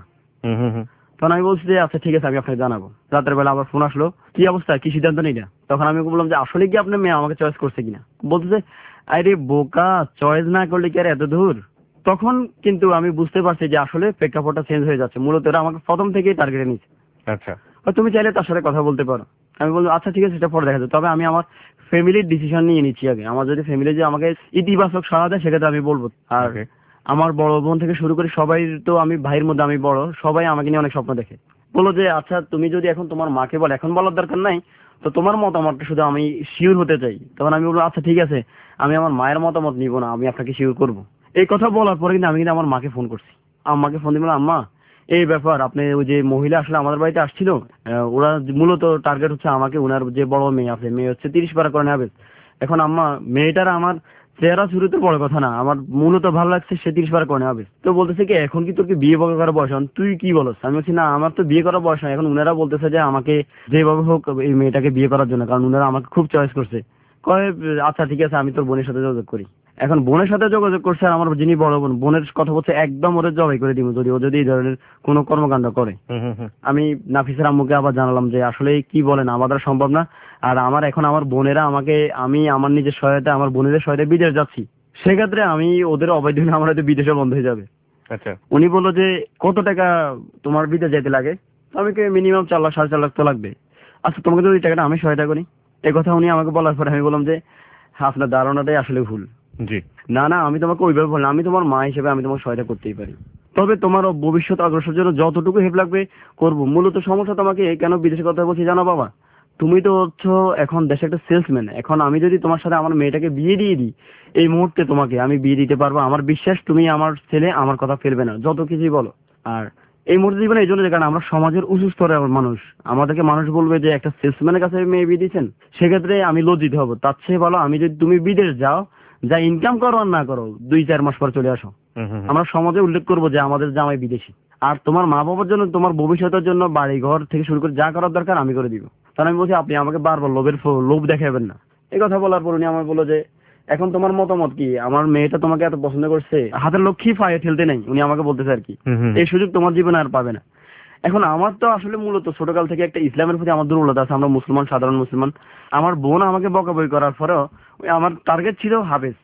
তখন আমি বলছি যে আচ্ছা ঠিক আছে, আমি আপনাকে জানাবো। রাতের বেলা আবার ফোন আসলো, কি অবস্থা, কি সিদ্ধান্ত নিলা? তখন আমি বললাম যে আসলে কি আপনার মেয়ে আমাকে চয়েস করছে কিনা। বলতেছে আরে বোকা, চয়েস না করলে কি আর এত দূর? তখন কিন্তু আমি বুঝতে পারছি যে আসলে প্রেক্ষাপটটা চেঞ্জ হয়ে যাচ্ছে, মূলত এরা আমাকে প্রথম থেকেই টার্গেটে নিচ্ছে। আচ্ছা, তুমি চাইলে তার সাথে কথা বলতে পারো। আমি বললাম আচ্ছা ঠিক আছে, সেটা পরে দেখা যাবে, তবে আমি আমার ফ্যামিলির ডিসিশন নিয়ে নিচ্ছি আগে। আমার যদি ফ্যামিলি যে আমাকে ইতিবাচক সাড়া দেয়, সেক্ষেত্রে আমি বলবো। আর আমার বড় বোন থেকে শুরু করে সবাই, তো আমি ভাইয়ের মধ্যে আমি বড়, সবাই আমাকে নিয়ে অনেক স্বপ্ন দেখে। বলো যে আচ্ছা তুমি যদি এখন তোমার মাকে বল, এখন বলার দরকার নাই, তো তোমার মতামতটা শুধু আমি শিওর হতে চাই। তখন আমি বলবো আচ্ছা ঠিক আছে, আমি আমার মায়ের মতামত নিব না, আমি আপনাকে শিওর করবো। এই কথা বলার পরে কিন্তু আমি কিন্তু আমার মাকে ফোন করছি। আম্মাকে ফোন দিয়ে বললাম আম্মা, এই ব্যাপার, আপনি ওই যে মহিলা আসলে আমাদের বাড়িতে আসছিল, ওরা মূলত টার্গেট হচ্ছে আমাকে, ওনার যে বড় মেয়ে আছে, মেয়ে হচ্ছে 30 পারা করে নেবে। এখন আম্মা, মেয়েটার আমার চেহারা শুরুতে বড় কথা না, আমার মূলত ভালো লাগছে সে 30 পারা করে নেবে। তো বলতেছে কি এখন কি তোর কি বিয়ে করার বয়স? তুই কি বলস? আমি বলছি না, আমার তো বিয়ে করার বয়স না। এখন উনারা বলতেছে যে আমাকে যেভাবে হোক এই মেয়েটাকে বিয়ে করার জন্য, কারণ উনারা আমাকে খুব চয়েস করছে। কয় আচ্ছা ঠিক আছে, আমি তোর বোনের সাথে যোগাযোগ করি। এখন বোনের সাথে যোগাযোগ করছে, আর আমার যিনি বড় বোন, বোনের কথা বলছে একদম ওদের জবাই করে দিব যদি ও যদি এই ধরনের কোনো কর্মকাণ্ড করে। আমি নাফিসের আম্মুকে আবার জানালাম যে আসলে কি বলেন, আমাদের সম্ভব না। আর আমার এখন আমার বোনেরা আমাকে, আমি আমার নিজের সহায়তা, আমার বোনেদের সহায়তা বিদেশ যাচ্ছি, সেক্ষেত্রে আমি ওদের অবৈধ হলে আমার হয়তো বিদেশে বন্ধ হয়ে যাবে। আচ্ছা, উনি বললো যে কত টাকা তোমার বিদেশ যেতে লাগে? আমি মিনিমাম 4 লাখ 4.5 লাখ তো লাগবে। আচ্ছা তোমাকে যদি টাকাটা আমি সহায়তা করি। এই কথা উনি আমাকে বলার পরে আমি বললাম যে আপনার ধারণাটাই আসলে ভুল। জি না না, আমি তোমাকে ওইভাবে বললাম, আমি তোমার মা হিসেবে আমি তোমাকে সহায়তা করতেই পারি, তবে তোমার ভবিষ্যৎ অগ্রসর জন্য যতটুকু হেল্প লাগবে করবো। মূলত সমস্যা তোমাকে কেন বিদেশের কথা বলছি জানো বাবা? তুমি তো হচ্ছে এখন দেশে একটা সেলসম্যান। এখন আমি যদি তোমার সাথে আমার মেয়েটাকে বিয়ে দিয়ে দিই, এই মুহূর্তে তোমাকে আমি বিয়ে দিতে পারবো, আমার বিশ্বাস তুমি আমার ছেলে আমার কথা ফেলবে না, যত কিছুই বলো। আর এই মুহূর্তে জীবনে এই জন্য, কারণ আমরা সমাজের উঁচু স্তরের মানুষ, আমাদেরকে মানুষ বলবে যে একটা সেলসম্যানের কাছে মেয়ে বিয়ে দিচ্ছেন, সেক্ষেত্রে আমি লজ্জিত হবো। তার চেয়ে ভালো আমি যদি তুমি বিদেশ যাও, যা ইনকাম করো আর না করো, 2-4 মাস পর চলে আসো, আমরা সমাজে উল্লেখ করবো যে আমাদের জামাই বিদেশি। আর তোমার মা বাবার জন্য, তোমার ভবিষ্যতের জন্য বাড়ি ঘর থেকে শুরু করে যা করার দরকার আমি করে দিব। তাহলে আমি বলছি আপনি আমাকে বারবার লোভ দেখাবেন না। এই কথা বলার পর উনি আমার বললো যে এখন তোমার মতামত কি? আমার মেয়েটা তোমাকে এত পছন্দ করছে, হাতের লক্ষ্মী পায়ে ঠেলতে নেই, উনি আমাকে বলতেছে আর কি। এই সুযোগ তোমার জীবনে আর পাবে না। এখন আমার তো আসলে মূলত ছোটকাল থেকে একটা ইসলামের প্রতি আমার দুর্বলতা আছে, আমরা মুসলমান, সাধারণ মুসলমান। আমার বোন আমাকে বকাবকি করার পরেও আমার টার্গেট ছিল হাফেজ।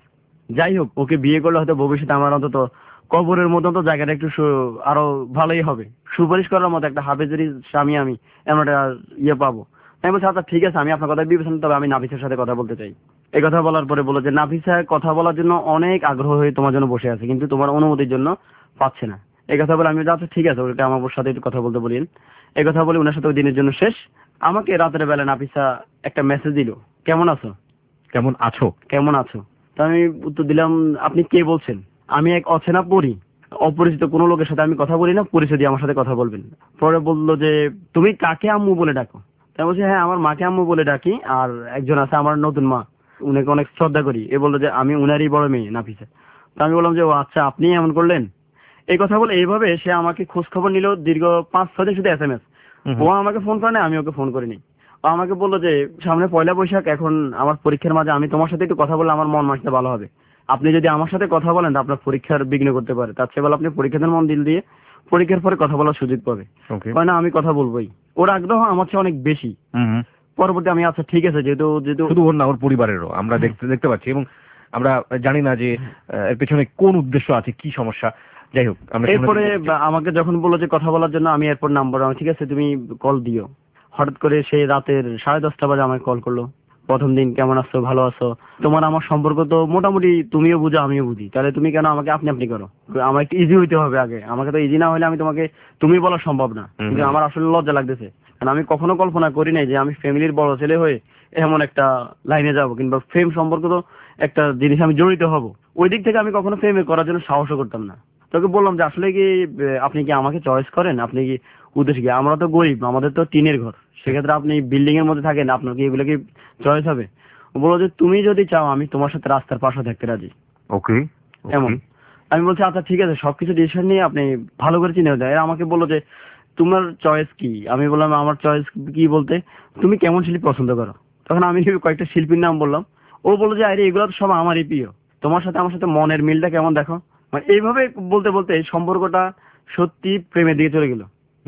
যাই হোক, ওকে বিয়ে করলে হয়তো ভবিষ্যতে আমার অন্তত কবরের মতো তো জায়গাটা একটু আরো ভালোই হবে, সুপারিশ করার মতো একটা হাফেজের স্বামী আমি এমন একটা ইয়ে পাবো। আমি বলছি আচ্ছা ঠিক আছে, আমি আপনার কথা বিবেচনা, তবে আমি নাফিসের সাথে কথা বলতে চাই। এই কথা বলার পরে বললো যে নাফিসা কথা বলার জন্য অনেক আগ্রহ হয়ে তোমার জন্য বসে আছে, কিন্তু তোমার অনুমতির জন্য পাচ্ছে না। এই কথা বলে আমি আচ্ছা ঠিক আছে, ওটা আমার সাথে একটু কথা বলতে বলিন। এই কথা বলে ওনার সাথে ওই দিনের জন্য শেষ। আমাকে রাতের বেলা নাফিসা একটা মেসেজ দিল, কেমন আছো, কেমন আছো, কেমন আছো। তো আমি উত্তর দিলাম, আপনি কে বলছেন? আমি এক অচেনা পড়ি, অপরিচিত কোনো লোকের সাথে আমি কথা বলি না, পরিচয় দিয়ে আমার সাথে কথা বলবেন। পরে বললো যে তুমি কাকে আম্মু বলে ডাকো? তাই বলছি হ্যাঁ, আমার মাকে আম্মু বলে ডাকি, আর একজন আছে আমার নতুন মা, উনাকে অনেক শ্রদ্ধা করি। এ বললো যে আমি উনারই বড় মেয়ে নাফিসা। তো আমি বললাম যে ও আচ্ছা, আপনি এমন করলেন। এই কথা বলে এইভাবে সে আমাকে খোঁজ খবর নিল দীর্ঘ 5-6 দিন, শুধু SMS। ও আমাকে ফোন করে না, আমি ওকে ফোন করিনি। ও আমাকে বললো যে সামনে পয়লা বৈশাখ, এখন আমার পরীক্ষার মাঝে আমি তোমার সাথে একটু কথা বললে আমার মন মানতে ভালো হবে। আপনি যদি আমার সাথে কথা বলেন তো আপনার পরীক্ষার বিঘ্ন করতে পারে, তার চেয়ে ভালো আপনি পরীক্ষাতে মন দিল দিয়ে পরীক্ষার পরে কথা বলার সুযোগ পাবে। না আমি কথা বলবোই। ওর আগ্রহ আমার চেয়ে অনেক বেশি। পরবর্তী আমি আচ্ছা ঠিক আছে, যেহেতু শুধু ওর না, ওর পরিবারেরও আমরা দেখতে পাচ্ছি, এবং আমরা জানি না যে এর পেছনে কোন উদ্দেশ্য আছে, কি সমস্যা। যাই হোক, এরপরে আমাকে যখন বললো যে কথা বলার জন্য, আমি এরপর নাম্বার, ঠিক আছে তুমি কল দিও। হঠাৎ করে সেই রাতের 10:30 বাজে আমাকে কল করলো। প্রথম দিন, কেমন আছো, ভালো আছো, তোমার আমার সম্পর্ক তো মোটামুটি তুমিও বুঝো আমিও বুঝি, তাহলে তুমি কেন আমাকে আপনি আপনি করো? আমার একটু ইজি হইতে হবে আগে, আমাকে তো ইজি না হলে আমি তোমাকে তুমি বলা সম্ভব না। কিন্তু আমার আসলে লজ্জা লাগতেছে, কারণ আমি কখনো কল্পনা করি নাই যে আমি ফ্যামিলির বড় ছেলে হয়ে এমন একটা লাইনে যাব, কিংবা ফেম সম্পর্ক তো একটা জিনিস আমি জড়িত হব। ওই দিক থেকে আমি কখনো ফেমে করার জন্য সাহসও করতাম না। তোকে বললাম যে আসলে কি আপনি কি আমাকে চয়েস করেন, আপনি কি উদ্দেশ্য কি? আমরা তো গরিব, আমাদের তো টিনের ঘর, সেক্ষেত্রে আপনি বিল্ডিং এর মধ্যে থাকেন, আপনার কি এগুলো কি চয়েস হবে? ও বললো যে তুমি যদি চাও আমি তোমার সাথে রাস্তার পাশে থাকতে রাজি। ওকে, এমন। আমি বলছি আচ্ছা ঠিক আছে, সবকিছু ডিসিশন নিয়ে আপনি ভালো করে চিনে দেয়। আমাকে বললো যে তোমার চয়েস কি? আমি বললাম আমার চয়েস কি বলতে তুমি কেমন শিল্পী পছন্দ করো? তখন আমি কয়েকটা শিল্পীর নাম বললাম। ও বললো যে আরে এগুলো তো সব আমারই প্রিয়, তোমার সাথে আমার সাথে মনের মিলটা কেমন দেখো। মানে এইভাবে বলতে বলতে এই সম্পর্কটা সত্যি প্রেমের দিকে চলে গেল।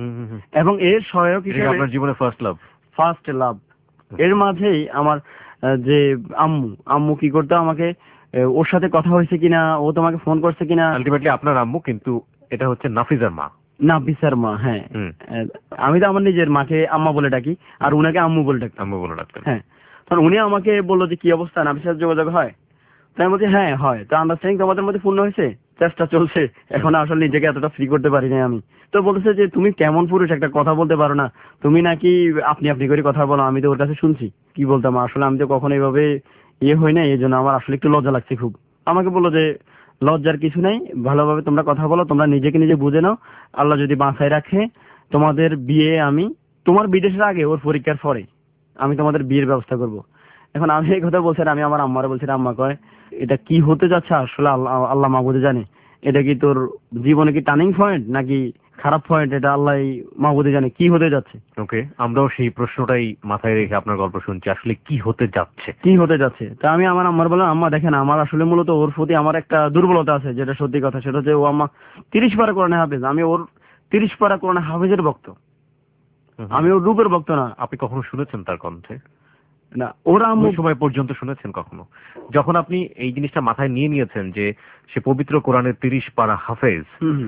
এবং এর সহায়ক হিসেবে আপনার জীবনে ফার্স্ট লাভ। এর মাঝেই আমার যে আম্মু কি করতো, আমাকে ওর সাথে কথা হয়েছে কিনা, ও তোমাকে ফোন করছে কিনা। আলটিমেটলি আপনার আম্মু, কিন্তু এটা হচ্ছে নাফিজার মা। নাফিসার মা, হ্যাঁ। আমি তো আমার নিজের মাকে আম্মা বলে ডাকি, আর উনাকে আম্মু বলে ডাকি। হ্যাঁ, তখন উনি আমাকে বললো যে কি অবস্থা, নাফিসার যোগাযোগ হয়? তাই আমি বলছি হ্যাঁ হয়। তো আন্ডারস্ট্যান্ডিং তোমাদের মধ্যে পূর্ণ হয়েছে? চেষ্টা চলছে, এখন আসলে নিজেকে এতটা ফ্রি করতে পারি না আমি। তো বলতেছে যে তুমি কেমন পুরুষ, একটা কথা বলতে পারো না, তুমি নাকি আপনি আপনি করে কথা বলো। আমি তো ওর কাছে শুনছি, কি বলতাম আসলে, আমি তো কখনো এইভাবে হয় না, এই জন্য আমার আসলে একটু লজ্জা লাগছে খুব। আমাকে বললো যে লজ্জার কিছু নাই, ভালোভাবে তোমরা কথা বলো, তোমরা নিজেকে নিজে বুঝে নাও, আল্লাহ যদি বাঁচায় রাখে তোমাদের বিয়ে, আমি তোমার বিদেশের আগে ওর পরীক্ষার পরে আমি তোমাদের বিয়ের ব্যবস্থা করব। এখন আমি এই কথা বলছি, আমি আমার আম্মারে বলছি, আম্মা কয় এটা কি হতে যাচ্ছে আসলে আল্লাহ মাহবুদে জানে, এটা কি তোর জীবনে কি টার্নিং পয়েন্ট নাকি খারাপ পয়েন্ট, এটা আল্লাহ মাহবুদে জানে কি হতে যাচ্ছে। ওকে, আমরাও সেই প্রশ্নটাই মাথায় রেখে আপনার গল্প শুনছি, আসলে কি হতে যাচ্ছে। তা আমি আমার আম্মার বললাম, আম্মা দেখেন আমার আসলে মূলত ওর প্রতি আমার একটা দুর্বলতা আছে, যেটা সত্যি কথা, সেটা হচ্ছে ও আম্মা 30 পারা কোরআনে হাফেজ, আমি ওর 30 পারা কোরআনে হাফেজের ভক্ত, আমি ওর রূপের ভক্ত না। আপনি কখনো শুনেছেন তার কণ্ঠে? না, ওরা আম্মু সময় পর্যন্ত শুনেছেন কখনো? যখন আপনি এই জিনিসটা মাথায় নিয়েছেন যে সে পবিত্র কোরআনের 30 পারা হাফেজ,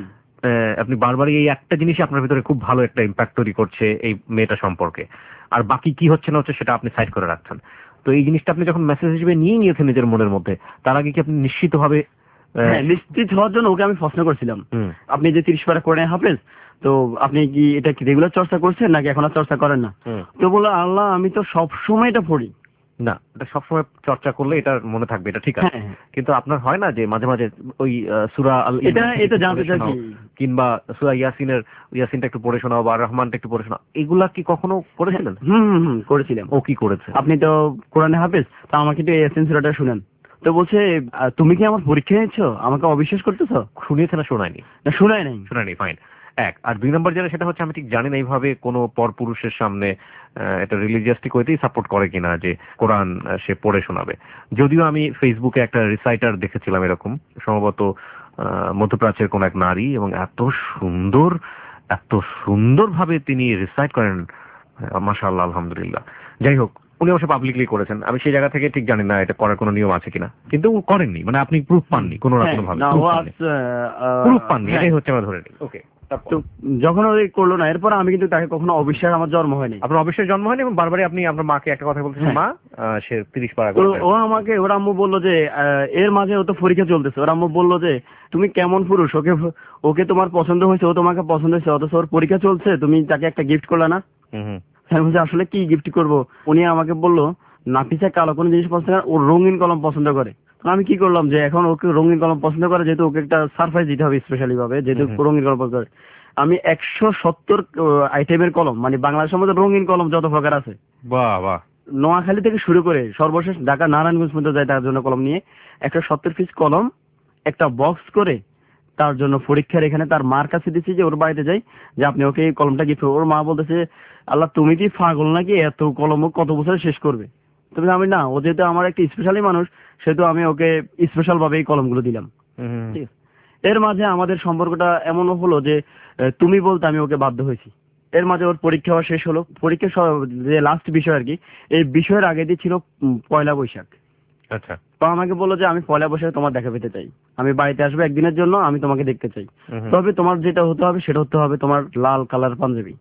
আপনি বারবারই এই একটা জিনিসই আপনার ভিতরে খুব ভালো একটা ইম্প্যাক্ট তৈরি করছে এই মেয়েটা সম্পর্কে, আর বাকি কি হচ্ছে না হচ্ছে সেটা আপনি সাইড করে রাখছেন। তো এই জিনিসটা আপনি যখন মেসেজ হিসেবে নিয়েছেন নিজের মনের মধ্যে, তার আগে কি আপনি নিশ্চিত হওয়ার জন্য ওকে আমি প্রশ্ন করছিলাম, আপনি যে 30 পারা কোরআনে হাফেজ, তো আপনি কি এটা কি রেগুলার চর্চা করছেন নাকি এখন আর চর্চা করেন না? তো বললো আল্লাহ আমি তো সব সময় এটা পড়ি। না, এটা সবসময় চর্চা করলে এটা মনে থাকবে, এটা ঠিক আছে, কিন্তু আপনার হয় না যে মাঝে মাঝে ওই সূরা আল এটা জানতে চাই, কিংবা সূরা ইয়াসিনটা একটু পড়ে শোনাও বা রহমানটা একটু পড়ে শোনাও, এগুলা কি কখনো করেছিলেন? করেছিলাম। ও কি করেছে? আপনি তো কোরআনে হাফেজ, তা আমাকে একটু ইয়াসিন সূরাটা শুনেন। তো বলছে তুমি কি আমার পরীক্ষা নিচ্ছ, আমাকে অবিশ্বাস করতেছো? শুনিয়েছে না শোনায়নি? শোনায়নি, ফাইন। এক, আর 2 নম্বর যেটা, সেটা হচ্ছে আমি ঠিক জানি না এইভাবে কোনো পরপুরুষের সামনে এটা রিলিজিয়াসটিক হইতেই সাপোর্ট করে কিনা যে কোরআন সে পড়ে শোনাবে। যদিও আমি ফেসবুকে একটা রিসাইটার দেখেছিলাম এরকম, সম্ভবত মধ্যপ্রাচ্যের কোন এক নারী, এবং এত সুন্দর ভাবে তিনি রিসাইট করেন, মাশাআল্লাহ, আলহামদুলিল্লাহ। যাই হোক, উনি অবশ্য পাবলিকলি করেছেন, আমি সেই জায়গা থেকে ঠিক জানি না এটা করার কোনো নিয়ম আছে কিনা, কিন্তু করেননি, মানে আপনি প্রুফ পাননি কোনো না কোনো ভাবে, প্রুফ পাননি, এটাই হচ্ছে আমরা ধরে নিই। ওকে, তো যখন ওই করলো না, এরপর আমি কিন্তু তাকে কখনো অবিশ্বাস আমার জন্ম হয়নি। আপনার অবশ্যই জন্ম হয়নি, এবং বারবারই আপনি আপনার মাকে একটা কথা বলতেছেন, মা সে 30 পারা করে। ও আমাকে, ওর আম্মু বললো যে এর মাঝে ও তো পরীক্ষা চলতেছে, ওর আম্মু বললো যে তুমি কেমন পুরুষ, ওকে তোমার পছন্দ হয়েছে, ও তোমাকে পছন্দ হয়েছে, অথচ ওর পরীক্ষা চলছে, তুমি তাকে একটা গিফট করলে না। আমি বলছি আসলে কি গিফট করবো। উনি আমাকে বললো নাফিসা কালো কোনো জিনিস পছন্দ করে, ও রঙিন কলম পছন্দ করে। আমি কি করলাম যে এখন ওকে রঙিন কলম পছন্দ করে, যেহেতু ওকে একটা সারপ্রাইজ দিতে হবে স্পেশালি ভাবে, যেহেতু রঙিন কলম পছন্দ করে। আমি 170 আইটেমের কলম, মানে বাংলাদেশের মধ্যে রঙিন কলম যত প্রকার আছে, বাহ বাহ, নোয়াখালী থেকে শুরু করে সর্বশেষ ঢাকা নারায়ণগঞ্জ পর্যন্ত যায় তার জন্য কলম নিয়ে 170 পিস কলম একটা বক্স করে তার জন্য পরীক্ষার এখানে তার মার কাছে দিচ্ছি, যে ওর বাড়িতে যাই, যে আপনি ওকে এই কলমটা গিফট। ওর মা বলতেছে আল্লাহ তুমি কি পাগল নাকি, এত কলম কত বছরে শেষ করবে। তবে আমি না, ও যেহেতু আমার একটা স্পেশালি মানুষ, সেহেতু আমি ওকে স্পেশাল ভাবে এই কলমগুলো দিলাম। ঠিক আছে, এর মাঝে আমাদের সম্পর্কটা এমন হলো যে তুমি বলতে আমি ওকে বাধ্য হয়েছি। এর মাঝে ওর পরীক্ষা শেষ হলো, পরীক্ষা যে লাস্ট বিষয় আর কি, এই বিষয়ের আগে দিয়ে ছিল পয়লা বৈশাখ। আচ্ছা, তো আমাকে বললো যে আমি পয়লা বৈশাখে তোমার দেখা পেতে চাই, আমি বাড়িতে আসবো একদিনের জন্য, আমি তোমাকে দেখতে চাই। তবে তোমার যেটা হতে হবে সেটা হতে হবে তোমার লাল কালার পাঞ্জাবি,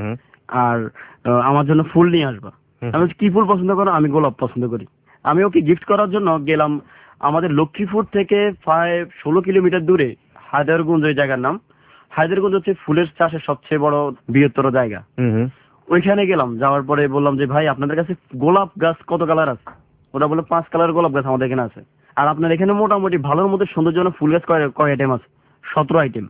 আর আমার জন্য ফুল নিয়ে আসবা। আমি কি ফুল পছন্দ করো, আমি গোলাপ পছন্দ করি। আমি ওকে গিফট করার জন্য গেলাম আমাদের লক্ষ্মীপুর থেকে প্রায় 16 কিলোমিটার দূরে হায়দারগঞ্জ, ওই জায়গার নাম। হায়দারগঞ্জ হচ্ছে ফুলের চাষের সবচেয়ে বড় বৃহত্তর জায়গা। ওইখানে গেলাম, যাওয়ার পরে বললাম যে ভাই আপনাদের কাছে গোলাপ গাছ কত কালার আছে। ওরা বলে 5 কালার গোলাপ গাছ আমাদের এখানে আছে। আর আপনার এখানে মোটামুটি ভালোর মধ্যে সৌন্দর্যজনক ফুল গাছ কয় আইটেম আছে? 17 আইটেম।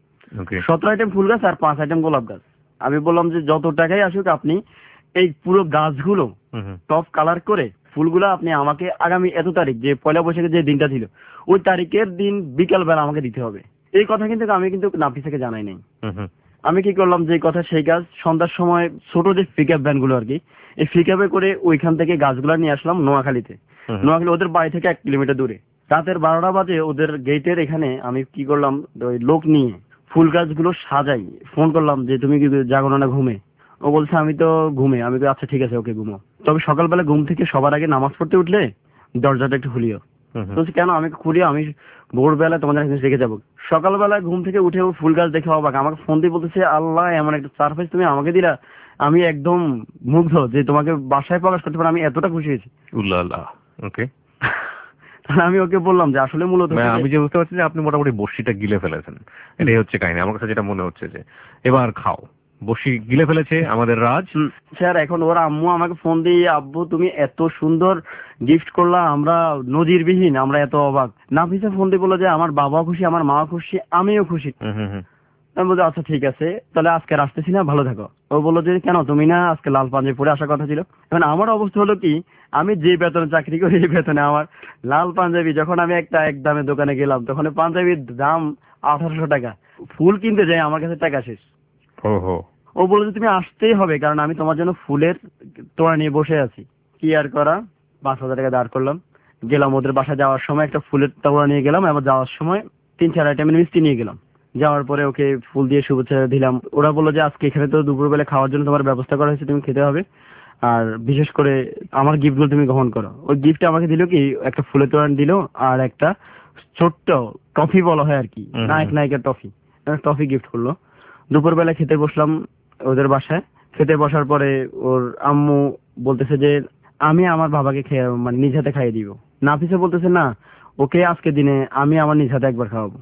17 আইটেম ফুল গাছ আর 5 আইটেম গোলাপ গাছ। আমি বললাম যে যত টাকাই আসুক আপনি এই পুরো গাছগুলো টপ কালার করে ফুলগুলো আপনি আমাকে আগামী এত তারিখ, যে পয়লা বৈশাখের যে দিনটা ছিল, ওই তারিখের দিন বিকাল বেলা আমাকে দিতে হবে। এই কথা কিন্তু আমি নাফিসাকে জানাই নাই। আমি কি করলাম, যে কথা সেই কাজ। সন্ধ্যার সময় ছোট যে পিকআপ ভ্যান গুলো আর কি, এই পিকআপে করে ওইখান থেকে গাছগুলা নিয়ে আসলাম নোয়াখালীতে। নোয়াখালী ওদের বাড়ি থেকে 1 কিলোমিটার দূরে। রাতের 12টা বাজে ওদের গেটের এখানে আমি কি করলাম, ওই লোক নিয়ে ফুল গাছগুলো সাজাই। ফোন করলাম যে তুমি কি জাগো না ঘুমে? ও বলছে আমি তো ঘুমে। আমি তো আচ্ছা ঠিক আছে, ওকে ঘুমো। তবে সকালবেলা ঘুম থেকে সবার আগে নামাজ পড়তে উঠলে দরজাটা একটু খুলিও। বলছি কেন? আমি খুলিও, আমি ভোরবেলা তোমাদের কাছে রেখে যাবো। সকালবেলা ঘুম থেকে উঠে ও ফুল গাছ দেখে অবাক, আমাকে ফোন দিয়ে বলতেছে আল্লাহ এমন একটা সারপ্রাইজ তুমি আমাকে দিলা। আমি একদম মুগ্ধ যে তোমাকে বাসায় প্রকাশ করতে পারে, আমি এতটা খুশি হয়েছি। ওকে, আমি ওকে বললাম যে আসলে মূলত আমি যে বুঝতে পারছি যে আপনি মোটামুটি বড়শিটা গিলে ফেলেছেন, এটাই হচ্ছে কাহিনী। আমার কাছে যেটা মনে হচ্ছে যে এবার খাও, বড়শি গিলে ফেলেছে আমাদের রাজ স্যার। এখন ওর আম্মু আমাকে ফোন দিয়ে আব্বু তুমি এত সুন্দর গিফট করলা, আমরা নজিরবিহীন, আমরা এত অবাক। নাফিসা ফোন দিয়ে বললো যে আমার বাবা খুশি, আমার মা খুশি, আমিও খুশি। আমি বলছি আচ্ছা ঠিক আছে, তাহলে আজকে আসতেছি না, ভালো থাকো। ও বললো যে কেন, তুমি না আজকে লাল পাঞ্জাবি পরে আসার কথা ছিল? এখন আমার অবস্থা হলো কি, আমি যে বেতনে চাকরি করি এই বেতনে আমার লাল পাঞ্জাবি, যখন আমি এক দামের দোকানে গেলাম তখন পাঞ্জাবির দাম 1800 টাকা। ফুল কিনতে যাই আমার কাছে টাকা শেষ। ও বললো যে তুমি আসতেই হবে, কারণ আমি তোমার জন্য ফুলের তোড়া নিয়ে বসে আছি। কি আর করা, 5000 টাকা দাঁড় করলাম, গেলাম ওদের বাসায়। যাওয়ার সময় একটা ফুলের তোড়া নিয়ে গেলাম, এবং যাওয়ার সময় 3-4 আইটেমের মিষ্টি নিয়ে গেলাম। যাওয়ার পরে ওকে ফুল দিয়ে শুভেচ্ছা দিলাম। ওরা বললো যে আজকে এখানে তো দুপুরবেলা খাওয়ার জন্য তোমার ব্যবস্থা করা হয়েছে, তুমি খেতে হবে, আর বিশেষ করে আমার গিফটগুলো তুমি গ্রহণ করো। ওই গিফটটা আমাকে দিল কি, একটা ফুলের তোড়া দিল আর একটা ছোট্ট টফি বলা হয় আর কি, নায়কের টফি গিফট করলো। দুপুরবেলা খেতে বসলাম ওদের বাসায়। খেতে বসার পরে ওর আম্মু বলতেছে যে আমি আমার বাবাকে মানে নিজ হাতে খাইয়ে দিব। নাফিসা বলতেছে না, ওকে আজকে দিনে আমি আমার নিজ হাতে একবার খাওয়াবো।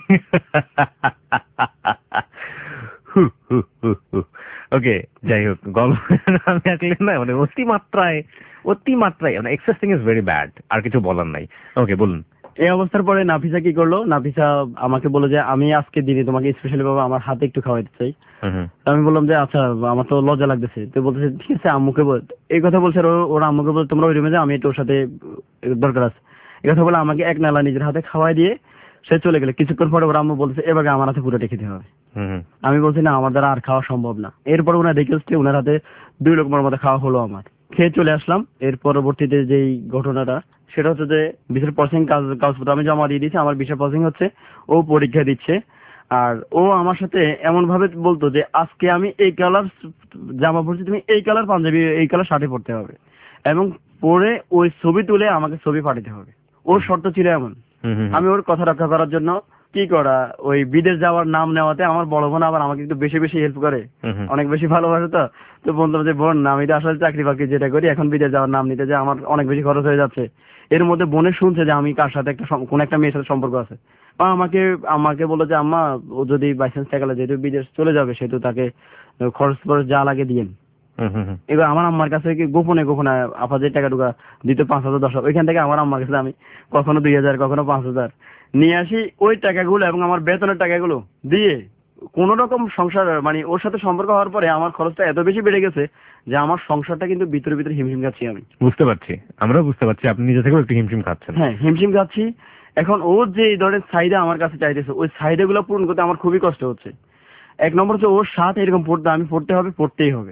ওকে, যাই হোক, গল্প আমি আসলে না মানে অতিমাত্রায় মানে এক্সেসিং ইজ ভেরি ব্যাড, আর কিছু বলার নাই। ওকে, বলুন। এই অবস্থার পরে নাফিসা কি করলো, নাফিসা আমাকে বললো যে আমি আজকে দিনে তোমাকে স্পেশালি ভাবে আমার হাতে একটু খাওয়াইতে চাই। আমি বললাম যে আচ্ছা, আমার তো লজ্জা লাগতেছে। তো বলতেছে ঠিক আছে আম্মুকে বল। এই কথা বলছে ওরা আম্মুকে বল তোমরা ওই রুমে যাও, আমি একটু ওর সাথে দরকার আছে। এই কথা বলে আমাকে এক নালা নিজের হাতে খাওয়াই দিয়ে সে চলে গেলে। কিছুক্ষণ পরে ওর আম্মু বলতেছে এবার আমার হাতে পুরোটা খেতে হবে। আমি বলছি না, আমার দ্বারা আর খাওয়া সম্ভব না। এরপর ওনার দেখে হচ্ছে ওনার হাতে 2 লোকমার মতো খাওয়া হলো আমার। খেয়ে চলে আসলাম। এর পরবর্তীতে যেই ঘটনাটা সেটা হচ্ছে যে ভিসার প্রসেসিং কাগজপত্র আমি জমা দিয়ে দিয়েছি, আমার ভিসা প্রসেসিং হচ্ছে, ও পরীক্ষা দিচ্ছে। আর ও আমার সাথে এমন ভাবে বলতো যে আজকে আমি এই কালার জামা পরছি, তুমি এই কালার পাঞ্জাবি এই কালার শার্টে পরতে হবে। এবং পরে ওই ছবি তুলে আমাকে ছবি পাঠাতে হবে। ওর শর্ত ছিল এমন, আমি ওর কথা রক্ষা করার জন্য কি করা, ওই বিদেশ যাওয়ার নাম নেওয়াতে আমার বড় বোন আবার আমাকে একটু বেশি বেশি হেল্প করে, অনেক বেশি ভালোবাসে। তো বলতাম যে বোন আমি তো আসলে চাকরি বাকরি যেটা করি, এখন বিদেশ যাওয়ার নাম নিতে যে আমার অনেক বেশি খরচ হয়ে যাচ্ছে। এর মধ্যে বোনে শুনছে যে আমি কার সাথে কোন একটা মেয়ের সাথে সম্পর্ক আছে। আমাকে বললো যে আম্মা ও যদি বাইচান্স টাকা যেহেতু বিদেশ চলে যাবে সেহেতু তাকে খরচ যা লাগে দিয়েন। এবার আমার আম্মার কাছে কি গোপনে গোপনে আপা যে টাকা টুকা দিতে 5,000 10,000, ওইখান থেকে আমার আম্মার কাছে আমি কখনো 2,000 কখনো 5,000 নিয়ে আসি। ওই টাকাগুলো এবং আমার বেতনের টাকাগুলো দিয়ে কোন রকম সংসার, মানে ওর সাথে সম্পর্ক হওয়ার পরে আমার খরচটা এত বেশি বেড়ে গেছে যে আমার সংসারটা কিন্তু ভিতরে ভিতরে হিমশিম খাচ্ছি। আমি বুঝতে পারছি, আমরাও বুঝতে পারছি আপনি নিজে থেকেও একটু হিমশিম খাচ্ছেন। হ্যাঁ, হিমশিম খাচ্ছি। এখন ওর যে এই ধরনের চাহিদা আমার কাছে চাইতেছে, ওই চাহিদা গুলো পূরণ করতে আমার খুবই কষ্ট হচ্ছে। এক নম্বর হচ্ছে ওর সাথে এরকম আমি পড়তেই হবে।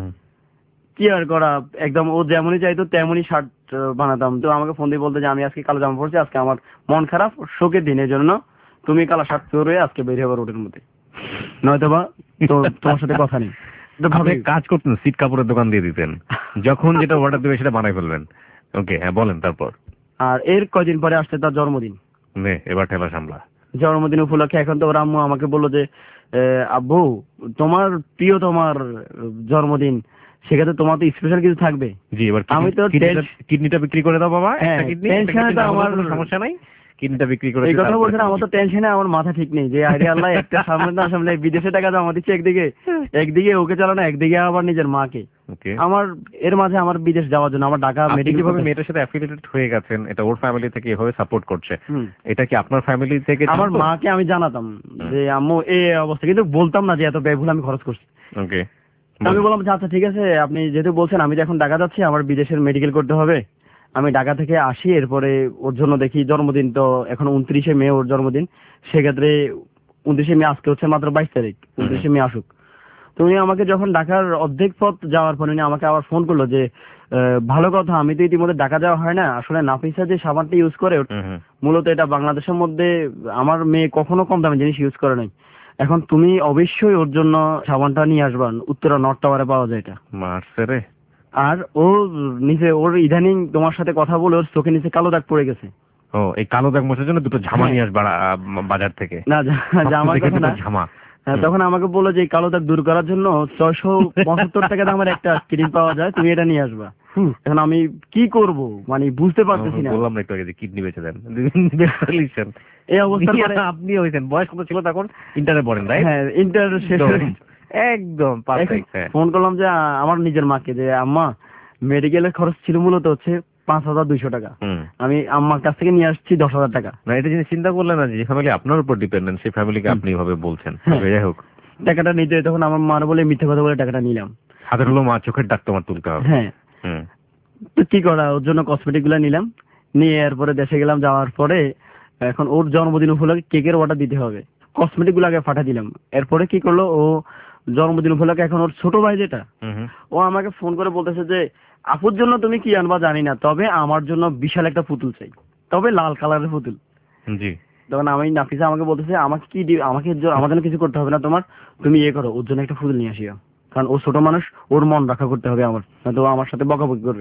কি আর করা, একদম ও যেমনই চাইতো তেমনই শার্ট বানাতাম। তো আমাকে ফোন দিয়ে বলতে যে আমি আজকে কালো জামা পড়ছি, আজকে আমার মন খারাপ, শোকের দিনের জন্য তুমি কালো শার্ট পরে আজকে বেরিয়ে যাবো রোডের মধ্যে, নয়তোবা তো তোমার সাথে কথা নেই। কাজ করতেন, সিট কাপড়ের দোকান দিয়ে দিতেন, যখন যেটা অর্ডার দেবে সেটা বানাই ফেলবেন। ওকে, হ্যাঁ বলেন তারপর। আর এর কয়দিন পরে আসছে তার জন্মদিন। এবার ঠেলা সামলা। জন্মদিন উপলক্ষে এখন তো ওর আম্মু আমাকে বললো যে আব্বু তোমার জন্মদিন, সেক্ষেত্রে তোমার তো স্পেশাল কিছু থাকবে। জি, এবার আমি তো কিডনিটা বিক্রি করে দাও বাবা, একটা কিডনি, আমার সমস্যা নাই, কিডনিটা বিক্রি করে। এই কথা বলছেন, আমার তো টেনশনে আমার মাথা ঠিক নেই যে আরে আল্লাহ, একটা সামনে বিদেশে টাকা জমা দিচ্ছে, একদিকে ওকে চালানো, একদিকে আবার নিজের মাকে। আমার এর মাঝে আমার বিদেশ যাওয়ার জন্য আমার ঢাকা মেডিকেল ভাবে মেয়েটার সাথে অ্যাফিলিয়েটেড হয়ে গেছেন, এটা ওর ফ্যামিলি থেকে এভাবে সাপোর্ট করছে, এটা কি আপনার ফ্যামিলি থেকে? আমার মাকে আমি জানাতাম যে আম্মু এই অবস্থা, কিন্তু বলতাম না যে এত ব্যয়বহুল আমি খরচ করছি। ওকে, আমি বললাম যে আচ্ছা ঠিক আছে, আপনি যেহেতু বলছেন, আমি তো এখন ঢাকা যাচ্ছি, আমার বিদেশের মেডিকেল করতে হবে, আমি ঢাকা থেকে আসি, এরপরে ওর জন্য দেখি। জন্মদিন তো এখন 29শে মে ওর জন্মদিন, সেক্ষেত্রে 29শে মে, আজকে হচ্ছে মাত্র 22 তারিখ, 29শে মে আসুক। তো উনি আমাকে যখন ঢাকার অর্ধেক পথ যাওয়ার পর উনি আমাকে আবার ফোন করলো যে ভালো কথা, আমি তো ইতিমধ্যে ঢাকা যাওয়া হয় না, আসলে নাফিসা যে সাবানটা ইউজ করে মূলত এটা বাংলাদেশের মধ্যে আমার মেয়ে কখনো কম দামি জিনিস ইউজ করে নাই, এখন তুমি অবশ্যই ওর জন্য সাবানটা নিয়ে আসবা, উত্তরা নর্থ টাওয়ারে পাওয়া যায় এটা। মারছে। আর ও নিচে ওর ইদানিং তোমার সাথে কথা বলে ওর চোখে নিচে কালো দাগ পড়ে গেছে। ও, এই কালো দাগ মোছার জন্য দুটো ঝামা নিয়ে আসবা বাজার থেকে। না, জামার কথা না, ঝামা। তখন আমাকে বললো যে কালো দাগ দূর করার জন্য 675 টাকা দামের একটা ক্রিম পাওয়া যায়, তুমি এটা নিয়ে আসবা। এখন আমি কি করব, মানে বুঝতে পারতেছি না। বললাম না একটু আগে যে কিডনি বেঁচে দেন। এই অবস্থায় আপনি হয়েছেন, বয়স কত ছিল তখন? ইন্টারে পড়েন, রাইট? হ্যাঁ, ইন্টার শেষ। একদম পারফেক্ট। ফোন করলাম যে আমার নিজের মাকে যে আম্মা, মেডিকেলের খরচ ছিল মূলত হচ্ছে 5,200 টাকা, আমি আম্মার কাছ থেকে নিয়ে আসছি 10,000 টাকা। না, এটা জিনিস চিন্তা করলেন না যে ফ্যামিলি আপনার উপর ডিপেন্ডেন্ট, সেই ফ্যামিলিকে আপনি এভাবে বলছেন। যাই হোক, টাকাটা নিতে তখন আমার মার বলে মিথ্যে কথা বলে টাকাটা নিলাম। হাতের হলো মা, চোখের ডাক তোমার তুলতে হবে। হ্যাঁ, তো কি করা, ওর জন্য কসমেটিক গুলা নিলাম, নিয়ে এরপরে দেশে গেলাম। যাওয়ার পরে এখন ওর জন্মদিন উপলক্ষে কেকের অর্ডার দিতে হবে, কসমেটিক গুলো আগে পাঠা দিলাম। এরপরে কি করলো, ও জন্মদিন উপলক্ষে এখন ওর ছোট ভাই যেটা, ও আমাকে ফোন করে বলতেছে যে আপুর জন্য তুমি কি আনবা জানি না, তবে আমার জন্য বিশাল একটা পুতুল চাই, তবে লাল কালারের পুতুল। জি, তখন আমি নাফিসা আমাকে বলতেছে আমাকে কি আমাকে আমার জন্য কিছু করতে হবে না তোমার, তুমি ইয়ে করো, ওর জন্য একটা পুতুল নিয়ে আসিও, কারণ ও ছোট মানুষ, ওর মন রক্ষা করতে হবে আমার, তো আমার সাথে বকাবকি করবে।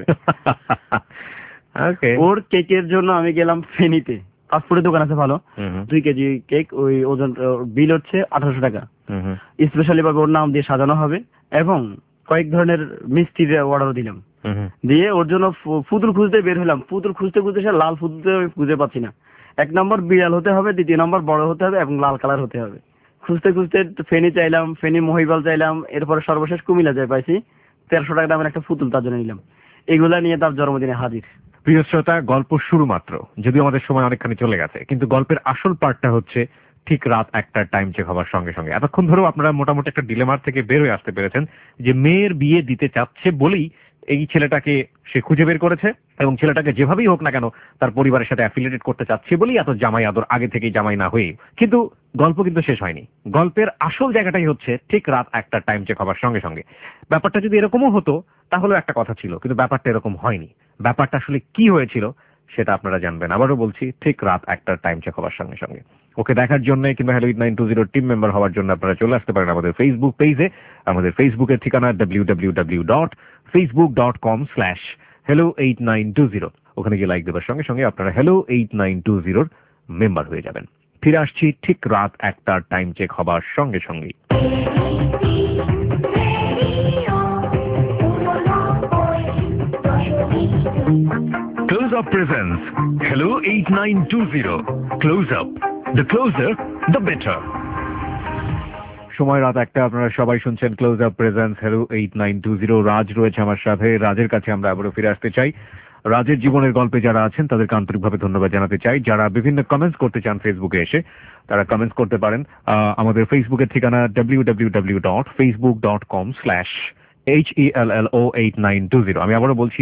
ওর কেকের জন্য আমি গেলাম ফেনীতে, ফাস্টফুডের দোকান আছে ভালো, 2 কেজি কেক, ওই ওজন বিল হচ্ছে 1800 টাকা। স্পেশালি ভাবে ওর নাম দিয়ে সাজানো হবে এবং কয়েক ধরনের মিষ্টির অর্ডারও দিলাম। দিয়ে ওর জন্য পুতুল খুঁজতে বের হলাম, পুতুল খুঁজতে খুঁজতে সে লাল পুতুল খুঁজে পাচ্ছি না। 1 নম্বর বিড়াল হতে হবে, 2 নম্বর বড় হতে হবে এবং লাল কালার হতে হবে। খুঁজতে খুঁজতে ফেনী চাইলাম, ফেনী মহিবাল চাইলাম, এরপরে সর্বশেষ কুমিল্লা যাই পাইছি, 1300 টাকা দামের একটা পুতুল তার জন্য নিলাম। এগুলা নিয়ে তার জন্মদিনে হাজির। প্রিয় শ্রোতা, গল্প শুরু মাত্র, যদিও আমাদের সময় অনেকখানি চলে গেছে, কিন্তু গল্পের আসল পার্টটা হচ্ছে ঠিক রাত 1টার টাইম চেক হওয়ার সঙ্গে সঙ্গে। এতক্ষণ ধরেও আপনারা মোটামুটি একটা ডিলেমার থেকে বের হয়ে আসতে পেরেছেন যে মেয়ের বিয়ে দিতে চাচ্ছে বলেই এই ছেলেটাকে সে খুঁজে বের করেছে, এবং ছেলেটাকে যেভাবেই হোক না কেন তার পরিবারের সাথে অ্যাফিলিয়েটেড করতে চাচ্ছে বলেই এত জামাই আদর, আগে থেকেই জামাই না হয়ে। কিন্তু গল্প কিন্তু শেষ হয়নি। গল্পের আসল জায়গাটাই হচ্ছে ঠিক রাত 1টার টাইম চেক হওয়ার সঙ্গে সঙ্গে। ব্যাপারটা যদি এরকমও হতো তাহলেও একটা কথা ছিল, কিন্তু ব্যাপারটা এরকম হয়নি। ব্যাপারটা আসলে কি হয়েছিল সেটা আপনারা জানবেন, আবারও বলছি, ঠিক রাত 1টার টাইম চেক হওয়ার সঙ্গে সঙ্গে। ওকে দেখার জন্য কিংবা হ্যালো 920 টিম মেম্বার হওয়ার জন্য আপনারা চলে আসতে পারেন আমাদের ফেসবুক পেজে। আমাদের ফেসবুকের ঠিকানা www.facebook.com/ hello8920। ওখানে গিয়ে লাইক দেওয়ার সঙ্গে সঙ্গে আপনারা hello8920 মেম্বার হয়ে যাবেন। ফিরে আসছি ঠিক রাত 1টার টাইম চেক হবার সঙ্গে সঙ্গেই। Close Up presents Hello 8920. Close Up. The closer, the better. সময় রাত 1টা, আপনারা সবাই শুনছেন close up presence hello 8920। Raj রয়েছে আমার সাথে। রাজের কাছে আমরা আবারও ফিরে আসতে চাই। রাজের জীবনের গল্পে যারা আছেন তাদেরকে আন্তরিকভাবে ধন্যবাদ জানাতে চাই। যারা বিভিন্ন কমেন্টস করতে চান ফেসবুকে এসে, তারা কমেন্টস করতে পারেন। আমাদের ফেসবুকের ঠিকানা www.facebook.com/HELLO8920। আমি আবারও বলছি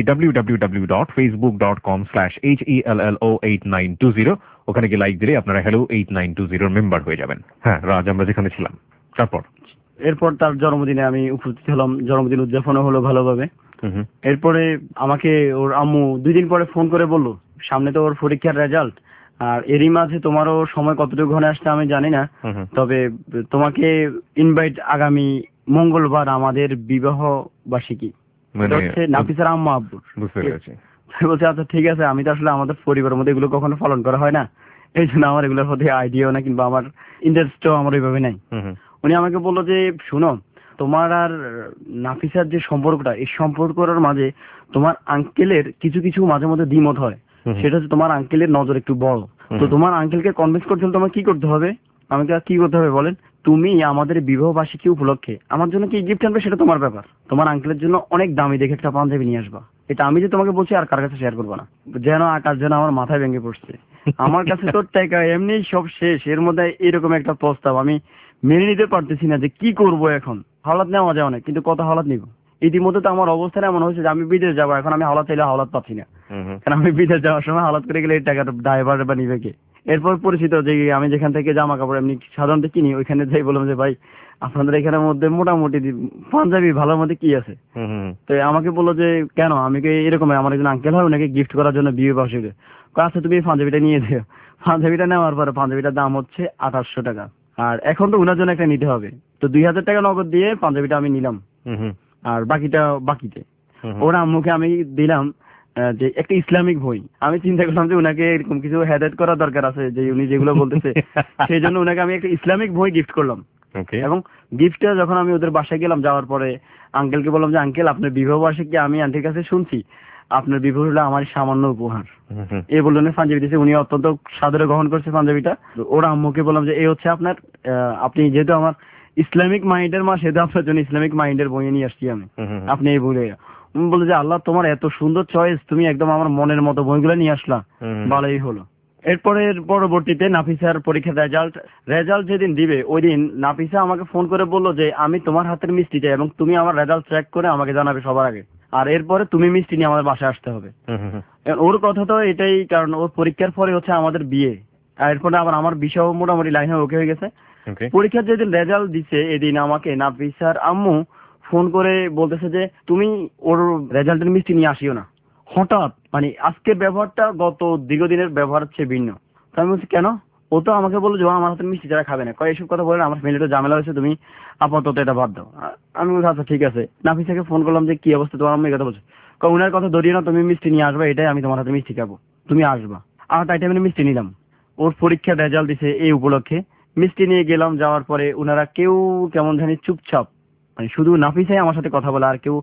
www.facebook.com/HELLO8920। ওখানে গিয়ে লাইক দিলে আপনারা হেলো 8920 মেম্বার হয়ে যাবেন। হ্যাঁ রাজ, আমরা যেখানে ছিলাম তারপর এরপর তার জন্মদিনে আমি উপস্থিত হলাম, জন্মদিন উদযাপনও হলো ভালোভাবে। এরপরে আমাকে ওর আম্মু 2 দিন পরে ফোন করে বলল, সামনে তো ওর পরীক্ষার রেজাল্ট, আর এরই মাঝে তোমারও সময় কতটুকু ঘনে আসছে আমি জানি না, তবে তোমাকে ইনভাইট আগামী মঙ্গলবার আমাদের বিবাহ বার্ষিকী, হচ্ছে নাফিসার আম্মা আব্বুর। বুঝতে পেরেছি। বলছে আচ্ছা ঠিক আছে, আমি তো আসলে আমাদের পরিবারের মধ্যে এগুলো কখনো পালন করা হয় না, এই জন্য আমার এগুলোর প্রতি আইডিয়াও না কিংবা আমার ইন্টারেস্টও আমার ওইভাবে নাই। উনি আমাকে বললো যে শুনো, তোমার আর নাফিসার যে সম্পর্কটা, এই সম্পর্কটার মাঝে তোমার আঙ্কেলের কিছু কিছু মাঝে মধ্যে দ্বিমত হয়। সেটা হচ্ছে তোমার আঙ্কেলের নজর একটু বড়, তো তোমার আঙ্কেলকে কনভিন্স করতে হলে তোমার কি করতে হবে? আমাকে কি করতে হবে বলেন? তুমি আমাদের বিবাহ বার্ষিকী উপলক্ষে আমার জন্য কি গিফট আনবে সেটা তোমার ব্যাপার। তোমার আঙ্কেলের জন্য অনেক দামি দেখে একটা পাঞ্জাবি নিয়ে আসবা। এটা আমি যে তোমাকে বলছি আর কার কাছে শেয়ার করবো না। যেন আকাশ যেন আমার মাথায় ভেঙে পড়ছে। আমার কাছে তো টাকা এমনি সব শেষ, এর মধ্যে এরকম একটা প্রস্তাব আমি মেনে নিতে পারতেছি না যে কি করব। এখন হাওলাত নেওয়া যায় অনেক, কিন্তু কত হাওলাত নিব? ইতিমধ্যে তো আমার অবস্থাটা এমন হয়েছে যে আমি বিদেশ যাবো, এখন আমি হাওলাত চাইলে হাওলাত পাচ্ছি না, কারণ আমি বিদেশ যাওয়ার সময় হাওলাত করে গেলে এই টাকাটা ড্রাইভার বা নিবে কে? এরপর পরিচিত যে আমি যেখান থেকে জামা কাপড় এমনি সাধারণত কিনি, ওইখানে যাই বললাম যে ভাই আপনাদের এখানের মধ্যে মোটামুটি পাঞ্জাবি ভালোর মধ্যে কি আছে? তো আমাকে বললো যে কেন, আমি কি এরকম আমার একজন আঙ্কেল হয়, ওনাকে গিফট করার জন্য বিয়ে বার্ষিকী। আচ্ছা তুমি এই পাঞ্জাবিটা নিয়ে দিও। পাঞ্জাবিটা নেওয়ার পরে পাঞ্জাবিটার দাম হচ্ছে 2800 টাকা। আর এখন তো ওনার জন্য একটা নিতে হবে, তো 2000 টাকা নগদ দিয়ে পাঞ্জাবিটা আমি নিলাম, আর বাকিটা বাকিতে। ওরা আম্মুকে আমি দিলাম যে একটা ইসলামিক বই। আমি চিন্তা করলাম যে উনাকে এরকম কিছু হেদায়েত করা দরকার আছে, যে উনি যেগুলো বলতেছে সেই জন্য উনাকে আমি একটা ইসলামিক বই গিফট করলাম। এবং গিফটটা যখন আমি ওদের বাসায় গেলাম, যাওয়ার পরে আঙ্কেলকে বললাম যে আঙ্কেল আপনার বিবাহ বার্ষিকী আমি আন্টির কাছে শুনছি, আপনার বিবাহ হলো আমার সামান্য উপহার। এই বললেন পাঞ্জাবি দিয়েছে, উনি অত্যন্ত সাদরে গ্রহণ করছে পাঞ্জাবিটা। ওরা আম্মুকে বললাম যে এই হচ্ছে আপনার, আপনি যেহেতু আমার ইসলামিক মাইন্ডের মা, সেহেতু আপনার জন্য ইসলামিক মাইন্ডের বই নিয়ে আসছি আমি, আপনি এই বই। বলে যে আল্লাহ তোমার এত সুন্দর চয়েস, তুমি একদম আমার মনের মতো বইগুলো নিয়ে আসলা, ভালোই হলো। এরপরে পরবর্তীতে নাফিসার পরীক্ষার রেজাল্ট যেদিন দিবে ওই দিন নাফিসা আমাকে ফোন করে বললো যে আমি তোমার হাতের মিষ্টি চাই এবং তুমি আমার রেজাল্ট চেক করে আমাকে জানাবে সবার আগে, আর এরপরে তুমি মিষ্টি নিয়ে আমাদের বাসায় আসতে হবে। ওর কথা তো এটাই, কারণ ওর পরীক্ষার পরে হচ্ছে আমাদের বিয়ে, আর এরপরে আবার আমার বিষয় মোটামুটি লাইনে ওকে হয়ে গেছে। পরীক্ষার যেদিন রেজাল্ট দিচ্ছে এদিন আমাকে নাফিসার আম্মু ফোন করে বলতেছে যে তুমি ওর রেজাল্টের মিষ্টি নিয়ে আসিও না। হঠাৎ মানে আজকের ব্যবহারটা গত দীর্ঘদিনের ব্যবহার চেয়ে ভিন্ন। তো আমি বলছি কেন? ও তো আমাকে বললো যে আমার হাতের মিষ্টি যারা খাবে না, কয় এসব কথা বলে আমার ফ্যামিলিতে ঝামেলা হয়েছে, তুমি আপাতত এটা বাদ দাও। আমি বলছি আচ্ছা ঠিক আছে। নাফিসাকে ফোন করলাম যে কি অবস্থা তোমার, আমি এই কথা বলছি। উনার কথা ধরিয়ে না, তুমি মিষ্টি নিয়ে আসবা, এটাই আমি তোমার হাতে মিষ্টি খাবো, তুমি আসবা। আর তাই টাইমে মিষ্টি নিলাম। ওর পরীক্ষার রেজাল্ট দিছে এই উপলক্ষে, মিষ্টি নিয়ে গেলাম। যাওয়ার পরে ওনারা কেউ কেমন জানি চুপচাপ, মানে শুধু নাফিসাই আমার সাথে কথা বলে, আর কেউ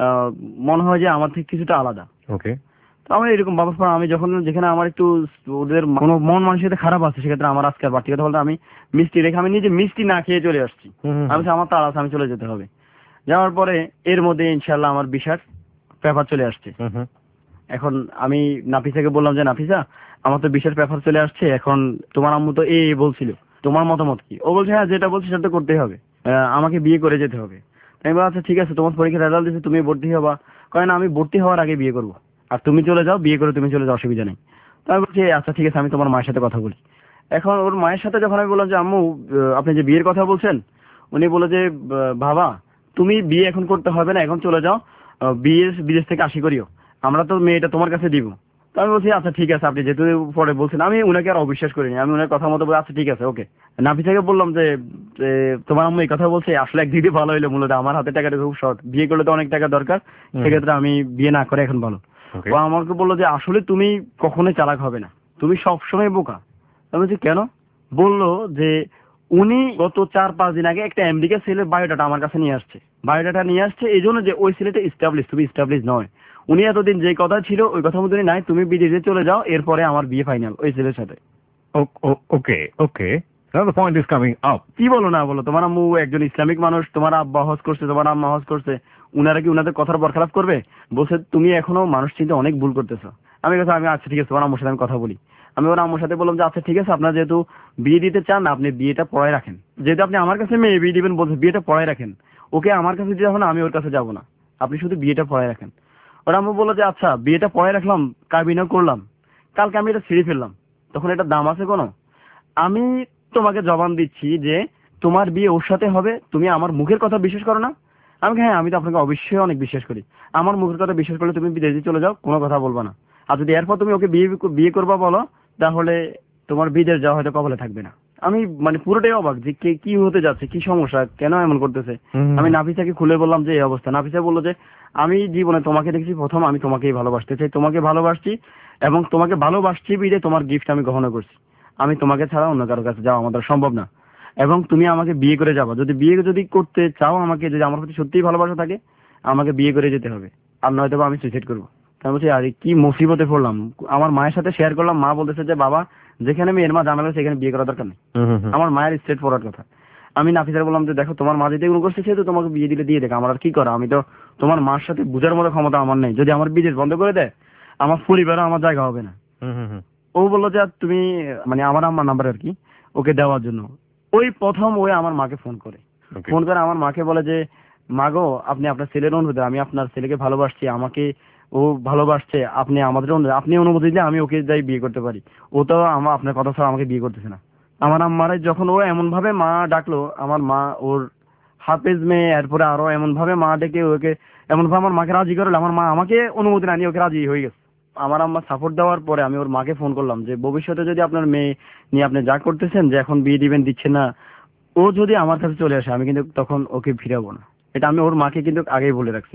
মনে হয় যে আমার থেকে কিছুটা আলাদা। ওকে, তো আমার এরকম বাবার পর আমি যখন যেখানে আমার একটু ওদের কোনো মন মানসিকতা খারাপ আছে, সেক্ষেত্রে আমার আজকে আর বাড়তি কথা বলতে আমি মিষ্টি রেখে আমি নিজে মিষ্টি না খেয়ে চলে আসছি। আমি আমার তাড়া আছে, আমি চলে যেতে হবে। যাওয়ার পরে এর মধ্যে ইনশাল্লাহ আমার বিশার পেপার চলে আসছে। এখন আমি নাফিসাকে বললাম যে নাফিসা আমার তো বিশার পেপার চলে আসছে, এখন তোমার আম্মু তো এই বলছিল, তোমার মতামত কি? ও বলছে হ্যাঁ যেটা বলছি সেটা তো করতেই হবে, আমাকে বিয়ে করে যেতে হবে। আমি বললাম আচ্ছা ঠিক আছে, তোমার পরীক্ষার রেজাল্ট দিচ্ছে, তুমি ভর্তি হবা। কয় না, আমি ভর্তি হওয়ার আগে বিয়ে করবো, আর তুমি চলে যাও, বিয়ে করে তুমি চলে যাও, অসুবিধা নেই। তো আমি বলছি আচ্ছা ঠিক আছে, আমি তোমার মায়ের সাথে কথা বলি। এখন ওর মায়ের সাথে যখন আমি বললাম যে আম্মু আপনি যে বিয়ের কথা বলছেন, উনি বলে যে বাবা তুমি বিয়ে এখন করতে হবে না, এখন চলে যাও, বিদেশ থেকে আসি করিও, আমরা তো মেয়েটা তোমার কাছে দিব। তো আমি বলছি আচ্ছা ঠিক আছে, আপনি যেহেতু পরে বলছেন, আমি উনাকে আর অবিশ্বাস করিনি, আমি উনার কথা মতো বলে আচ্ছা ঠিক আছে ওকে। নাফিসাকে বললাম যে তোমার আম্মু এই কথা বলছে, আসলে এক দিদি ভালো হইলো, মূলত আমার হাতে টাকাটা খুব শর্ট, বিয়ে করলে তো অনেক টাকা দরকার, সেক্ষেত্রে আমি বিয়ে না করে এখন ভালো। Okay. ও আমাকে বললো যে আসলে তুমি কখনোই চালাক হবে না, তুমি সবসময় বোকা। আমি বলছি কেন? বললো যে উনি গত 4-5 দিন আগে একটা আমেরিকা ছেলের বায়োডাটা আমার কাছে নিয়ে আসছে। বায়োডাটা নিয়ে আসছে এই জন্য যে ওই ছেলেটা স্টাবলিশ, তুমি স্টাবলিশ নয়। উনি এতদিন যে কথা ছিল ওই কথার মধ্যে নাই, তুমি বিদেশে চলে যাও, এরপরে আমার বিয়ে ফাইনাল ওই ছেলের সাথে। Okay. Now the point is coming up. কি বলো না বলো, তোমার আম্মু একজন ইসলামিক মানুষ, তোমার আব্বা হজ করছে, তোমার আম্মা হজ করছে, উনারা কি উনাদের কথার বরখেলাপ করবে? বলছে তুমি এখনো মানুষ চিন্তা অনেক ভুল করতেছো। আমি কথা আমি আচ্ছা ঠিক আছে, তোমার আম্মুর সাথে আমি কথা বলি। আমি ওর আম্মুর সাথে বললাম যে আচ্ছা ঠিক আছে, আপনার যেহেতু বিয়ে দিতে চান না, আপনি বিয়েটা পড়ায় রাখেন। যেহেতু আপনি আমার কাছে মেয়ে বিয়ে দিবেন বলছে, বিয়েটা পড়ায় রাখেন। ওকে আমার কাছে যাবো না, আমি ওর কাছে যাবো না, আপনি শুধু বিয়েটা পড়ায় রাখেন। ওর আম্মু বললো যে আচ্ছা বিয়েটা পড়ায় রাখলাম, কাবিনও করলাম, কালকে আমি এটা ছিঁড়ে ফেললাম, তখন এটা দাম আছে কোনো? আমি তোমাকে জবান দিচ্ছি যে তোমার বিয়ে ওর সাথে হবে, তুমি আমার মুখের কথা বিশ্বাস করো না? আমি হ্যাঁ, আমি তো আপনাকে অবশ্যই অনেক বিশ্বাস করি। আমার মুখের কথা বিশ্বাস করলে তুমি বিদেশে চলে যাও, কোনো কথা বলবা না। আর যদি এরপর তুমি ওকে বিয়ে বিয়ে করবা বলো, তাহলে তোমার বিদেশ যাওয়া হয়তো কপালে থাকবে না। আমি মানে পুরোটাই অবাক যে কি হতে যাচ্ছে, কি সমস্যা, কেন এমন করতেছে। আমি নাফিসাকে খুলে বললাম যে এই অবস্থা। নাফিসা বললো যে আমি জীবনে তোমাকে দেখেছি প্রথম, আমি তোমাকেই ভালোবাসতে চাই, তোমাকে ভালোবাসছি এবং তোমাকে ভালোবাসছি বিদে তোমার গিফট আমি গ্রহণ করছি। আমি তোমাকে ছাড়া অন্য কারোর কাছে যাওয়া আমাদের সম্ভব না, এবং তুমি আমাকে বিয়ে করে যাবা। বিয়ে যদি করতে চাও আমাকে, যদি আমার প্রতি সত্যিই ভালোবাসা থাকে, আমাকে বিয়ে করে যেতে হবে, আর নয়তো আমি সুইসাইড করবো। আমি বলছি আরে কি মুসিবতে পড়লাম। আমার মায়ের সাথে শেয়ার করলাম, মা বলতেছে যে বাবা যেখানে মেয়ের মা জানাবে সেখানে বিয়ে করা দরকার নেই। আমার মায়ের স্ট্রেট ফরওয়ার্ড কথা। আমি নাফিসার বললাম যে দেখো তোমার মা যদি এগুলো করছে, সেহেতু তোমাকে বিয়ে দিলে দিয়ে দেখ, আমার আর কি করা। আমি তো তোমার মার সাথে বুঝার মতো ক্ষমতা আমার নেই। যদি আমার বিদেশ বন্ধ করে দেয়, আমার পরিবারও আমার জায়গা হবে না। ও বললো যে তুমি মানে আমার আম্মার নাম্বার আর কি ওকে দেওয়ার জন্য। ওই প্রথম ওই আমার মাকে ফোন করে আমার মাকে বলে যে মা গো, আপনি আপনার ছেলের অনুরোধে, আমি আপনার ছেলেকে ভালোবাসছি, আমাকে ও ভালোবাসছে, আপনি আমাদের আপনি অনুমতি দিলে আমি ওকে যাই বিয়ে করতে পারি। ও তো আমার আপনার কথা ছাড়া আমাকে বিয়ে করতেছে না। আমার আম্মারে যখন ও এমন ভাবে মা ডাকলো, আমার মা ওর হাফেজ মেয়ে, এরপরে আরো এমন ভাবে মা ডেকে ওকে এমন ভাবে আমার মাকে রাজি করলো, আমার মা আমাকে অনুমতি না নিয়ে ওকে রাজি হয়ে গেছে। আমার আম্মা সাপোর্ট দেওয়ার পরে আমি ওর মাকে ফোন করলাম যে ভবিষ্যতে যদি আপনার মেয়ে নিয়ে আপনি যা করতেছেন, যে এখন বিয়ে দিবেন দিচ্ছেন না, ও যদি আমার কাছে চলে আসে আমি কিন্তু তখন ওকে ফিরাবো না। এটা আমি ওর মাকে কিন্তু আগেই বলে রাখছি।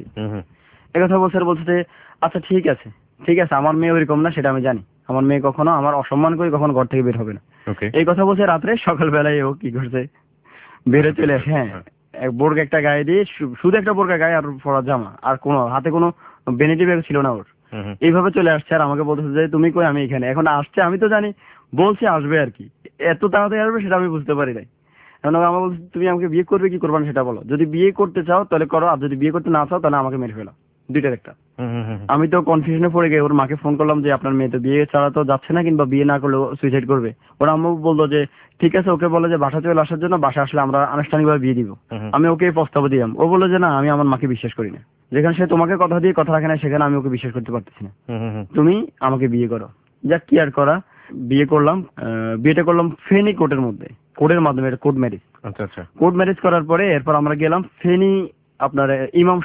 একথা বলছে যে আচ্ছা ঠিক আছে ঠিক আছে, আমার মেয়ে ওইরকম না, সেটা আমি জানি। আমার মেয়ে কখনো আমার অসম্মান করে কখনো ঘর থেকে বের হবে না। এই কথা বলছে রাত্রে। সকালবেলায় ও কি করছে, বেড়ে চলে আসে। হ্যাঁ, বোরকা একটা গায়ে দিয়ে, শুধু একটা বোরকা গায়ে আর পরা জামা, আর কোনো হাতে কোনো বেনিটি ব্যাগ ছিল না ওর। এইভাবে চলে আসছে আর আমাকে বলতেছে যে তুমি কই, আমি এখানে। এখন আসছে আমি তো জানি, বলছে আসবে আর কি, এত তাড়াতাড়ি আসবে সেটা আমি বুঝতে পারি নাই। এখন আমার বলছে তুমি আমাকে বিয়ে করবে কি করবে না সেটা বলো, যদি বিয়ে করতে চাও তাহলে করো, আর যদি বিয়ে করতে না চাও তাহলে আমাকে মেরে ফেলো, দুইটার একটা। আমি তো কনফিউশনে পড়ে গিয়ে ওর মাকে ফোন করলাম যে আপনার মেয়ে তো বিয়ে ছাড়া তো যাচ্ছে না, কিংবা বিয়ে না করলেও সুইসাইড করবে। ওর আম্মু বললো যে ঠিক আছে, ওকে বলে যে বাসা চলে আসার জন্য, বাসা আসলে আমরা আনুষ্ঠানিকভাবে বিয়ে দিব। আমি ওকে প্রস্তাব দিলাম। ও বললো যে না, আমি আমার মাকে বিশ্বাস করি না, যেখানে সে তোমাকে কথা দিয়ে কথা রাখে না সেখানে আমি ওকে বিশ্বাস করতে পারতেছি না, তুমি আমাকে বিয়ে করো। যাক কি আর করা, বিয়ে করলাম। বিয়েটা করলাম ফেনী কোর্টের মধ্যে, কোর্টের মাধ্যমে, কোর্ট ম্যারেজ। কোর্ট ম্যারেজ করার পরে এরপর আমরা গেলাম ফেনী আপনার ইমাম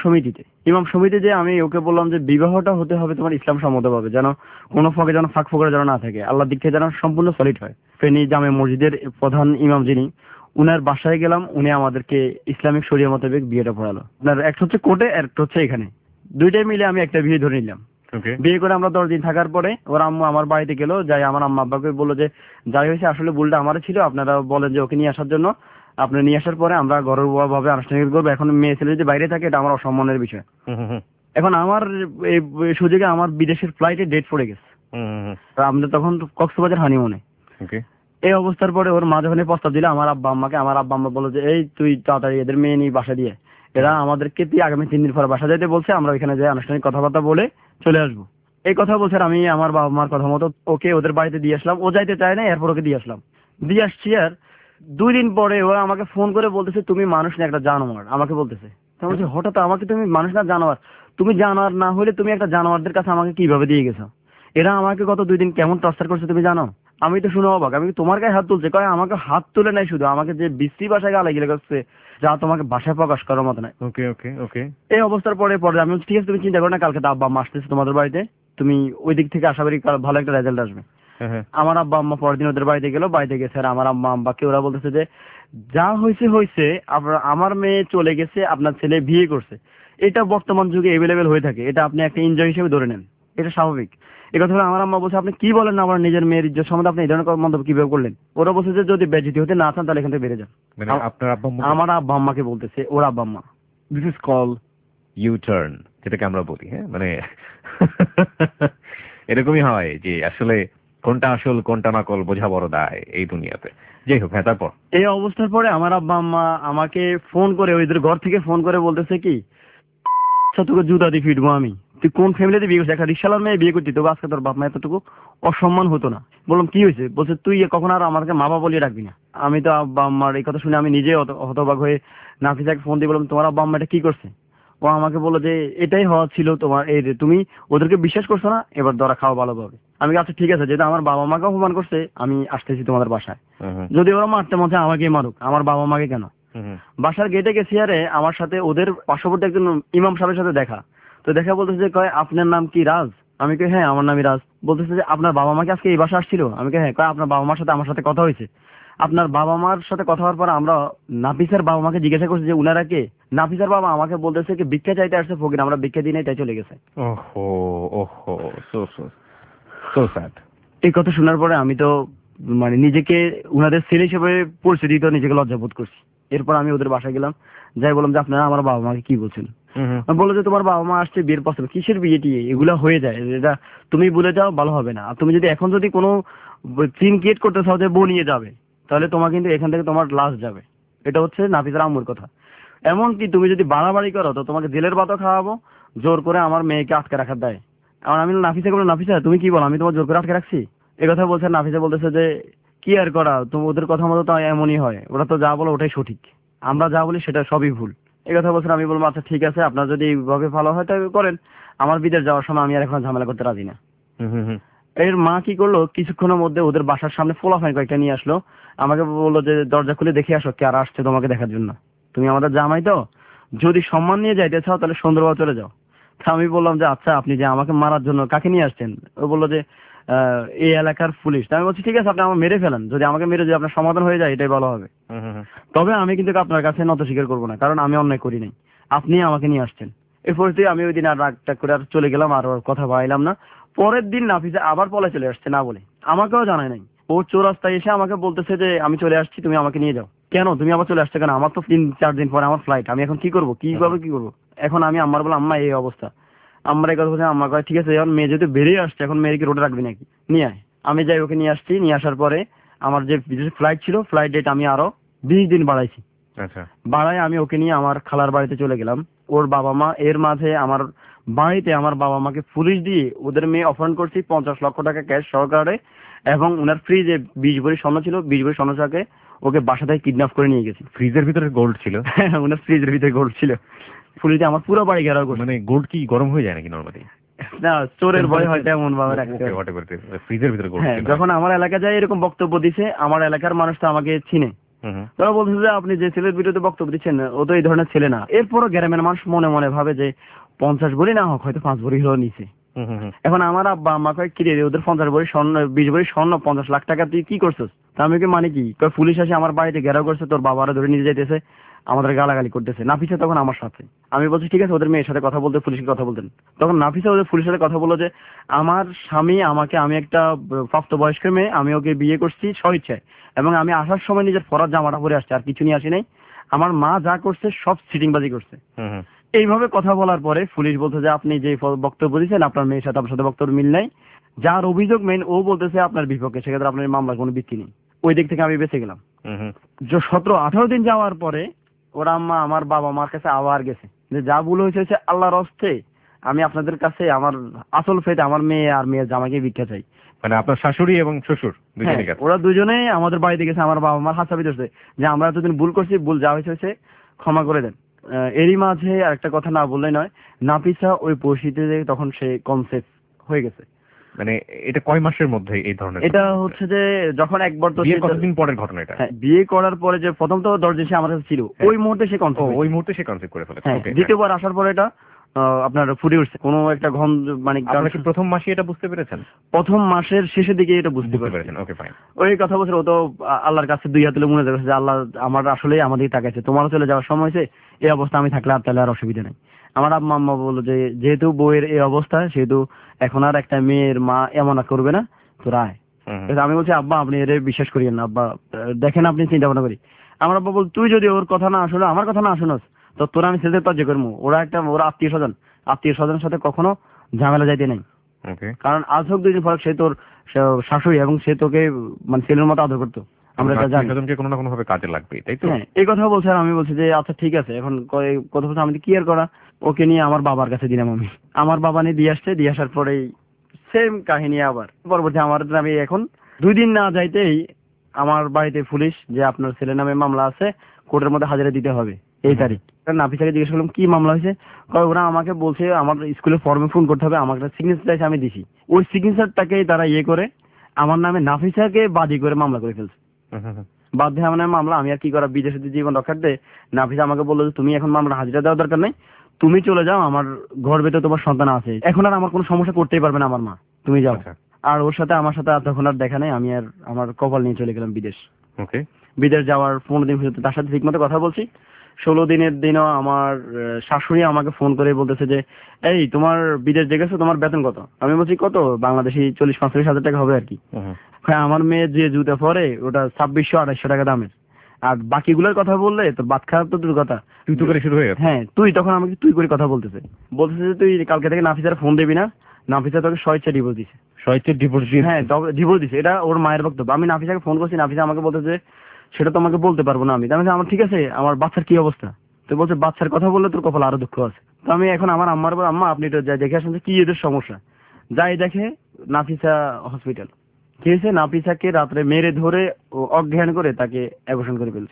সমিতি যে আমি ওকে বললাম যে বিবাহটা হতে হবে তোমার ইসলাম সম্মতভাবে, যেন কোনো ফাঁকে যেন ফাঁক ফোকরা যেন না থাকে, আল্লাহর দিক থেকে যেন সম্পূর্ণ সলিড হয়। ফেনী জামে মসজিদের প্রধান ইমাম যিনি, উনার বাসায় গেলাম, উনি আমাদেরকে ইসলামিক শরিয়া মোতাবেক বিয়েটা পড়ালো। আপনার একটা হচ্ছে কোর্টে, একটা হচ্ছে এখানে, দুইটাই মিলে আমি একটা বিয়ে ধরে নিলাম। বিয়ে করে আমরা 10 দিন থাকার পরে ওর আম্মু আমার বাড়িতে গেল, যাই আমার আম্মা আব্বাকে বললো যে যাই হয়েছে আসলে ভুলটা আমারই ছিল, আপনারা বলেন যে ওকে নিয়ে আসার জন্য। আপনি নিয়ে আসার পরে আমরা ঘরোয়া ভাবে আনুষ্ঠানিক করবো। এখন মেয়ে ছেলে যদি বাইরে থাকে এটা আমার অসম্মানের বিষয়। এখন আমার এই সুযোগে আমার বিদেশের ফ্লাইটে ডেট পড়ে গেছে, আমাদের তখন কক্সবাজার হানিমুনে। এই অবস্থার পরে ওর মা যখন প্রস্তাব দিল আমার আব্বা আম্মা বললো যে এই তুই তাড়াতাড়ি এদের মেয়ে নিয়ে বাসা দিয়ে, এরা আমাদেরকে আগামী 3 দিন পরে বাসা যেতে বলছে, আমরা ওইখানে যাই আনুষ্ঠানিক কথাবার্তা বলে চলে আসবো। এই কথা বলছে। আমি আমার বাবা মার কথা মতো ওকে ওদের বাড়িতে দিয়ে আসলাম। ও যাইতে চায় না, এরপর ওকে দিয়ে আসলাম। দিয়ে আসছি, আর 2 দিন পরে ওরা আমাকে ফোন করে বলতেছে তুমি মানুষ না একটা জানোয়ার। আমাকে বলতেছে, বলছি হঠাৎ আমাকে তুমি মানুষ না জানোয়ার, তুমি জানোয়ার না হলে তুমি একটা জানোয়ারদের কাছে আমাকে কিভাবে দিয়ে গেছো? এরা আমাকে গত 2 দিন কেমন টর্চার করছে তুমি জানো? আমি তো শুনে অবাক। আমি তোমার গায়ে হাত তুলছে, কয় আমাকে হাত তুলে নাই, শুধু আমাকে যে বিশ্রী ভাষায় গালা গিলে করছে যা তোমাকে ভাষায় প্রকাশ করার মতো নাই। এই অবস্থার পরে আমি ঠিক আছে তুমি চিন্তা করো না, কালকে তো আব্বা আম্মা আসতেছে তোমাদের বাড়িতে, তুমি ওই দিক থেকে আশা করি ভালো একটা রেজাল্ট আসবে। আমার আব্বা আম্মা পরের দিন ওদের বাড়িতে গেল। বাড়িতে গেছে আর আমার আম্মা আব্বাকে ওরা বলতেছে যে যা হয়েছে আমার মেয়ে চলে গেছে, আপনার ছেলে বিয়ে করছে। এটা বর্তমান যুগে এভেলেবেল হয়ে থাকে, এটা আপনি একটা এনজয় হিসেবে ধরে নেন। এটা স্বাভাবিক। এই কথা আমার আম্মা বলছে আপনি কি বলেন না, আমার নিজের মেয়ের ইজ্জত সম্বন্ধে আপনি এই ধরনের মন্তব্য কিভাবে করলেন। ওরা বলছে যে যদি বেজিতি হতে না চান তাহলে এখান থেকে বেরিয়ে যান। মানে আপনার আব্বা আম্মু, আমার আব্বা আম্মাকে বলতেছে, ওর আব্বা আম্মা। This is call U turn, যেটাকে আমরা বলি। হ্যাঁ, মানে এরকমই হয় যে আসলে কোনটা আসল কোনটা নকল বোঝা বড় দায় এই দুনিয়াতে। যাই হোক, হ্যাঁ, তারপর এই অবস্থার পরে আমার আব্বা আম্মা আমাকে ফোন করে, ওইদের ঘর থেকে ফোন করে বলতেছে কি, তোকে জুতা দিয়ে ফিটবো আমি, তুই কোন ফ্যামিলিতে বিয়ে করছিস, একটা রিক্সাওয়ালার মেয়ে বিয়ে করতি, তোকে আজকে তোর বাপ মা এতটুকু অসম্মান হতো না। বললাম কি হয়েছে? বলছে তুই কখন আর আমাকে মা বাবা বলিয়ে রাখবি না। আমি তো আব্বা আম্মার এই কথা শুনে আমি নিজে হতবাক হয়ে নাফিসাকে ফোন দিয়ে বললাম তোমার আব্বা আম্মা এটা কি করছে? ও আমাকে বললো যে এটাই হওয়া ছিল তোমার, এই যে তুমি ওদেরকে বিশ্বাস করছো না, এবার ধরা খাওয়া ভালোভাবে। আমি আচ্ছা ঠিক আছে, যেহেতু আমার বাবা মাকে অপমান করছে আমি আসতেছি তোমাদের বাসায়, যদি ওরা মারতে মনে হয় আমাকে মারুক, আমার বাবা মাকে কেন। বাসার গেটে গেছি, আরে আমার সাথে ওদের পার্শ্ববর্তী একজন ইমাম সাহেবের সাথে দেখা। তো দেখা বলতেছে যে কয় আপনার নাম কি রাজ? আমি কই হ্যাঁ আমার নামই রাজ। বলতেছে যে আপনার বাবা মা কি আজকে এই বাসা আসছিল? আমি কই হ্যাঁ। কয় আপনার বাবা মার সাথে আমার সাথে কথা হয়েছে। আপনার বাবা মার সাথে কথা হওয়ার পর আমরা নাফিসার বাবা মাকে জিজ্ঞাসা করছি যে উনারা কে। নাফিসার বাবা আমাকে বলতেছে কি ভিক্ষা চাইতে আসছে ফকির, আমরা ভিক্ষা দিই নাই, তাই চলে গেছে। ওহো ওহো, সো সো সো স্যাড। এই কথা শোনার পরে আমি তো মানে নিজেকে উনাদের ছেলে হিসেবে পরিচয় দিতে নিজেকে লজ্জাবোধ করছি। এরপর আমি ওদের বাসায় গেলাম, যাই বললাম যে আপনারা আমার বাবা মাকে কি বলছেন। বললো যে তোমার বাবা মা আসছে বিয়ের প্রস্তাব। কিসের বিয়ে টিয়ে? এগুলা হয়ে যায়, এটা তুমি ভুলে যাও, ভালো হবে না। আর তুমি যদি এখন যদি কোনো সিন ক্রিয়েট করতে চাও যে বউ নিয়ে যাবে, তাহলে তোমার কিন্তু এখান থেকে তোমার লাশ যাবে। এটা হচ্ছে নাফিসার আম্মুর কথা। এমনকি তুমি যদি বাড়াবাড়ি করো তো তোমাকে জেলের ভাতও খাওয়াবো, জোর করে আমার মেয়েকে আটকে রাখার দায়। আর আমি নাফিসাকে বললাম নাফিসা তুমি কি বলো, আমি তোমার জোর করে আটকে রাখছি? এই কথা বলছে। নাফিসা বলতেছে যে কি আর করা, তুমি ওদের কথা মতো তো এমনই হয়, ওরা তো যা বলো ওটাই সঠিক, আমরা যা বলি সেটা সবই ভুল। এই কথা বলছেন। আমি বলবো আচ্ছা ঠিক আছে, আপনার যদি এইভাবে ভালো হয় তাই করেন, আমার বিদেশ যাওয়ার সময় আমি আর এখন ঝামেলা করতে রাজি না। এর মা কি করলো, কিছুক্ষণের মধ্যে ওদের বাসার সামনে ফোলাফাইন কয়েকটা নিয়ে আসলো, আমাকে বললো যে দরজা খুলে দেখে আসো কে আর আসছে তোমাকে দেখার জন্য, তুমি আমাদের জামাই তো, যদি সম্মান নিয়ে যাইতে চাও তাহলে সুন্দরভাবে চলে যাও। তা আমি বললাম যে আচ্ছা আপনি যে আমাকে মারার জন্য কাকে নিয়ে আসছেন? ও বললো যে এই এলাকার পুলিশ। আমি বলছি ঠিক আছে, আপনি আমাকে মেরে ফেলেন, যদি আমাকে মেরে যদি আপনার সমাধান হয়ে যায় এটাই ভালো হবে। তবে আমি কিন্তু আপনার কাছে নত স্বীকার করবো না, কারণ আমি অন্যায় করি নাই, আপনি আমাকে নিয়ে আসছেন। এই পরিস্থিতি আমি ওই দিন আর রাগটা করে আর চলে গেলাম, আর ওর কথা বাড়াইলাম না। পরের দিন নাফিসা আবার পলে চলে আসছে না বলে, আমাকেও জানায় নাই। ও চৌরাস্তায় এসে আমাকে বলতেছে যে আমি চলে আসছি, তুমি আমাকে নিয়ে যাও। কেন তুমি আবার চলে আসছো কেন? আমার তো 3-4 দিন পরে আমার ফ্লাইট, আমি এখন কি করবো, কিভাবে কি করবো? এখন আমি আম্মার বললাম আম্মা এই অবস্থা। আম্মার এই কথা বলছে, আম্মা কয় ঠিক আছে, এখন মেয়ে যেহেতু বেরিয়ে আসছে, এখন মেয়েকে রোডে রাখবি নাকি, নিয়ে আয়। আমি যাই ওকে নিয়ে আসছি। নিয়ে আসার পরে আমার যে বিদেশে ফ্লাইট ছিল, ফ্লাইট ডেট আমি আরো 20 দিন বাড়াইছি। বাড়ায় আমি ওকে নিয়ে আমার খালার বাড়িতে চলে গেলাম। ওর বাবা মা এর মাঝে আমার বাড়িতে আমার বাবা মাকে পুলিশ দিয়ে ওদের মেয়ে অপহরণ করছি, 50 লক্ষ টাকা ক্যাশ সহকারে, এবং ওনার ফ্রিজে 20 ভরি স্বর্ণ ছিল, 20 ভরি স্বর্ণ টাকে ওকে বাসা থেকে কিডন্যাপ করে নিয়ে গেছি। ফ্রিজের ভিতরে গোল্ড ছিল? হ্যাঁ, ওনার ফ্রিজের ভিতরে গোল্ড ছিল। পুলিশে আমার পুরো বাড়ি ঘেরাও করছে। মানে গোল্ড কি গরম হয়ে যায় নাকি নরমালি? না, চোরের ভয় হয়তো এমন ভাবে রাখছে। ফ্রিজের ভিতরে গোল্ড। হ্যাঁ, যখন আমার এলাকা যায় এরকম বক্তব্য দিছে, আমার এলাকার মানুষ তো আমাকে চিনে, তারা বলছে যে আপনি যে ছেলের বিরুদ্ধে বক্তব্য দিচ্ছেন ও তো এই ধরনের ছেলে না। এরপরও গ্রামের মানুষ মনে মনে ভাবে যে 50 ভরি না হোক হয়তো 5 ভরি হলো নিচে। এখন আমার আব্বা আম্মা কয় কি রে, ওদের 50 ভরি স্বর্ণ, 20 ভরি স্বর্ণ, 50 লাখ টাকা তুই কি করছিস? তা আমি মানে কি কয়, পুলিশ আসে আমার বাড়িতে ঘেরাও করছে, তোর বাবারা ধরে নিয়ে যাইতেছে, আমাদের গালাগালি করতেছে। নাফিসা তখন আমার সাথে। আমি বলছি ঠিক আছে, ওদের মেয়ের সাথে কথা বলতে, পুলিশের কথা বলতেন। তখন নাফিসা ওদের পুলিশের সাথে কথা বললো যে আমার স্বামী আমাকে, আমি একটা প্রাপ্তবয়স্ক মেয়ে, আমি ওকে বিয়ে করছি স্বইচ্ছায়, এবং আমি আসার সময় নিজের ফরাজ জামাটা পরে আসছি, আর কিছু নিয়ে আসি নাই। আমার মা যা করছে সব সিটিংবাজি করছে। এইভাবে কথা বলার পরে পুলিশ বলছে যে আপনি যে বক্তব্য দিচ্ছেন আপনার মেয়ের সাথে আপনার সাথে বক্তব্য মিল নাই, যার অভিযোগ মেইন ও বলতেছে আপনার বিপক্ষে, সেক্ষেত্রে আপনার মামলার কোনো ভিত্তি নেই। ওই দিক থেকে আমি বেঁচে গেলাম। 17-18 দিন যাওয়ার পরে ওরা আম্মা আমার বাবা মার কাছে আবার গেছে যে যা ভুল হয়েছে আল্লাহর হস্তে, আমি আপনাদের কাছে আমার আসল ফেট আমার মেয়ে আর মেয়ের জামাকে ভিক্ষা চাই। মানে আপনার শাশুড়ি এবং শ্বশুর দুজনেই গেছে? ওরা দুজনেই আমাদের বাড়িতে গেছে, আমার বাবা মার হাত চাপি ধরছে যে আমরা এতদিন ভুল করছি, ভুল যা হয়েছে ক্ষমা করে দেন। এরই মাঝে আরেকটা কথা না বললেই নয়, নাফিসা ওই পরিস্থিতিতে তখন সে কনসেপ্ট হয়ে গেছে। মানে এটা কয় মাসের মধ্যে এই ধরনের? এটা হচ্ছে যে যখন একবার তো কতদিন পরের ঘটনা এটা? বিয়ে করার পরে যে প্রথম তো 10 দিন সে আমার কাছে ছিল, ওই মুহূর্তে সে কনসেপ্ট করে ফেলেছে। দ্বিতীয়বার আসার পরে এটা আপনার ফুটে উঠছে কোনো একটা মানে প্রথম মাসে এটা বুঝতে পেরেছেন? প্রথম মাসের শেষের দিকে এটা বুঝতে পেরেছেন। Okay fine. ওই কথা বলছে, ও তো আল্লাহর কাছে 2 হাত তুলে মনে করছে যে আল্লাহ আমার আসলে আমাদের তাকাইছে, তোমারও চলে যাওয়ার সময় হয়েছে, এই অবস্থা আমি থাকলে আর তাহলে আর অসুবিধা নেই। আমার আম্মা আম্মা বললো যে যেহেতু বউয়ের এই অবস্থা সেহেতু এখন আর একটা মেয়ের মা এমন আর করবে না, তো রায়। আমি বলছি আব্বা আপনি এর বিশ্বাস করিয়েন না আব্বা, দেখেন আপনি চিন্তা ভাবনা করি। আমার আব্বা বল তুই যদি ওর কথা না শুনো আমার কথা না শুনোস তো তোরা আমি ছেড়ে তর্জ করবো। ওরা আত্মীয় স্বজনের সাথে কখনো ঝামেলা যাইতে নেই, কারণ আজ হোক 2 দিন পর সে তোর শাশুড়ি এবং সে তোকে মানে ছেলের মতো আদর করতো, আমরা এটা জানি। কোনো না কোনো ভাবে কাজে লাগবে, তাই তো? হ্যাঁ, এই কথা বলছে। আর আমি বলছি যে আচ্ছা ঠিক আছে, এখন কথা বলছে আমি কি আর করা, ওকে নিয়ে আমার বাবার কাছে দিলাম। আমার বাবা নিয়ে দিয়ে আসার পরেই সেম কাহিনী আবার পরবর্তী আমি এখন 2 দিন না যাইতেই আমার বাড়িতে পুলিশ যে আপনার ছেলের নামে মামলা আছে, কোর্টের মধ্যে হাজিরা দিতে হবে এই তারিখ। নাফিসাকে জিজ্ঞেস করলাম কি মামলা হয়েছে, ওরা আমাকে বলছে আমার স্কুলের ফর্মে ফোন করতে হবে, আমাকে সিগনেচার চাইছে, আমি দিছি। ওই সিগনেচারটাকে তারা করে আমার নামে নাফিসাকে বাদী করে মামলা করে ফেলছে। বাধ্য আমার নামে মামলা, আমি আর কি করা, বিদেশে জীবন রক্ষার্থে নাফিসা আমাকে বললো যে তুমি এখন মামলা হাজিরা দেওয়ার দরকার নেই, তুমি চলে যাও, আমার গর্ভে তো তোমার সন্তান আছে, এখন আর আমার কোনো সমস্যা করতেই পারবে না আমার মা, তুমি যাও। আর ওর সাথে আমার সাথে তখন আর দেখা নেই, আমি আর আমার কপাল নিয়ে চলে গেলাম বিদেশ। বিদেশ যাওয়ার 15 দিন পর্যন্ত তার সাথে ঠিক মতো কথা বলছি। 16 দিনের দিনও আমার শাশুড়ি আমাকে ফোন করে বলতেছে যে এই তোমার বিদেশ দেখেছো, তোমার বেতন কত? আমি বলছি কত, বাংলাদেশি 40-45 হাজার টাকা হবে আর কি। হ্যাঁ, আমার মেয়ে যে জুতা পরে ওটা 2600-2800 টাকা দামের। আর বাকিগুলোর কথা বললে তোর বাদ খারাপ তো তোর কথা, তুই তো করে শুরু হয়ে গেছে। হ্যাঁ, তুই তখন আমাকে তুই করে কথা বলতেছে যে তুই কালকে থেকে নাফিসার ফোন দিবি না, নাফিসা তোকে স্বেচ্ছা ডিভোর্স দিছে। হ্যাঁ, ডিভোর্স দিছে, এটা ওর মায়ের বক্তব্য। আমি নাফিসাকে ফোন করছি, নাফিসা আমাকে বলতেছে সেটা তোমাকে বলতে পারবো না। আমি আমার ঠিক আছে, আমার বাচ্চার কি অবস্থা? তো বলছে বাচ্চার কথা বললে তোর কপাল আরো দুঃখ আছে। তো আমি এখন আমার আম্মার বল আম্মা আপনি তো যাই দেখে আসেন কি এদের সমস্যা। যাই দেখে নাফিসা হসপিটাল। কি হয়েছে, নাফিসাকে রাত্রে মেরে ধরে অজ্ঞান করে তাকে অ্যাবর্শন করে ফেলছে।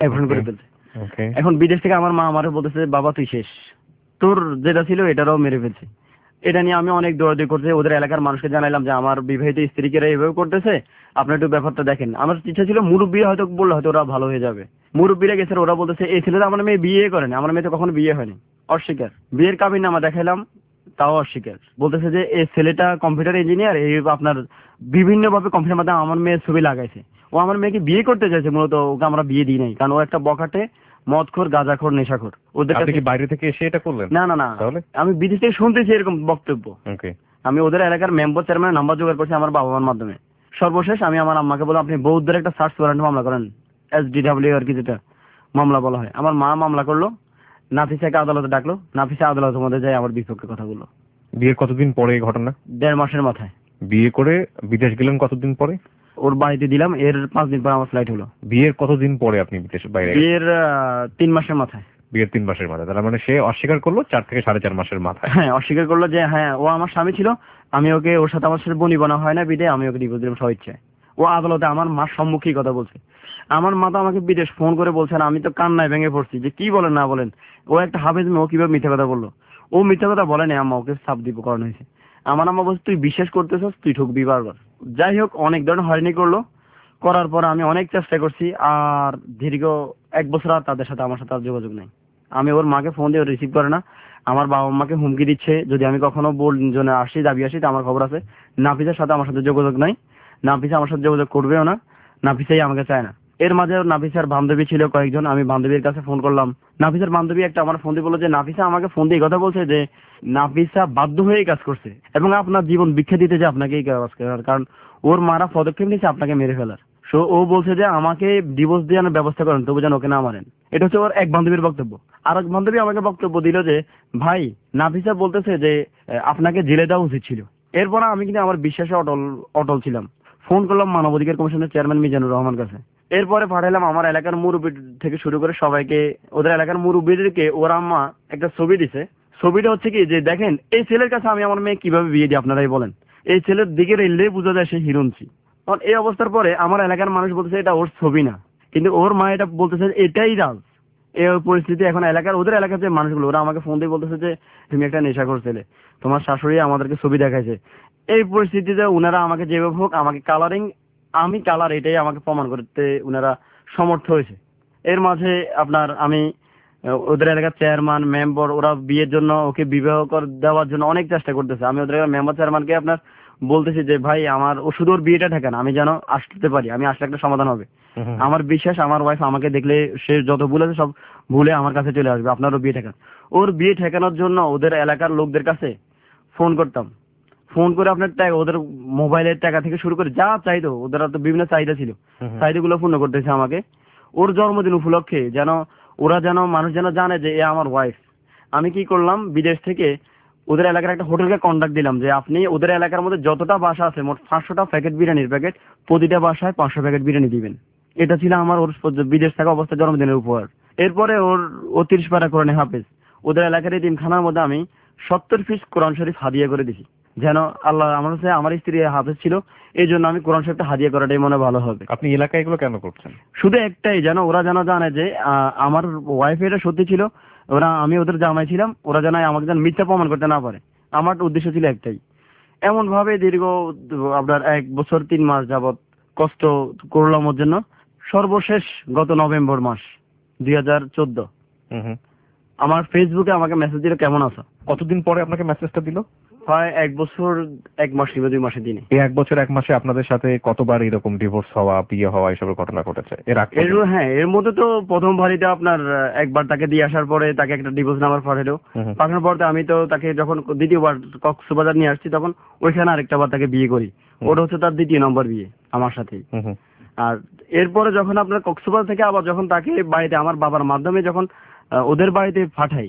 এখন বিদেশ থেকে আমার মা আমারে বলতেছে বাবা তুই শেষ, তোর যেটা ছিল এটারও মেরে ফেলছে। এটা নিয়ে আমি অনেক দৌড়াদৌড়ি করছি, ওদের এলাকার মানুষকে জানাইলাম যে আমার বিবাহিত স্ত্রীকে এইভাবে করতেছে, আপনার একটু ব্যাপারটা দেখেন। আমার ইচ্ছা ছিল মুরব্বী হয়তো বললে হয়তো ওরা ভালো হয়ে যাবে। মুরব্বীরা গেছে, ওরা বলতেছে এই ছেলেটা আমার মেয়ে বিয়ে করেনি, আমার মেয়ে তো কখনো বিয়ে হয়নি, অস্বীকার। বিয়ের কাবিন নামা দেখাইলাম, তাও অস্বীকার। বলতেছে যে এই ছেলেটা কম্পিউটার ইঞ্জিনিয়ার, এই আপনার বিভিন্ন ভাবে কম্পিউটার মাধ্যমে আমার মেয়ের ছবি লাগাইছে। ও আমার মেয়েকে বিয়ে করতে চাইছে, মূলত ওকে আমরা বিয়ে দিই নাই, কারণ ও একটা বখাটে মদখোর, গাঁজাখোর, নেশাখোর। ওদের কাছে বাইরে থেকে এসে এটা করলেন? না, আমি বিদেশ থেকে শুনতেছি এরকম বক্তব্য। আমি ওদের এলাকার মেম্বার চেয়ারম্যানের নাম্বার জোগাড় করছি আমার বাবা মার মাধ্যমে। সর্বশেষ আমি আমার আম্মাকে বললাম আপনি বৌদ্ধের একটা সার্চ ওয়ারেন্ট মামলা করেন, SDW আর কি যেটা মামলা বলা হয়। আমার মা মামলা করলো, নাফিসাকে আদালতে ডাকলো, নাফিসা আদালতের মধ্যে যায় আমার বিপক্ষে কথা বললো। বিয়ের কতদিন পরে এই ঘটনা? 1.5 মাসের মাথায়। বিয়ে করে বিদেশ গেলেন কতদিন পরে? ওর বাড়িতে দিলাম, এর 5 দিন পর আমার ফ্লাইট হলো। বিয়ের কতদিন পরে আপনি বিদেশ বাইরে? বিয়ের 3 মাসের মাথায়। বিয়ের 3 মাসের মাথায়, তার মানে সে অস্বীকার করলো 4 থেকে 4.5 মাসের মাথায়। হ্যাঁ, অস্বীকার করলো যে হ্যাঁ ও আমার স্বামী ছিল, আমি ওকে, ওর সাথে আমার সাথে বনি বানা হয় না বিদে আমি ওকে ডিভোর্স দিলাম স্বইচ্ছায়। ও আদালতে আমার মার সম্মুখে কথা বলছে। আমার মা তো আমাকে বিদেশ ফোন করে বলছেন, আমি তো কান্নায় ভেঙে পড়ছি যে কি বলেন না বলেন, ও একটা হাফেজ মেয়ে, ও কিভাবে মিথ্যা কথা বললো। ও মিথ্যা কথা বলেনি আম্মা, ওকে সাপ দিব করানো হয়েছে। আমার আম্মা বলছে তুই বিশ্বাস করতেছস, তুই ঠকবি বারবার। যাই হোক, অনেক ধরনের হয়রানি করলো। করার পর আমি অনেক চেষ্টা করছি, আর দীর্ঘ 1 বছর আর তাদের সাথে আমার সাথে আর যোগাযোগ নেই। আমি ওর মাকে ফোন দিয়ে রিসিভ করে না, আমার বাবা মাকে হুমকি দিচ্ছে যদি আমি কখনো জন্য আসি দাবি আসি, আমার খবর আছে। নাফিসার সাথে আমার সাথে যোগাযোগ নাই, নাফিসা আমার সাথে যোগাযোগ করবেও না, নাফিসাই আমাকে চায় না। এর মাঝে নাফিসার বান্ধবী ছিল কয়েকজন, আমি বান্ধবীর কাছে ফোন করলাম। নাফিসার বান্ধবী একটা আমার ফোন দিয়ে বললো যে নাফিসা আমাকে ফোন দিয়ে কথা বলছে যে নাফিসা বাধ্য হয়ে কাজ করছে এবং আপনার জীবন ভিক্ষা দিতে যে আপনাকে এই কাজ করার, কারণ ওর মারা পদক্ষেপ নিয়েছে আপনাকে মেরে ফেলার। সো ও বলছে যে আমাকে ডিভোর্স দেওয়ার ব্যবস্থা করেন, তবু যেন ওকে না মারেন। এটা হচ্ছে ওর এক বান্ধবীর বক্তব্য। আর এক বান্ধবী আমাকে বক্তব্য দিল যে ভাই নাফিসা বলতেছে যে আপনাকে জেলে দেওয়া উচিত ছিল। এরপর আমি কিন্তু আমার বিশ্বাসে অটল ছিলাম। ফোন করলাম মানবাধিকার কমিশনের চেয়ারম্যান মিজানুর রহমান কাছে। এরপরে পাঠাইলাম আমার এলাকার মুরব্বী থেকে শুরু করে সবাইকে, ওদের এলাকার মুরব্বীদেরকে। ওর আম্মা একটা ছবি দিছে, ছবিটা হচ্ছে কি যে দেখেন এই ছেলের কাছে আমি আমার মেয়ে কিভাবে বিয়ে দিই, আপনারাই বলেন। এই ছেলের দিকে রেললে বোঝা যায় সে হিরুনছি। এই অবস্থার পরে আমার এলাকার মানুষ বলতেছে এটা ওর ছবি না, কিন্তু ওর মা এটা বলতেছে এটাই রাজ। এই পরিস্থিতি এখন ওদের এলাকার যে মানুষগুলো, ওরা আমাকে ফোন দিয়ে বলতেছে যে তুমি একটা নেশাখোর ছেলে, তোমার শাশুড়ি আমাদেরকে ছবি দেখাইছে। এই পরিস্থিতিতে উনারা আমাকে যেভাবে হোক আমাকে আমি কালার এটাই আমাকে প্রমাণ করতে উনারা সমর্থ হয়েছে। এর মাঝে আমি ওদের এলাকার চেয়ারম্যান মেম্বার, ওরা বিয়ের জন্য ওকে বিবাহ দেওয়ার জন্য অনেক চেষ্টা করতেছে। আমি ওদের এলাকার মেম্বার চেয়ারম্যানকে বলতেছি যে ভাই আমার শুধু ওর বিয়েটা ঠেকান, আমি যেন আসতে পারি, আমি আসলে একটা সমাধান হবে। আমার বিশ্বাস আমার ওয়াইফ আমাকে দেখলে সে যত ভুল আছে সব ভুলে আমার কাছে চলে আসবে, আপনারও বিয়ে ঠেকান। ওর বিয়ে ঠেকানোর জন্য ওদের এলাকার লোকদের কাছে ফোন করতাম, ফোন করে আপনার টাকা, ওদের মোবাইলের টাকা থেকে শুরু করে যা চাইতো, ওদের তো বিভিন্ন চাহিদা ছিল, চাহিদাগুলো পূর্ণ করতেছে আমাকে। ওর জন্মদিন উপলক্ষে যেন ওরা যেন মানুষ যেন জানে যে এ আমার ওয়াইফ। আমি কি করলাম, বিদেশ থেকে ওদের এলাকার একটা হোটেলকে কন্ট্যাক্ট দিলাম যে আপনি ওদের এলাকার মধ্যে যতটা বাসা আছে মোট 500টা প্যাকেট বিরিয়ানির প্যাকেট, প্রতিটা বাসায় 500 প্যাকেট বিরিয়ানি দিবেন। এটা ছিল আমার ওর বিদেশ থাকা অবস্থায় জন্মদিনের উপহার। এরপরে ও 30 পারা কোরআনে হাফেজ। ওদের এলাকার এতিমখানার মধ্যে আমি 70 পিস কোরআন শরীফ হাদিয়া করে দিছি, যেন আল্লাহ আমার কাছে, আমার স্ত্রী হাফেজ ছিল, এই জন্য আমি কোরআন শরীফটা হাদিয়া করাটাই মনে ভালো হবে। আপনি এলাকায় এগুলো কেন করছেন? শুধু একটাই, যেন ওরা যেন জানে যে আমার ওয়াইফ এটা সত্যি ছিল, আমি ওদের জামাই ছিলাম, ওরা যেন আমাকে যেন মিথ্যা প্রমাণ করতে না পারে। আমার উদ্দেশ্য ছিল একটাই। এমন ভাবে দীর্ঘ আপনার 1 বছর 3 মাস যাবত কষ্ট করলাম ওর জন্য। সর্বশেষ গত নভেম্বর মাস 2014 আমার ফেসবুকে আমাকে মেসেজ দিল, কেমন আছো। কতদিন পরে আপনাকে মেসেজটা দিল? প্রায় 1 বছর 1 মাস কিংবা 2 মাসের দিনে। এই 1 বছর 1 মাসে আপনাদের সাথে কতবার এরকম ডিভোর্স হওয়া, বিয়ে হওয়া এসবের ঘটনা ঘটেছে এর আগে? হ্যাঁ, এর মধ্যে তো প্রথম বাড়িতে আপনার একবার তাকে দিয়ে আসার পরে তাকে একটা ডিভোর্স নাম্বার পাঠানোর পরে আমি তো তাকে যখন দ্বিতীয়বার কক্সবাজার নিয়ে আসছি তখন ওইখানে আরেকটা বার তাকে বিয়ে করি। ওটা হচ্ছে তার 2য় নম্বর বিয়ে আমার সাথেই। আর এরপরে যখন আপনার কক্সবাজার থেকে আবার যখন তাকে বাড়িতে আমার বাবার মাধ্যমে যখন ওদের বাড়িতে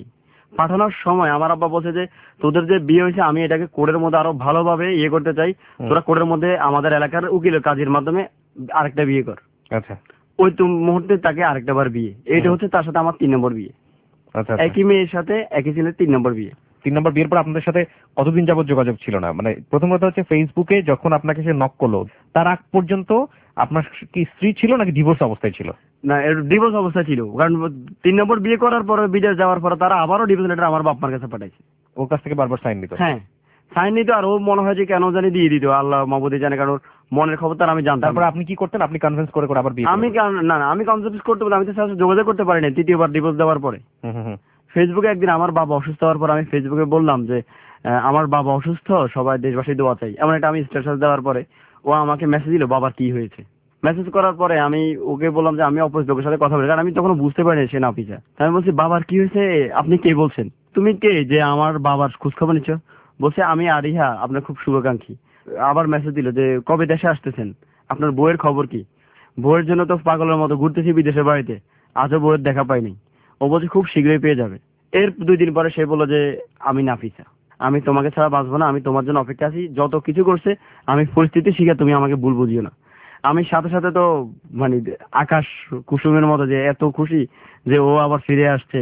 পাঠানোর সময় আমার আব্বা বলছে যে তোদের যে বিয়ে হয়েছে আমি এটাকে কোর্টের মধ্যে আরো ভালোভাবে ইয়ে করতে চাই, তোরা কোর্টের মধ্যে আমাদের এলাকার উকিল কাজীর মাধ্যমে আরেকটা বিয়ে কর। আচ্ছা, ওই মুহূর্তে তাকে আরেকটা বার বিয়ে। এইটা হচ্ছে তার সাথে আমার 3 নম্বর বিয়ে। আচ্ছা, একই মেয়ের সাথে একই ছেলের 3 নম্বর বিয়ে। 3 নম্বর বিয়ের পর আপনাদের সাথে কতদিন যাবত যোগাযোগ ছিল না? মানে প্রথম কথা হচ্ছে ফেসবুকে যখন আপনাকে সে নক করলো তার আগ পর্যন্ত আপনার কি স্ত্রী ছিল নাকি ডিভোর্স অবস্থায় ছিল? না, এর ডিভোর্স অবস্থা ছিল, কারণ 3 নম্বর বিয়ে করার পরে বিদেশ যাওয়ার পরে তারা আবারও ডিভোর্স লেটার আমার বাপ মার কাছে পাঠাইছে। ওর কাছ থেকে বারবার সাইন নিত? হ্যাঁ, সাইন নিত। আর ও মনে হয় যে কেন জানি দিয়ে দিত, আল্লাহ মাহবুদি জানে, কারণ মনের খবর তার আমি জানতাম। তারপর আপনি কি করতেন? আপনি কনভিন্স করে আবার বিয়ে? আমি কনভিন্স করতে বলে আমি তো সাথে যোগাযোগ করতে পারিনি 3য়বার ডিভোর্স দেওয়ার পরে। ফেসবুকে একদিন আমার বাবা অসুস্থ হওয়ার পর আমি ফেসবুকে বললাম যে আমার বাবা অসুস্থ, সবাই দেশবাসী দোয়া চাই, এমন একটা আমি স্ট্যাটাস দেওয়ার পরে ও আমাকে মেসেজ দিল বাবার কি হয়েছে। মেসেজ করার পরে আমি ওকে বললাম যে আমি অপরিচিত লোকের সাথে কথা বলি, কারণ আমি তখন বুঝতে পারিনি সে নাফিসা। আমি বলছি বাবার কি হয়েছে, আপনি কে বলছেন, তুমি কে যে আমার বাবার খোঁজ খবর নিচ্ছ? বলছে আমি আরিহা, আপনার খুব শুভাকাঙ্ক্ষী। আবার মেসেজ দিল যে কবে দেশে আসতেছেন, আপনার বউয়ের খবর কি? বউয়ের জন্য তো পাগলের মতো ঘুরতেছি বিদেশের বাড়িতে, আজও বউয়ের দেখা পাইনি। ও বলছে খুব শীঘ্রই পেয়ে যাবে। এর 2 দিন পরে সে বলল যে আমি নাফিসা, আমি তোমাকে ছাড়া বাঁচবো না, আমি তোমার জন্য অপেক্ষা আছি, যত কিছু করছে আমি পরিস্থিতি শিখে, তুমি আমাকে ভুল বুঝিও না। আমি সাথে সাথে তো মানে আকাশ কুসুমের মতো যে এত খুশি যে ও আবার ফিরে আসছে।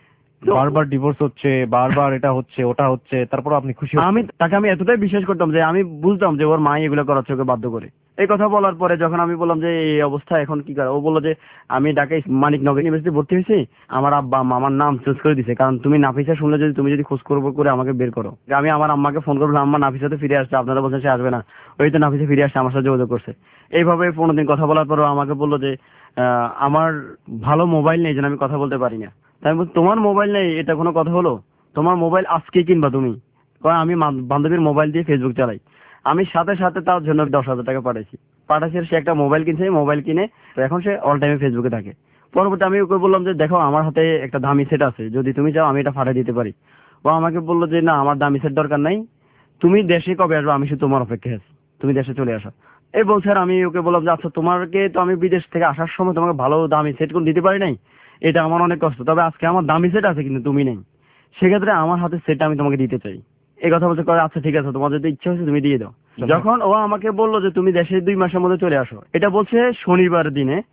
বারবার ডিভোর্স হচ্ছে, বারবার এটা হচ্ছে ওটা হচ্ছে, তারপর আপনি খুশি? আমি এতটাই বিশ্বাস করতাম যে আমি বুঝতাম যে ওর মা এগুলো করাচ্ছে ওকে বাধ্য করে। এই কথা বলার পরে যখন আমি বললাম যে এই অবস্থা এখন কি করে, ও বললো যে আমি ঢাকা মানিকনগর ইউনিভার্সিটি ভর্তি হয়েছি, আমার আব্বা আমার নাম চেঞ্জ করে দিছে, কারণ তুমি নাফিসা শুনলে যদি তুমি যদি খোঁজ করবো করে আমাকে বের করো। আমি আমার আম্মাকে ফোন করবো, আম্মা নাফিসা তো ফিরে আসছে, আপনারা বলছেন সে আসবে না, ওই তো নাফিসা ফিরে আসছে, আমার সাথে যোগাযোগ করছে। এইভাবে 15 দিন কথা বলার পরও আমাকে বললো যে আমার ভালো মোবাইল নেই যেন আমি কথা বলতে পারি না। তাই আমি বলছি তোমার মোবাইল নেই এটা কোনো কথা হলো, তোমার মোবাইল আজকে কিনবা তুমি? আমি বান্ধবীর মোবাইল দিয়ে ফেসবুক চালাই। আমি সাথে সাথে তার জন্য 10,000 টাকা পাঠাইছি। সে একটা মোবাইল কিনছে, মোবাইল কিনে এখন সে অল টাইমে ফেসবুকে থাকে। পরবর্তী আমি ওকে বললাম যে দেখো আমার হাতে একটা দামি সেট আছে, যদি তুমি চাও আমি এটা পাঠিয়ে দিতে পারি। ও আমাকে বললো যে না, আমার দামি সেট দরকার নাই, তুমি দেশে কবে আসবে, আমি শুধু তোমার অপেক্ষায় আছি, তুমি দেশে চলে আসো। এই বলছে। আর আমি ওকে বললাম যে আচ্ছা তোমাকে তো আমি বিদেশ থেকে আসার সময় তোমাকে ভালো দামি সেট করে দিতে পারি নাই, এটা আমার অনেক কষ্ট, তবে আজকে আমার দামি সেট আছে কিন্তু তুমি নেই, সেক্ষেত্রে আমার হাতে সেটটা আমি তোমাকে দিতে চাই। এই কথা বলতে আচ্ছা ঠিক আছে, তোমার যদি ইচ্ছা হচ্ছে তুমি দিয়ে দাও। যখন ও আমাকে বললো যে তুমি দেশে 2 মাসের মধ্যে চলে আসো, এটা বলছে শনিবার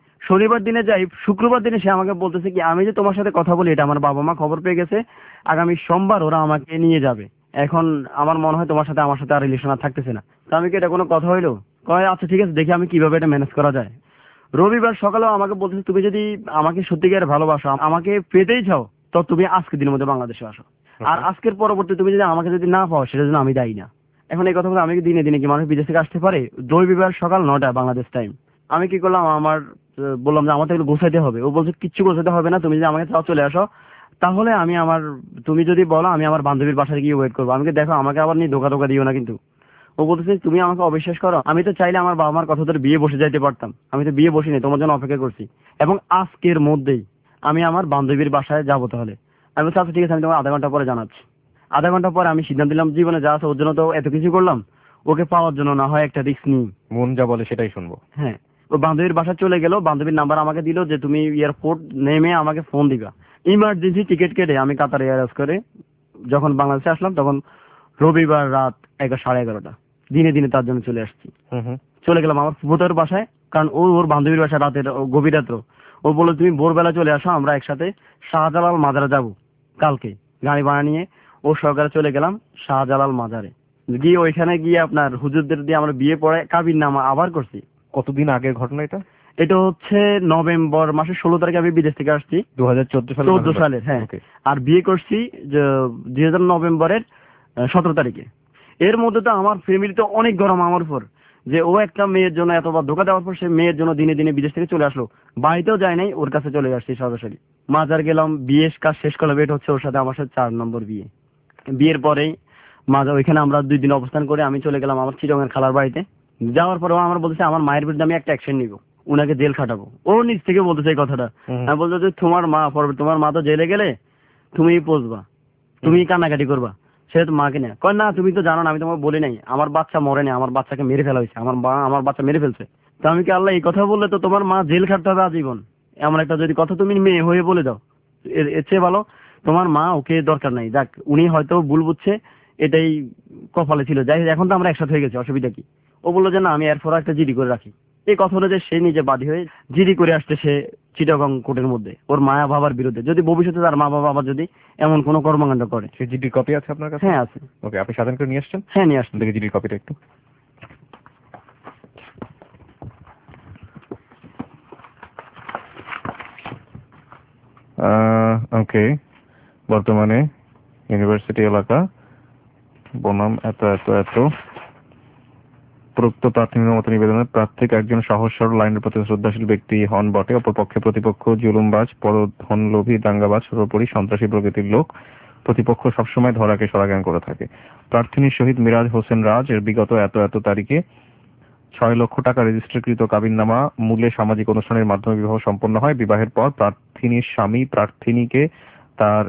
দিনে যাই, শুক্রবার দিনে সে আমাকে বলতেছে কি আমি যে তোমার সাথে কথা বলি এটা আমার বাবা মা খবর পেয়ে গেছে, আগামী সোমবার ওরা আমাকে নিয়ে যাবে, এখন আমার মনে হয় তোমার সাথে আমার সাথে আর রিলেশন আর থাকতেছে না। তো আমি কি এটা কোনো কথা হইলো? কয় আচ্ছা ঠিক আছে, দেখি আমি কিভাবে এটা ম্যানেজ করা যায়। রবিবার সকালেও আমাকে বলতেছে তুমি যদি আমাকে সত্যিকার ভালোবাসো, আমাকে পেতেই চাও, তো তুমি আজকে দিনের মধ্যে বাংলাদেশে আসো, আর আজকের পরবর্তী তুমি যদি আমাকে যদি না পাও সেটা জন্য আমি দায়ী না। এখন এই কথা বলে আমি দিনে দিনে কি মানুষ বিদেশ থেকে আসতে পারে? রবিবার সকাল 9টা বাংলাদেশ টাইম। আমি কি করলাম, বললাম যে আমার তো এগুলো গোছাইতে হবে। ও বলছে কিচ্ছু গোছাতে হবে না, তুমি যদি আমাকে চাও চলে আসো, তাহলে তুমি যদি বলো আমি আমার বান্ধবীর বাসায় গিয়ে ওয়েট করবো। আমি দেখো আমাকে আবার নিয়ে ধোকা দিও না কিন্তু। ও ও বলতেছে তুমি আমাকে অবিশ্বাস করো, আমি তো চাইলে আমার বাবা মার কথা ধরে বিয়ে বসে যাইতে পারতাম, আমি তো বিয়ে বসিনি, তোমার জন্য অপেক্ষা করছি, এবং আজকের মধ্যেই আমি আমার বান্ধবীর বাসায় যাবো। তাহলে আমি বলছি আচ্ছা ঠিক আছে, আমি তোমার আধা ঘন্টা পরে জানাচ্ছি। আধা ঘন্টা পরে আমি সিদ্ধান্ত নিলাম, জীবনে যা আছে ওর জন্য তো এত কিছু করলাম, ওকে পাওয়ার জন্য না হয় একটা রিস্ক নিই। মন যা বলে সেটাই শুনবো। হ্যাঁ, ও বান্ধবীর বাসায় চলে গেল, বান্ধবীর নাম্বার আমাকে দিল যে তুমি এয়ারপোর্ট নেমে আমাকে ফোন দিবা। ইমার্জেন্সি টিকিট কেটে আমি কাতার এয়ারওয়েজ করে যখন বাংলাদেশে আসলাম, তখন রবিবার রাত 11:30 দিনে দিনে তার জন্য চলে আসছি। চলে গেলাম আমার ফুফুতোর বাসায়, কারণ ওর বান্ধবীর বাসায় রাতের গভীর রাত্র। ও বললো তুমি ভোরবেলা চলে আসো, আমরা একসাথে শাহজালাল মাজারে যাব কালকে। গাড়ি ভাড়া নিয়ে ও সহকারে চলে গেলাম শাহজালাল মাজারে। গিয়ে ওইখানে গিয়ে আপনার হুজুরদের দিয়ে আমরা বিয়ে পড়ে কাবির নামা আবার করছি। কতদিন আগের ঘটনা এটা? এটা হচ্ছে নভেম্বর মাসের 16 তারিখে আমি বিদেশ থেকে আসছি, 2014 সালের। হ্যাঁ, আর বিয়ে করছি 2000 নভেম্বরের 17 তারিখে। এর মধ্যে তো আমার ফ্যামিলিতে অনেক গরম আমার উপর, যে ও একটা মেয়ের জন্য এতবার ধোকা দেওয়ার পর সে মেয়ের জন্য দিনে দিনে বিদেশ থেকে চলে আসলো, বাড়িতেও যায় নাই, ওর কাছে চলে আসছি সরাসরি। মাজার গেলাম, বিয়ের কাজ শেষ করলাম, এটা হচ্ছে ওর সাথে আমার সাথে 4 নম্বর বিয়ে। বিয়ের পরেই মাজার ওইখানে আমরা 2 দিন অবস্থান করে আমি চলে গেলাম আমার চিরঙের খালার বাড়িতে। যাওয়ার পরে আমার বলতেছে আমার মায়ের বিরুদ্ধে আমি একটা অ্যাকশন নিব, উনাকে জেল খাটাবো। ও নিজ থেকে বলতেছে এই কথাটা। আমি বলতে যে তোমার মা পড়বে, তোমার মা তো জেলে গেলে তুমি পচবা, তুমি কান্নাকাটি করবা, সে তো মাকে নেয়। কয় না তুমি তো জানো না, আমি তোমাকে বলি নাই, আমার বাচ্চা মরে নাই, আমার বাচ্চাকে মেরে ফেলা হয়েছে, আমার বাচ্চা মেরে ফেলছে। তো আমি কি আল্লাহ এই কথা বললে তো তোমার মা জেল খাটতে হবে আজীবন, এমন একটা যদি কথা তুমি মেয়ে হয়ে বলে দাও, এর চেয়ে ভালো তোমার মা ওকে দরকার নাই, যাক উনি হয়তো ভুল বুঝছে, এটাই কপালে ছিল, যাই হোক এখন তো আমরা একসাথে হয়ে গেছি, অসুবিধা কি। ও বললো যে না আমি এরপর একটা জিডি করে রাখি। এই কথা হলো যে সে নিজে বাদী হয়ে জিডি করে আসছে সে চিটাগং কোর্টের মধ্যে ওর মায়া বাবার বিরুদ্ধে, যদি ভবিষ্যতে তার মা বাবা আবার যদি এমন কোনো কর্মকাণ্ড করে। সে জিডির কপি আছে আপনার কাছে? হ্যাঁ আছে। ওকে, আপনি সাধন করে নিয়ে আসছেন? হ্যাঁ নিয়ে আসছেন। দেখি জিডির কপিটা একটু। ওকে, বর্তমানে ইউনিভার্সিটি এলাকা বনাম এত এত এত প্রোক্ত প্রাথমিক মত নিবেদনে প্রার্থীকে একজন সহজ সরল আইনের প্রতি শ্রদ্ধাশীল ব্যক্তি হন বটে, অপরপক্ষে প্রতিপক্ষ জুলুমবাজ, পরধনলোভী, দাঙ্গাবাজ, সর্বোপরি সন্ত্রাসী প্রকৃতির লোক। প্রতিপক্ষ সবসময় ধরাকে সরাজ্ঞান করে থাকে। প্রার্থীর সহিত মিরাজ হোসেন রাজ এর বিগত এত এত তারিখে 6 লক্ষ টাকা রেজিস্ট্রিকৃত কাবিননামা মূল্যে সামাজিক অনুষ্ঠানের মাধ্যমে বিবাহ সম্পন্ন হয়। বিবাহের পর প্রার্থীর স্বামী প্রার্থিনীকে তার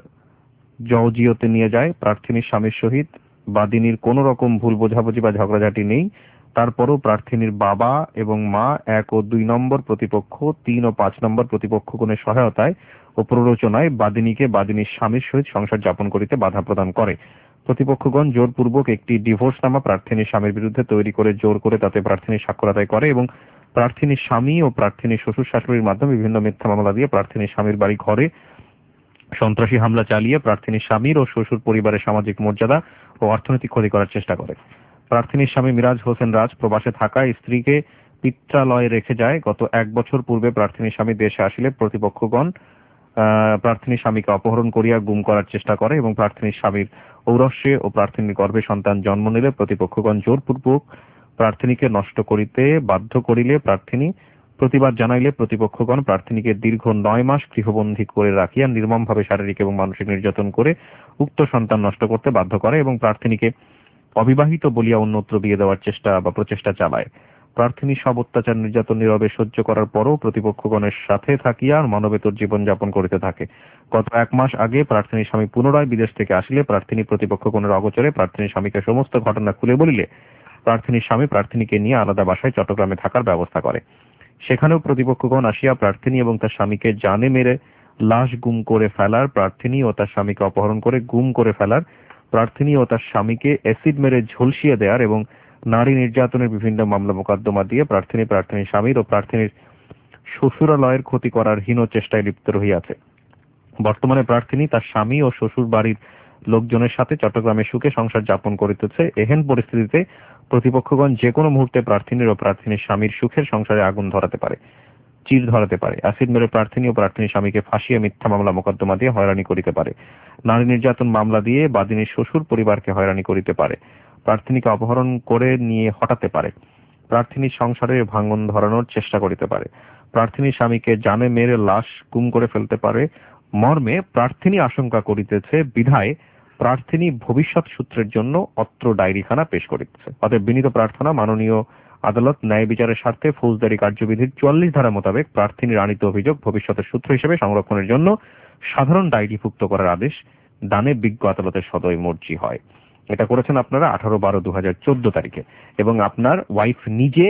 জর্জিওতে নিয়ে যায়। প্রার্থীর স্বামীর সহিত বাদিনীর কোনো রকম ভুল বোঝাবুঝি বা ঝগড়াঝাটি নেই। তারপরও প্রার্থীর বাবা এবং মা 1 ও 2 নম্বর প্রতিপক্ষ, 3 ও 5 নম্বর প্রতিপক্ষগণের সহায়তায় ও প্ররোচনায় বাদিনীকে বাদিনীর স্বামীর সহিত সংসার যাপন করিতে বাধা প্রদান করে। প্রতিপক্ষগণ জোরপূর্বক একটি ডিভোর্সনামা প্রার্থীর স্বামীর বিরুদ্ধে তৈরি করে জোর করে তাতে প্রার্থীর স্বাক্ষর আদায় করে এবং প্রার্থীর স্বামী ও প্রার্থীর শ্বশুর শাশুড়ির মাধ্যমে বিভিন্ন মিথ্যা মামলা দিয়ে প্রার্থীর স্বামীর বাড়ি ঘরে সন্ত্রাসী হামলা চালিয়ে প্রার্থীর স্বামীর ও শ্বশুর পরিবারের সামাজিক মর্যাদা ও অর্থনৈতিক ক্ষতি করার চেষ্টা করে। প্রার্থীর স্বামী মিরাজ হোসেন রাজ প্রবাসে থাকা স্ত্রীকে পিত্রালয়ে রেখে যায়। গত 1 বছর পূর্বে প্রার্থীর স্বামী দেশে আসিলে প্রতিপক্ষগণ প্রার্থীর স্বামীকে অপহরণ করিয়া গুম করার চেষ্টা করে এবং প্রার্থীর স্বামীর ঔরস্যে ও প্রার্থীর গর্ভে সন্তান জন্ম নিলে প্রতিপক্ষগণ জোরপূর্বক প্রার্থীকে নষ্ট করিতে বাধ্য করিলে প্রার্থী প্রতিবাদ জানাইলে প্রতিপক্ষগণ প্রার্থীকে দীর্ঘ 9 মাস গৃহবন্দী করে রাখিয়া নির্মমভাবে শারীরিক এবং মানসিক নির্যাতন করে উক্ত সন্তান নষ্ট করতে বাধ্য করে এবং প্রার্থীকে অবিবাহিত বলিয়া অন্যত্র বিয়ে দেওয়ার চেষ্টা বা প্রচেষ্টা চালায়। প্রার্থী সব অত্যাচার নির্যাতন নীরবে সহ্য করার পরও প্রতিপক্ষগণের সাথে থাকিয়া মানবেতর জীবন যাপন করিতে থাকে। গত 1 মাস আগে প্রার্থীর স্বামী পুনরায় বিদেশ থেকে আসিলে প্রার্থী প্রতিপক্ষগণের অগোচরে প্রার্থীর স্বামীকে সমস্ত ঘটনা খুলে বলিলে প্রার্থীর স্বামী প্রার্থীকে নিয়ে আলাদা বাসায় চট্টগ্রামে থাকার ব্যবস্থা করে। সেখানেও প্রতিপক্ষগণ আসিয়া প্রার্থী এবং তার স্বামীকে জানে মেরে লাশ গুম করে ফেলার, প্রার্থী ও তার স্বামীকে অপহরণ করে গুম করে ফেলার, প্রার্থী ও তার স্বামীকে অ্যাসিড মেরে ঝলসিয়ে দেওয়ার এবং নারী নির্যাতনের বিভিন্ন মামলা মোকদ্দমা দিয়ে প্রার্থীর স্বামীর ও প্রার্থীর শ্বশুরালয়ের ক্ষতি করার হীন চেষ্টায় লিপ্ত রহিয়াছে। বর্তমানে প্রার্থী তার স্বামী ও শ্বশুর বাড়ির লোকজনের সাথে চট্টগ্রামে সুখে সংসার যাপন করিতেছে। এহেন পরিস্থিতিতে প্রতিপক্ষগণ যে কোনো মুহূর্তে প্রার্থীর ও প্রার্থীর স্বামীর সুখের সংসারে আগুন ধরাতে পারে, চির ধরাতে পারে। অ্যাসিড মেরে প্রার্থী ও প্রার্থীর স্বামীকে ফাঁসিয়ে মিথ্যা মামলা মোকদ্দমা দিয়ে হয়রানি করিতে পারে। নারী নির্যাতন মামলা দিয়ে বাদিনীর শ্বশুর পরিবারকে হয়রানি করিতে পারে। প্রার্থীকে অপহরণ করে নিয়ে হটাতে পারে। প্রার্থীর সংসারে ভাঙন ধরানোর চেষ্টা করিতে পারে। প্রার্থীর স্বামীকে জানে মেরে লাশ গুম করে ফেলতে পারে মর্মে প্রার্থী আশঙ্কা করিতেছে বিধায় প্রার্থিনী ভবিষ্যৎ সূত্রের জন্য অত্র ডায়েরিখানা পেশ করিতেছে। অতএব বিনীত প্রার্থনা মাননীয় আদালত ন্যায় বিচারের স্বার্থে ফৌজদারি কার্যবিধির 44 ধারা মোতাবেক প্রার্থিনীর আনিত অভিযোগ ভবিষ্যতের সূত্র হিসেবে সংরক্ষণের জন্য সাধারণ ডায়েরিভুক্ত করার আদেশ দানে বিজ্ঞ আদালতের সদয় মর্জি হয়। এটা করেছেন আপনারা 18/12/2014 তারিখে, এবং আপনার ওয়াইফ নিজে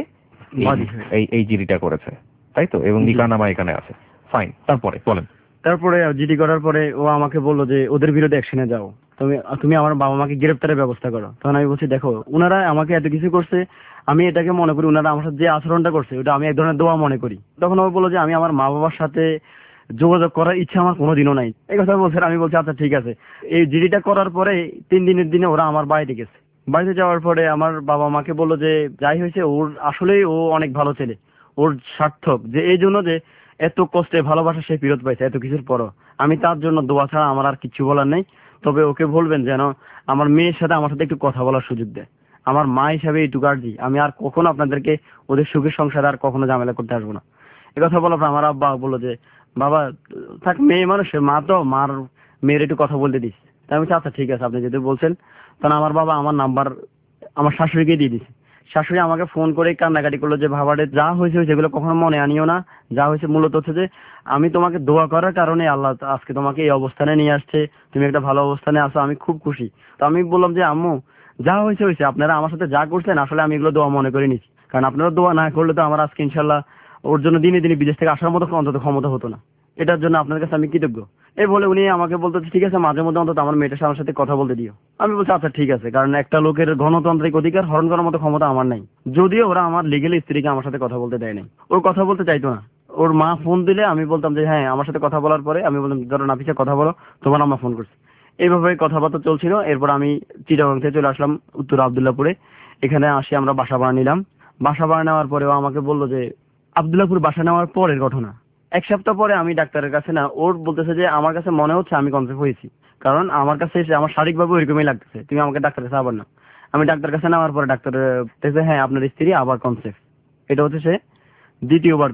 এই জিডিটা করেছে, তাই তো? এবং নিকানামা এখানে আছে। ফাইন, তারপরে বলেন। তারপরে জিডি করার পরে ও আমাকে বললো যে ওদের বিরুদ্ধে অ্যাকশনে যাও, তুমি আমার বাবা মাকে গ্রেপ্তারের ব্যবস্থা করো। তখন আমি বলছি দেখো, ওনারা আমাকে এত কিছু করছে, আমি এটাকে মনে করি ওনারা আমার সাথে যে আচরণটা করছে ওটা আমি এক ধরনের দোয়া মনে করি। তখন ও বললো যে আমি আমার মা বাবার সাথে যোগাযোগ করার ইচ্ছা আমার কোনোদিনও নাই, এই কথা বলছে। আমি বলছি আচ্ছা ঠিক আছে। এই জিডিটা করার পরে 3 দিনের দিনে ওরা আমার বাড়িতে গেছে। বাড়িতে যাওয়ার পরে আমার বাবা মাকে বললো যে যাই হয়েছে ওর আসলেই ও অনেক ভালো ছেলে, ওর সার্থক, যে এই জন্য যে এত কষ্টে ভালোবাসা সে ফেরত পাইছে এত কিছুর পরও। আমি তার জন্য দোয়া ছাড়া আমার আর কিছু বলার নেই। তবে ওকে বলবেন যেন আমার মেয়ের সাথে আমার সাথে একটু কথা বলার সুযোগ দেয়। আমার মা হিসাবে এইটুকু আর্জি, আমি আর কখনো আপনাদেরকে ওদের সুখের সংসারে আর কখনো ঝামেলা করতে আসবো না। একথা বলার পর আমার আব্বা বললো যে বাবা থাক, মেয়ে মানুষের মা তো, মার মেয়ের একটু কথা বলতে দিস। তাই আমি বলছি আচ্ছা ঠিক আছে, আপনি যদি বলছেন। তখন আমার বাবা আমার নাম্বার আমার শাশুড়িকে দিয়ে দিছে। শাশুড়ি আমাকে ফোন করে কান্নাকাটি করলো যে বাবারে যা হয়েছে সেগুলো কখনো মনে আনিও না। যা হয়েছে মূলত হচ্ছে যে আমি তোমাকে দোয়া করার কারণে আল্লাহ আজকে তোমাকে এই অবস্থানে নিয়ে আসছে, তুমি একটা ভালো অবস্থানে আছো, আমি খুব খুশি। তো আমি বললাম যে আম্মু যা হয়েছে হয়েছে, আপনারা আমার সাথে যা করছেন আসলে আমি এগুলো দোয়া মনে করে নিচ্ছি, কারণ আপনারা দোয়া না করলে তো আমার আজকে ইনশাল্লাহ ওর জন্য দিনে দিনে বিদেশ থেকে আসার মতো অন্তত ক্ষমতা হতো না। এটার জন্য আপনার কাছে আমি কৃতজ্ঞ। এই বলে উনি আমাকে বলতে ঠিক আছে মাঝে মধ্যে অন্তত আমার মেয়েটার আমার সাথে কথা বলতে দিও। আমি বলছি আচ্ছা ঠিক আছে, কারণ একটা লোকের গণতান্ত্রিক অধিকার হরণ করার মতো ক্ষমতা আমার নাই। যদিও ওরা আমার লিগেল স্ত্রীকে আমার সাথে কথা বলতে দেয় নাই, ওর কথা বলতে চাইতো না। ওর মা ফোন দিলে আমি বলতাম যে হ্যাঁ আমার সাথে কথা বলার পরে আমি বলতাম ধরো নাফিসা কথা বলো, তোমার আম্মা ফোন করছে। এইভাবে কথাবার্তা চলছিল। এরপর আমি চিটাগাং থেকে চলে আসলাম উত্তর আব্দুল্লাহপুরে। এখানে আসি আমরা বাসা ভাড়া নিলাম। বাসা ভাড়া নেওয়ার পরেও আমাকে বললো যে আব্দুল্লাহপুর বাসা নেওয়ার পরের ঘটনা 1 সপ্তাহ পরে আমি ডাক্তারের কাছে না, ওর বলতেছে যে আমার কাছে মনে হচ্ছে আমি কনসেপ্ট হয়েছি, কারণ আমার কাছে এসে আমার শারীরিকভাবে ওইরকমই লাগতেছে, তুমি আমাকে ডাক্তারের কাছে আবার না। আমি ডাক্তার কাছে নেওয়ার পরে ডাক্তার দেখছে হ্যাঁ আপনার স্ত্রী আবার কনসেপ্ট। এটা হচ্ছে সে দ্বিতীয়বার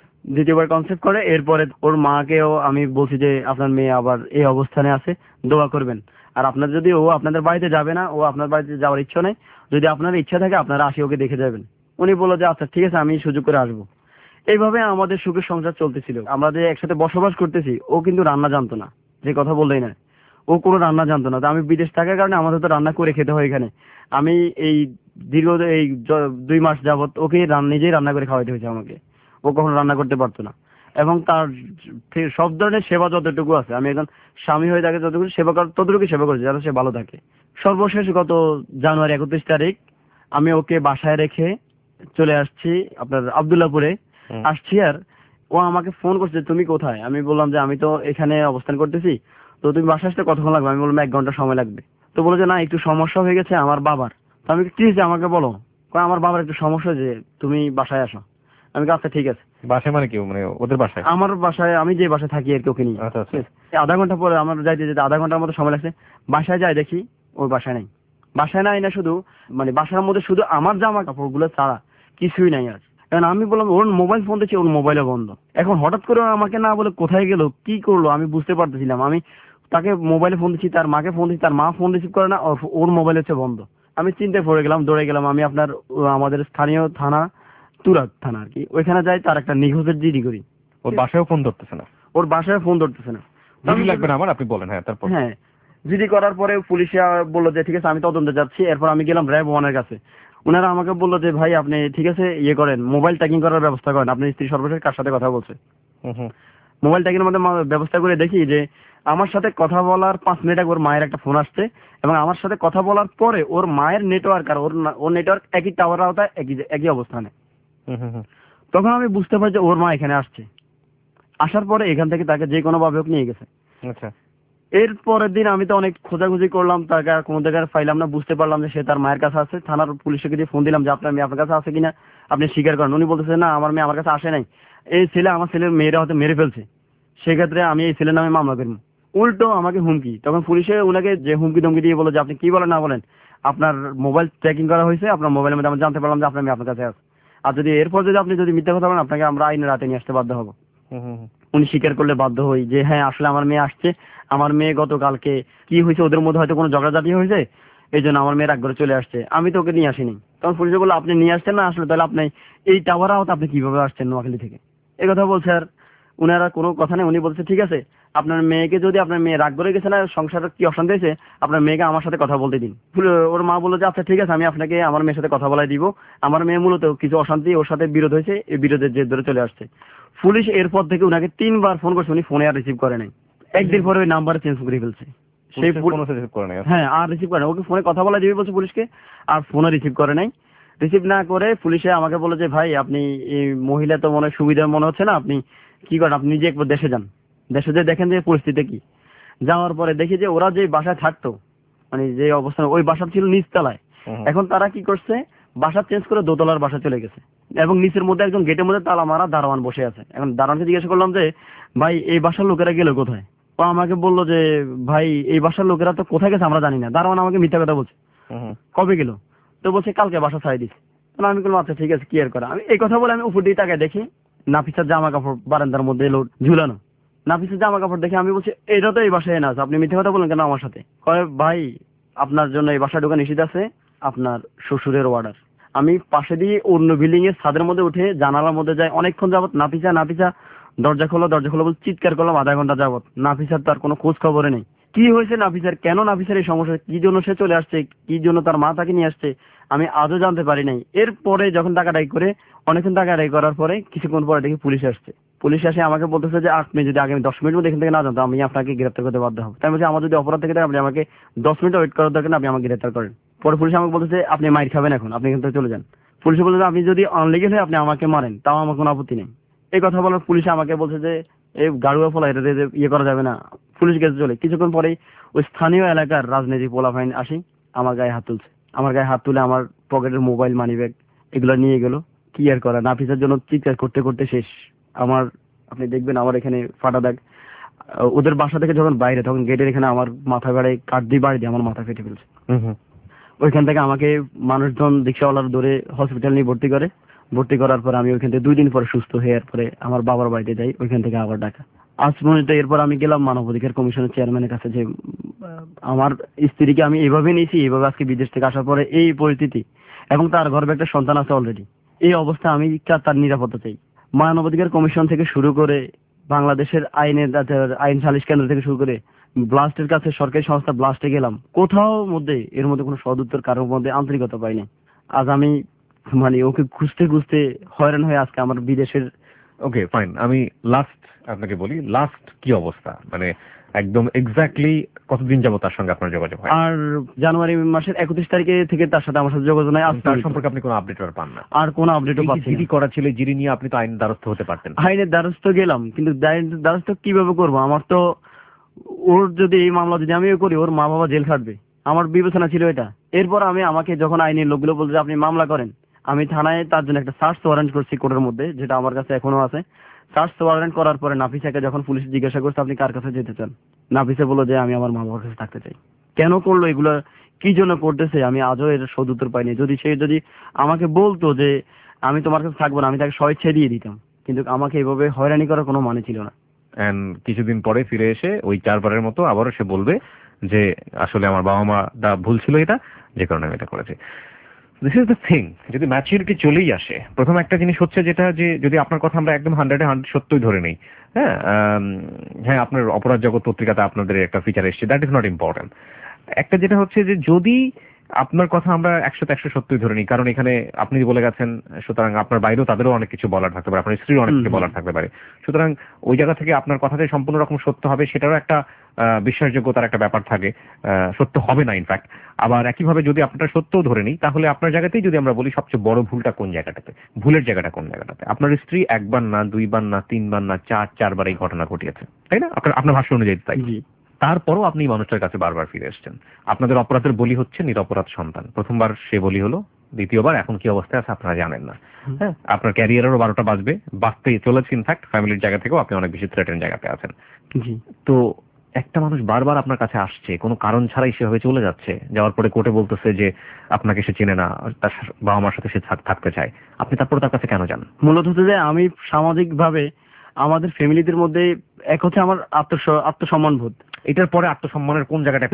কনসেপ্ট করে। এরপরে ওর মাকেও আমি বলছি যে আপনার মেয়ে আবার এই অবস্থানে আছে, দোয়া করবেন। আর আপনার যদি ও আপনাদের বাড়িতে যাবে না, ও আপনার বাড়িতে যাওয়ার ইচ্ছা নেই, যদি আপনার ইচ্ছা থাকে আপনারা আসি ওকে দেখে যাবেন। উনি বললো যে আচ্ছা ঠিক আছে আমি সুযোগ করে আসবো। এইভাবে আমাদের সুখের সংসার চলতেছিল। আমরা যে একসাথে বসবাস করতেছি, ও কিন্তু রান্না জানতো না, যে কথা বললেই না, ও কোনো রান্না জানতো না। তো আমি বিদেশ থাকার কারণে আমাদের তো রান্না করে খেতে হয় এখানে। আমি এই দীর্ঘ 2 মাস যাবত ওকে নিজেই রান্না করে খাওয়াইতে হয়েছে আমাকে। ও কখনো রান্না করতে পারতো না। এবং তার সব ধরনের সেবা যতটুকু আছে, আমি এখন স্বামী হয়ে তাকে যতটুকু সেবা ততটুকু সেবা করেছি যাতে সে ভালো থাকে। সর্বশেষ গত জানুয়ারি 31 তারিখ আমি ওকে বাসায় রেখে চলে আসছি আপনার আব্দুল্লাহপুরে আসছি। আর ও আমাকে ফোন করছে তুমি কোথায়। আমি বললাম যে আমি তো এখানে অবস্থান করতেছি, তো তুমি বাসায় আসতে কতক্ষণ লাগবে। আমি বললাম 1 ঘন্টা সময় লাগবে। তো বলে যে না একটু সমস্যা হয়ে গেছে আমার বাবার। তো আমি কি হয়েছে আমাকে বলো। আমার বাবার একটু সমস্যা, যে তুমি বাসায় আসো। আমি আচ্ছা ঠিক আছে। বাসায় মানে কি, মানে ওদের বাসায়? আমার বাসায়, আমি যে বাসায় থাকি আর কি, ওকে নিয়ে। আধা ঘন্টা পরে আমার যাইতে যেতে আধা ঘন্টার মতো সময় লাগছে। বাসায় যাই দেখি ওর বাসায় নাই। বাসায় নাই না শুধু মানে বাসার মধ্যে শুধু আমার জামা কাপড় গুলো ছাড়া কিছুই নাই আর। কারণ আমি বললাম ওর মোবাইল ফোন দিচ্ছি, ওর মোবাইলে বন্ধ। এখন হঠাৎ করে আমাকে না বলে কোথায় গেল কি করলো আমি বুঝতে পারতেছিলাম। আমি তাকে মোবাইলে ফোন দিচ্ছি, তার মাকে ফোন দিচ্ছি, তার মা ফোন রিসিভ করে না, ওর মোবাইল হচ্ছে বন্ধ। আমি চিন্তায় পড়ে গেলাম, দৌড়ে গেলাম। আমি আপনার আমাদের স্থানীয় থানা তুরাগ থানা আর কি, ওইখানে যাই, তার একটা নিখোঁজের জিডি করি। ওর বাসায়ও ফোন ধরতেছে না? ওর বাসায় ফোন ধরতেছে না। লাগবে না আমার, আপনি বলেন। হ্যাঁ তারপর? হ্যাঁ জিডি করার পরে পুলিশে বললো যে ঠিক আছে আমি তদন্তে যাচ্ছি। এরপর আমি গেলাম র্যাব 1-এর কাছে। ওনারা আমাকে বললো যে ভাই আপনি ঠিক আছে ইয়ে করেন, মোবাইল ট্র্যাকিং করার ব্যবস্থা করেন। আপনার স্ত্রী সর্বশেষ কার সাথে কথা বলছে। মোবাইল ট্র্যাকিং এর মধ্যে ব্যবস্থা করে দেখি যে আমার সাথে কথা বলার 5 মিনিট আগে ওর মায়ের একটা ফোন আসছে, এবং আমার সাথে কথা বলার পরে ওর মায়ের নেটওয়ার্ক আর ওর নেটওয়ার্ক একই টাওয়ার আওতায় একই অবস্থানে। তখন আমি বুঝতে পারি যে ওর মা এখানে আসছে। আসার পরে এখান থেকে তাকে যে কোনো ভাবে হোক নিয়ে গেছে। আচ্ছা। এর পরের দিন আমি তো অনেক খোঁজাখুঁজি করলাম, তাকে আর কোনো জায়গায় পাইলাম না। বুঝতে পারলাম যে সে তার মায়ের কাছে আছে। থানার পুলিশকে দিয়ে ফোন দিলাম যে আপনার মেয়ে আপনার কাছে আছে কিনা, আপনি স্বীকার করেন। উনি বলতেছে না আমার মেয়ে আমার কাছে আসে নাই, এই ছেলে আমার ছেলের মেয়েরা হয়তো মেরে ফেলছে, সেক্ষেত্রে আমি এই ছেলের নামে মামলা করবো। উল্টো আমাকে হুমকি। তখন পুলিশে ওনাকে যে হুমকি ধমকি দিয়ে বলো যে আপনি কি বলেন না বলেন, আপনার মোবাইল ট্র্যাকিং করা হয়েছে, আপনার মোবাইলের মধ্যে আমরা জানতে পারলাম যে আপনার মেয়ে আপনার কাছে আছে, আর যদি এরপর যদি আপনি মিথ্যা কথা বলেন আপনাকে আমরা আইনের রাতে নিয়ে আসতে বাধ্য হবো। উনি স্বীকার করলে বাধ্য হই যে হ্যাঁ আসলে আমার মেয়ে আসছে, আমার মেয়ে গতকালকে কি হয়েছে, ওদের মধ্যে হয়তো কোনো ঝগড়াঝাটি হয়েছে, এই জন্য আমার মেয়ের একবারে চলে আসছে, আমি তো ওকে নিয়ে আসিনি। তখন পুলিশে বললো আপনি নিয়ে আসছেন না, আসলে তাহলে আপনি এই টাওয়ার আওত আপনি কিভাবে আসছেন নোয়াখালী থেকে, এই কথা বলছে। আর উনারা কোনো কথা নেই, উনি বলছে ঠিক আছে আপনার মেয়েকে, যদি আপনার মেয়ে রাগ করে গেছে না, সংসারে কি অশান্তি হয়েছে, আপনার মেয়েকে আমার সাথে কথা বলতে দিন। ওর মা বললো যে আচ্ছা ঠিক আছে, আমি আপনাকে আমার মেয়ের সাথে কথা বলাই দিব। আমার মেয়ে মূলত কিছু অশান্তি, ওর সাথে বিরোধ হয়েছে, এই বিরোধের জের ধরে চলে আসছে। পুলিশ এরপর থেকে উনাকে 3 বার ফোন করছে, উনি ফোনে আর রিসিভ করে নাই। একদিন পরে ওই নাম্বার চেঞ্জ করে ফেলছে, সেই রিসিভ করে নাই। হ্যাঁ আর রিসিভ করে না, ওকে ফোনে কথা বলা যাবে বলছে পুলিশকে, আর ফোনে রিসিভ করে নাই। রিসিভ না করে পুলিশে আমাকে বলে যে ভাই আপনি এই মহিলা তো মনে সুবিধা মনে হচ্ছে না, আপনি কি করেন, আপনি নিজে একবার দেশে যান, দেশে যেয়ে দেখেন যে পরিস্থিতি কি। যাওয়ার পরে দেখি যে ওরা যে বাসায় থাকতো, মানে যে অবস্থান, ওই বাসা ছিল নিচতলায়। এখন তারা কি করছে, বাসা চেঞ্জ করে দোতলার বাসা চলে গেছে, এবং নিচের মধ্যে একজন গেটের মধ্যে তালা মারা দারোয়ান বসে আছে। এখন দারোয়ানকে জিজ্ঞাসা করলাম যে ভাই এই বাসার লোকেরা গেল কোথায়, ও আমাকে বললো যে ভাই এই বাসার লোকেরা তো কোথায় গেছে আমরা জানি না। দারোয়ান আমাকে মিথ্যা কথা বলছে, কবে গেল, তো বলছে কালকে বাসা ছাড়াই দিচ্ছে। আমি বললাম আচ্ছা ঠিক আছে কি আর করা। আমি এই কথা বলে আমি উপর দিয়ে তাকায় দেখি নাফিসার জামা কাপড় বারান্দার মধ্যে এলো ঝুলানো। নাফিসের জামা কাপড় দেখে আমি বলছি এটা তো এই বাসায় না আছে, আপনি মিথ্যে কথা বলেন কেন আমার সাথে। কয় ভাই আপনার জন্য এই বাসায় ঢোকা নিষেধ আছে, আপনার শ্বশুরের অর্ডার। আমি পাশে দিয়ে অন্য বিল্ডিং এর ছাদের মধ্যে উঠে জানালার মধ্যে যাই, অনেকক্ষণ যাবত নাফিসা নাফিসা দরজা খোলো বলে চিৎকার করলাম আধা ঘন্টা যাবত। নাফিসার তার কোনো খোঁজ খবরে নেই, কি হয়েছে নাফিসার, কেন নাফিসার এই সমস্যা, কি জন্য সে চলে আসছে, কি জন্য তার মা তাকে নিয়ে আসছে, আমি আজও জানতে পারি নাই। এরপরে যখন টাকাটাই করে অনেকক্ষণ টাকাটাই করার পরে কিছুক্ষণ পরে দেখি পুলিশ আসছে। পুলিশ আসে আমাকে বলতেছে যে আপনি যদি আগামী 10 মিনিট মধ্যে এখান থেকে না জানতো আমি আপনাকে গ্রেফতার করতে বাধ্য হবো। তাই বলছি আমার যদি অপরাধ থেকে থাকে আপনি আমাকে 10 মিনিট ওয়েট করার দরকার না, আপনি আমাকে গ্রেফতার করেন। পরে পুলিশ আমাকে বলতেছে আপনি মাইর খাবেন এখন, আপনি এখান থেকে চলে যান। পুলিশ বলতেছে আপনি যদি অনলিগেল হয়ে আপনি আমাকে মারেন তাও আমার কোনো আপত্তি নেই। এই কথা বলার পুলিশ আমাকে বলছে যে এই গাড়ুয়া ফলা এটা ইয়ে করা যাবে না, পুলিশ গেছে চলে। কিছুক্ষণ পরেই ওই স্থানীয় এলাকার রাজনীতি পোলাফাইন আসি আমার গায়ে হাত তুলছে। আমার গায়ে হাত তুলে আমার পকেটের মোবাইল মানি ব্যাগ এগুলো নিয়ে গেল। কি আর করা, নাফিসার জন্য চিৎকার করতে করতে শেষ আমার। আপনি দেখবেন আমার এখানে ফাটা দাগ। ওদের বাসা থেকে যখন বাইরে তখন গেটের এখানে আমার মাথা গাড়ে কাঠ দিয়ে বাড়ি দিয়ে আমার মাথা ফেটে ফেলছে। ওইখান থেকে আমাকে মানুষজন রিক্সাওয়ালার ধরে হসপিটাল নিয়ে ভর্তি করার পর আমি ওইখান থেকে 2 দিন পরে সুস্থ হয়ে পরে আমার বাবার বাড়িতে যাই, ওইখান থেকে আবার ঢাকা। আজ পর্যন্ত এরপর আমি গেলাম মানবাধিকার কমিশনের চেয়ারম্যানের কাছে যে আমার স্ত্রীকে আমি এইভাবে নিয়েছি, এইভাবে আজকে বিদেশ থেকে আসার পরে এই পরিস্থিতি, এবং তার গর্ভে একটা সন্তান আছে অলরেডি, এই অবস্থা আমি তার নিরাপত্তা চাই। মানবাধিকার কমিশন থেকে শুরু করে বাংলাদেশের আইন সালিশ কেন্দ্র থেকে শুরু করে ব্লাস্টের কাছে, সরকারি সংস্থা ব্লাস্টে গেলাম, কোথাও মধ্যে এর মধ্যে কোনো সদুত্তর, কারোর মধ্যে আন্তরিকতা পাইনি। আজ আমি মানে ওকে খুঁজতে খুঁজতে হয়রান হয়ে আজকে আমার বিদেশের। ওকে ফাইন, আমি লাস্ট আপনাকে বলি, লাস্ট কি অবস্থা, মানে একদম এক্স্যাক্টলি কতদিন যাবো তার সঙ্গে আপনার যোগাযোগ হয়? আর জানুয়ারি মাসের 31 তারিখে থেকে তার সাথে আমার সাথে যোগাযোগ নাই। তার সম্পর্কে আপনি কোনো আপডেট পান না? আর কোনো আপডেটও পাচ্ছি না। জিডি করা ছিল, জিডি নিয়ে আপনি তো আইনের দ্বারস্থ হতে পারতেন। আইনের দ্বারস্থ গেলাম, কিন্তু দ্বারস্থ কিভাবে করবো? আমার তো ওর যদি এই মামলা যদি আমিও করি ওর মা বাবা জেল খাটবে, আমার বিবেচনা ছিল এটা। এরপর আমাকে যখন আইনের লোকগুলো বলছে আপনি মামলা করেন, আমি থানায় তার জন্য একটা সার্চ ওয়ারেন্ট করছি কোর্টের মধ্যে, যেটা আমার কাছে এখনো আছে। সার্চ ওয়ারেন্ট করার পরে নাফিসাকে যখন পুলিশ জিজ্ঞাসা করছে আপনি কার কাছে যেতে চান, নাফিসা বললো যে আমি আমার মা বাবার কাছে থাকতে চাই। কেন করলো এগুলো, কি জন্য করতেছে, আমি আজও এর সদুত্তর পাইনি। যদি আমাকে বলতো যে আমি তোমার কাছে থাকবো না, আমি তাকে স্বেচ্ছায় দিয়ে দিতাম, কিন্তু আমাকে এইভাবে হয়রানি করার কোনো মানে ছিল না। এন্ড কিছুদিন পরে ফিরে এসে ওই 4 বারের মতো আবারও সে বলবে যে আসলে আমার বাবা মা ভুল ছিল, এটা যে কারণে আমি এটা করেছি। দিস ইজ দ্য থিং, যদি ম্যাচুরিটি চলেই আসে, প্রথম একটা জিনিস হচ্ছে যেটা, যে যদি আপনার কথা আমরা একদম 100 সত্যই ধরে নেই, হ্যাঁ আপনার অপরাধ জগৎ পত্রিকাতে আপনাদের একটা ফিচার এসছে, দ্যাট ইজ নট ইম্পর্টেন্ট। একটা যেটা হচ্ছে যে যদি আপনার কথা আমরা 100 সত্যই ধরে নিই, কারণ এখানে আপনি বলে গেছেন, সুতরাং আপনার বাইরেও তাদেরও অনেক কিছু বলার থাকতে পারে, আপনার স্ত্রীর অনেক কিছু বলার থাকতে পারে, সুতরাং ওই জায়গা থেকে আপনার কথাতে সম্পূর্ণ রকম সত্য হবে সেটারও একটা বিশ্বাসযোগ্যতার একটা ব্যাপার থাকে, সত্য হবে না ইনফ্যাক্ট। আবার একইভাবে যদি আপনার সত্যও ধরে নিই, তাহলে আপনার জায়গাতেই যদি আমরা বলি সবচেয়ে বড় ভুলটা কোন জায়গাটাতে, ভুলের জায়গাটা কোন জায়গাটাতে? আপনার স্ত্রী 1 বার না 2 বার না 3 বার না 4 বার এই ঘটনা ঘটিয়েছে, তাই না? আপনার ভাষ্য অনুযায়ী তাই। তারপরও আপনি মানুষটার কাছে বারবার ফিরে এসছেন। আপনাদের অপরাধের বলি হচ্ছে নিরপরাধ সন্তান। প্রথমবার সে বলি হলো, দ্বিতীয়বার এখন কি অবস্থায় আছে আপনারা জানেন না। হ্যাঁ, আপনার ক্যারিয়ারেরও 12টা বাজতে চলেছে। ইনফ্যাক্ট ফ্যামিলির জায়গা থেকেও আপনি অনেক বেশি থ্রেটেন জায়গাতে আছেন। তো একটা মানুষ বারবার আপনার কাছে আসছে, কোনো কারণ ছাড়াই সেভাবে চলে যাচ্ছে, যাওয়ার পরে কোর্টে বলতেছে যে আপনাকে সে চেনে না, তার বাবা মার সাথে সে থাকতে চায়, আপনি তারপরে তার কাছে কেন যান? মূলত হচ্ছে যে আমি সামাজিক ভাবে আমাদের ফ্যামিলিদের মধ্যে এক হচ্ছে আমার আত্মসম্মান বোধ। এটার পরে আত্মসম্মানের কোন জায়গাটা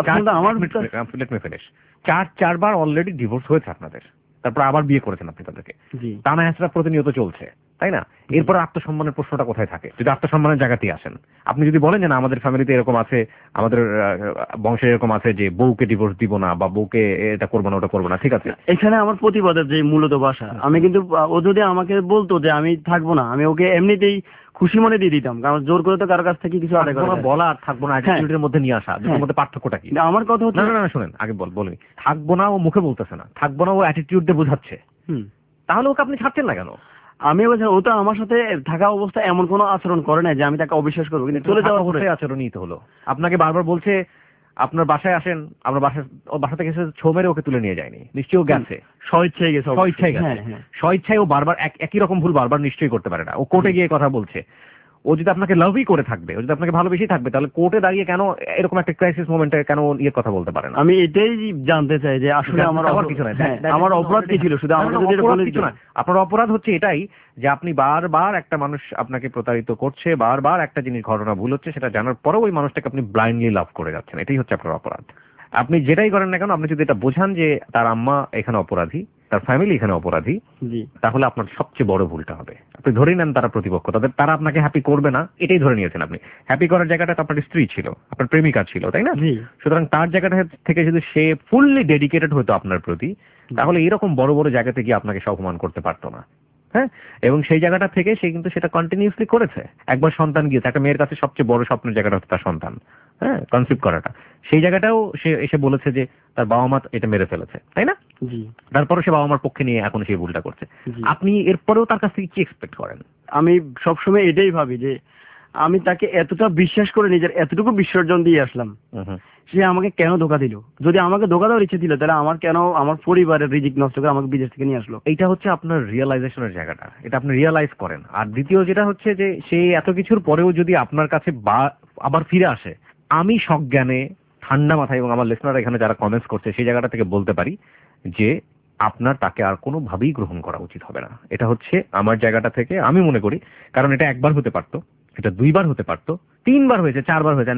চারবার অলরেডি ডিভোর্স হয়েছে আপনাদের, তারপর আবার বিয়ে করেছেন আপনি তাদেরকে, টানা হেঁচড়া প্রতিনিয়ত চলছে, তাই না? এরপরে আত্মসম্মানের প্রশ্নটা কোথায় থাকে? যদি আত্মসম্মানের জায়গাতেই আসেন, আপনি যদি বলেন যে না আমাদের ফ্যামিলিতে এরকম আছে, আমাদের বংশে এরকম আছে যে বউকে ডিভোর্স দিব না বা বউকে এটা করবো না ওটা করবো না, ঠিক আছে, এখানে আমার প্রতিবাদের যে মূলত ভাষা, আমি কিন্তু ও যদি আমাকে বলতো যে আমি থাকবো না, আমি ওকে এমনিতেই খুশি মনে দিয়ে দিতাম, কারণ জোর করে তো কারো কাছ থেকে কিছু আদায় করা বলা আর থাকবো না অ্যাটিটিউডের মধ্যে নিয়ে আসা, দুটোর মধ্যে পার্থক্যটা কি? আমার কথা হচ্ছে না শুনেন, আগে বলুন। থাকবো না ও মুখে বলতেছে না, থাকবো না ও অ্যাটিটিউড দিয়ে বোঝাচ্ছে, তাহলে ওকে আপনি ছাড়ছেন না কেন? আমি বলছি ও তো আমার সাথে থাকা অবস্থায় এমন কোনো আচরণ করে না যে আমি তাকে অবিশ্বাস করবো, কিন্তু চলে যাওয়ার পরে আচরণই তো হলো। আপনাকে বারবার বলছে আপনার বাসায় আসেন, আমরা বাসা থেকে এসে ছো মেরে ওকে তুলে নিয়ে যায়নি, নিশ্চয়ই ও গেছে, স্বইচ্ছায় গেছে, স্বইচ্ছায় ও বারবার একই রকম ভুল বারবার নিশ্চয়ই করতে পারে না। ও কোর্টে গিয়ে কথা বলছে, ও যদি আপনাকে লাভই করে থাকবে, ও যদি আপনাকে ভালোবেসেই থাকবে, তাহলে কোর্টে দাঁড়িয়ে কেন এরকম একটা ক্রাইসিস মোমেন্টে কেন কথা বলতে পারে না? আমি এটাই জানতে চাই যে আসলে আমার কিছু না, আমার অপরাধ কি ছিল? শুধু আমাকে যদি বলে কিছু না, আপনার অপরাধ হচ্ছে এটাই যে আপনি বারবার একটা মানুষ আপনাকে প্রতারিত করছে, বারবার একটা জিনিস ঘটনা ভুল হচ্ছে, সেটা জানার পরেও ওই মানুষটাকে আপনি ব্লাইন্ডলি লাভ করে যাচ্ছেন, এটাই হচ্ছে আপনার অপরাধ। আপনি যেটাই করেন না কেন, আপনি যদি এটা বোঝান যে তার আম্মা এখানে অপরাধী, তার ফ্যামিলি এখানে অপরাধী, তাহলে আপনার সবচেয়ে বড় ভুলটা হবে। আপনি ধরে নেন তারা প্রতিপক্ষ, তারা আপনাকে হ্যাপি করবে না, এটাই ধরে নিয়েছেন আপনি। হ্যাপি করার জায়গাটা তো আপনার স্ত্রী ছিল, আপনার প্রেমিকা ছিল, তাই না? সুতরাং তার জায়গাটা থেকে যদি সে ফুললি ডেডিকেটেড হতো আপনার প্রতি, তাহলে এরকম বড় বড় জায়গাতে গিয়ে আপনাকে অপমান করতে পারতো না। হ্যাঁ, এবং সেই জায়গাটা থেকে সে কিন্তু সেটা কন্টিনিউসলি করেছে। একবার সন্তান গিয়েছে, একটা মেয়ের কাছে সবচেয়ে বড় স্বপ্নের জায়গাটা হচ্ছে তার সন্তান, হ্যাঁ, কনসিভ করাটা। সেই জায়গাটাও সে এসে বলেছে যে তার বাবা মা এটা মেরে ফেলেছে, তাই না? তারপরও সে বাবা মার পক্ষে নিয়ে এখন সেই ভুলটা করছে। আপনি এরপরেও তার কাছ থেকে কি এক্সপেক্ট করেন? আমি সবসময় এটাই ভাবি যে আমি তাকে এতটা বিশ্বাস করে নিজের এতটুকু বিসর্জন দিয়ে আসলাম, সে আমাকে কেন ধোকা দিল? যদি আমাকে ধোকা দেওয়ার ইচ্ছে ছিল, তাহলে আমার কেন আমার পরিবারের রিজিক নষ্ট করে আমাকে বিদেশ থেকে নিয়ে আসলো? এইটা হচ্ছে আপনার রিয়েলাইজেশনের জায়গাটা, এটা আপনি রিয়েলাইজ করেন। আর দ্বিতীয় যেটা হচ্ছে যে সে এত কিছুর পরেও যদি আপনার কাছে আবার ফিরে আসে, আমি সজ্ঞানে ঠান্ডা মাথায় এবং আমার লিসনার এখানে যারা কমেন্টস করছে সেই জায়গাটা থেকে বলতে পারি যে আপনার তাকে আর কোনোভাবেই গ্রহণ করা উচিত হবে না। এটা হচ্ছে আমার জায়গাটা থেকে আমি মনে করি, কারণ এটা একবার হতে পারতো, এটা দুইবার হতে পারতো, তিনবার হয়েছে, চারবার হয়েছে,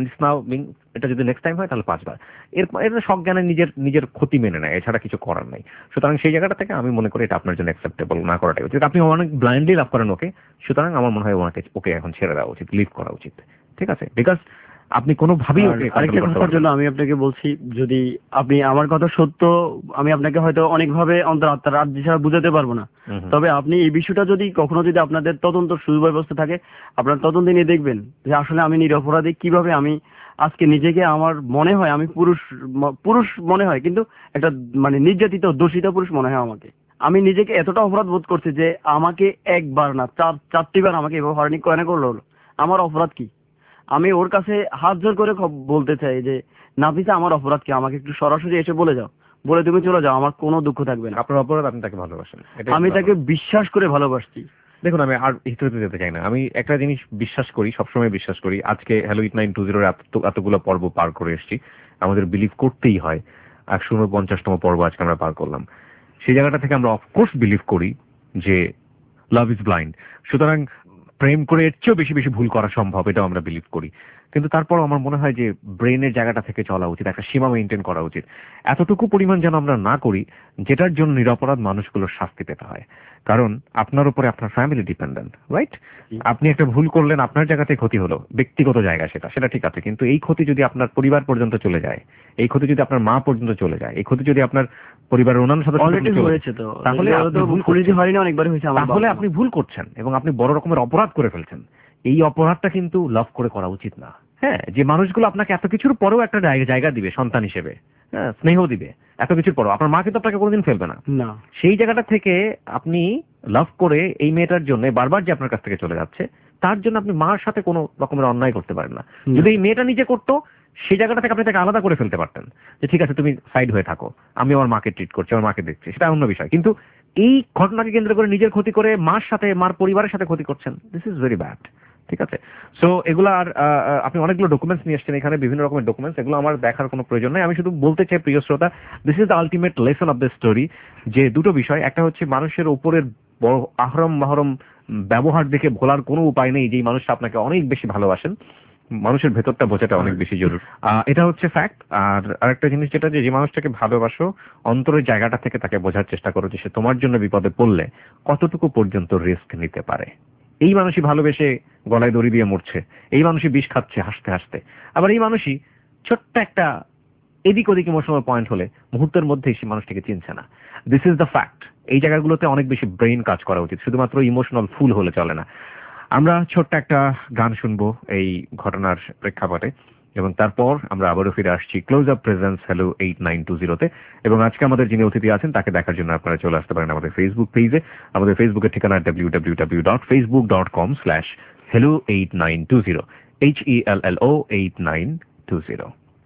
এটা যদি নেক্সট টাইম হয় তাহলে 5 বার। এর সজ্ঞানে নিজের ক্ষতি মেনে নেয়, এছাড়া কিছু করার নাই। সুতরাং সেই জায়গাটা থেকে আমি মনে করি এটা আপনার জন্য অ্যাকসেপ্টেবল না করাটাই উচিত। আপনি অনেক ব্লাইন্ডলি লাভ করেন ওকে, সুতরাং আমার মনে হয় ওকে এখন ছেড়ে দেওয়া উচিত, লিভ করা উচিত, ঠিক আছে? বিকজ আপনি কোনোভাবেই আরেকটা কথার জন্য আমি আপনাকে বলছি, যদি আপনি আমার কথা সত্য, আমি আপনাকে হয়তো অনেকভাবে অন্তরাত্মার রাজ্য ছাড়া বুঝাতে পারবো না, তবে আপনি এই বিষয়টা যদি কখনো যদি আপনাদের তদন্ত সুব্যবস্থা থাকে, আপনার তদন্ত নিয়ে দেখবেন যে আসলে আমি নিরপরাধী, কিভাবে আমি আজকে নিজেকে, আমার মনে হয় আমি পুরুষ মনে হয়, কিন্তু একটা মানে নির্যাতিত দোষিত পুরুষ মনে হয় আমাকে। আমি নিজেকে এতটা অপরাধ বোধ করছি যে আমাকে একবার না 4-4টি বার আমাকে এভাবে হয়রানি করলো। আমার অপরাধ কি? আমি ওর কাছে হাত জোর করে বলতে চাই যে নাফিসা, আমার অপরাধ কি? আমাকে একটু সরাসরি এসে বলে যাও, বলে তুমি চলে যাও, আমার কোনো দুঃখ থাকবে না। আপনার অপরাধ, আপনি তাকে ভালোবাসেন, আমি তাকে বিশ্বাস করে ভালোবাসছি। দেখুন, আমি আর হিস্ট্রিতে যেতে চাই না। আমি একটা জিনিস বিশ্বাস করি, সবসময় বিশ্বাস করি, আজকে হ্যালো 8920 এতগুলো পর্ব পার করে এসেছি, আমাদের বিলিভ করতেই হয় 149তম পর্ব আজকে আমরা পার করলাম। সেই জায়গাটা থেকে আমরা অফকোর্স বিলিভ করি যে লাভ ইজ ব্লাইন্ড। সুতরাং প্রেম করে এর চেয়েও বেশি বেশি ভুল করা সম্ভব, এটাও আমরা বিলিভ করি। কিন্তু তারপর আমার মনে হয় যে ব্রেনের জায়গাটা থেকে চলা উচিত, একটা সীমা মেনটেন করা উচিত। এতটুকু পরিমাণ যেন আমরা না করি যেটার জন্য নিরপরাধ মানুষগুলোর শাস্তি পেতে হয়। কারণ আপনার উপরে আপনার ফ্যামিলি ডিপেন্ডেন্ট, রাইট? আপনি একটা ভুল করলেন, আপনার জায়গাতে ক্ষতি হলো, ব্যক্তিগত জায়গা সেটা ঠিক আছে, কিন্তু এই ক্ষতি যদি আপনার পরিবার পর্যন্ত চলে যায়, এই ক্ষতি যদি আপনার মা পর্যন্ত চলে যায়, এই ক্ষতি যদি আপনার পরিবারের অন্যান্য সদস্য, তাহলে আপনি ভুল করছেন এবং আপনি বড় রকমের অপরাধ করে ফেলছেন। এই অপরাধটা কিন্তু লাভ করে করা উচিত না। হ্যাঁ, যে মানুষগুলো আপনাকে এত কিছুর পরেও একটা জায়গা দিবে, সন্তান হিসেবে, হ্যাঁ, স্নেহ দিবে, এত কিছুর পরেও আপনার মা কিন্তু আপনাকে কোনোদিন ফেলবে না। সেই জায়গাটা থেকে আপনি লাভ করে এই মেয়েটার জন্য বারবার যে আপনার কাছ থেকে চলে যাচ্ছে, তার জন্য আপনি মার সাথে কোনো রকমের অন্যায় করতে পারেন না। যদি এই মেয়েটা নিজে করতো, সেই জায়গাটা থেকে আপনি তাকে আলাদা করে ফেলতে পারতেন, যে ঠিক আছে তুমি সাইড হয়ে থাকো, আমি আমার মাকে ট্রিট করছি, আমার মাকে দেখছি, সেটা অন্য বিষয়। কিন্তু এই ঘটনাকে কেন্দ্র করে নিজের ক্ষতি করে মার সাথে, মার পরিবারের সাথে ক্ষতি করছেন, দিস ইজ ভেরি ব্যাড, ঠিক আছে? সো এগুলো আর আপনি অনেকগুলো ডকুমেন্টস নিয়ে আসছেন এখানে, বিভিন্ন রকমের ডকুমেন্টস, এগুলো আমার দেখার কোনো প্রয়োজন নেই। আমি শুধু বলতে চাই প্রিয় শ্রোতা, this is the ultimate lesson of the story, যে দুটো বিষয়, একটা হচ্ছে মানুষের উপরের বড় আহরম মাহরম ব্যবহার দেখে ভোলার কোনো উপায় নেই যে এই মানুষটা আপনাকে অনেক বেশি ভালোবাসেন। মানুষের ভেতরটা বোঝাটা অনেক বেশি জরুরি। এটা হচ্ছে ফ্যাক্ট। আর আরেকটা জিনিস যেটা, যে মানুষটাকে ভালোবাসো অন্তরের জায়গাটা থেকে তাকে বোঝার চেষ্টা করো যে সে তোমার জন্য বিপদে পড়লে কতটুকু পর্যন্ত রিস্ক নিতে পারে। এই মানুষই ভালোবেসে গলায় দড়ি দিয়ে মরছে, এই মানুষই বিষ খাচ্ছে হাসতে হাসতে, আবার এই মানুষই ছোট্ট একটা এদিক ওদিক ইমোশনাল পয়েন্ট হলে মুহূর্তের মধ্যেই সে মানুষটিকে চিনছে না। This is the fact. এই জায়গাগুলোতে অনেক বেশি ব্রেইন কাজ করা উচিত, শুধুমাত্র ইমোশনাল ফুল হলে চলে না। আমরা ছোট্ট একটা গান শুনবো এই ঘটনার প্রেক্ষাপটে, এবং তারপর আমরা আবারও ফিরে আসছি ক্লোজ আপ প্রেজেন্স হ্যালো 8920-তে। এবং আজকে আমাদের যিনি অতিথি আছেন তাকে দেখার জন্য আপনারা চলে আসতে পারেন আমাদের ফেসবুক পেজে। আমাদের ফেসবুকের ঠিকানা www.facebook.com/hello8920, HELLO 8920।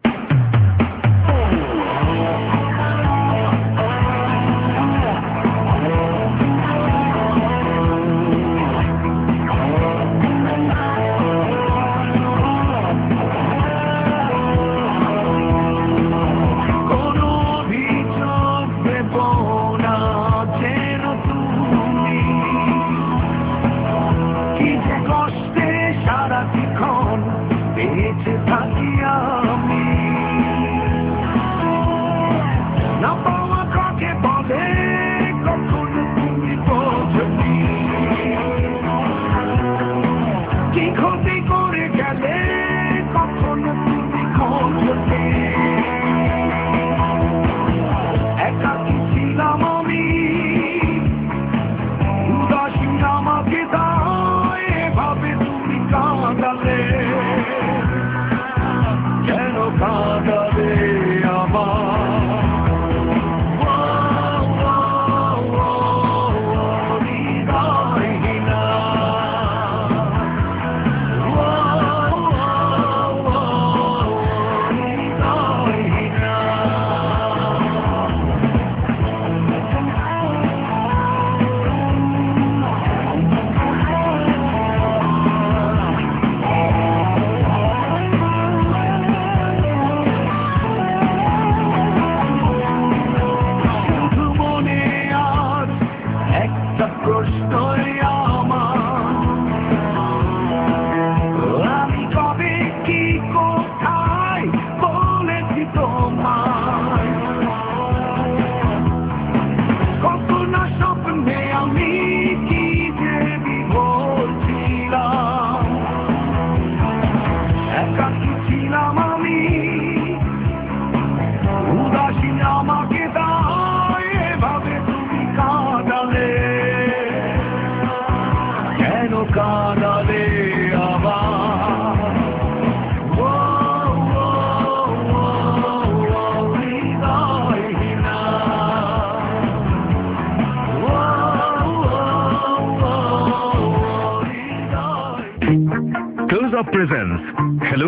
Close Up presents Hello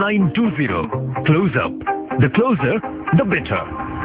8920. Close Up. The closer, the better.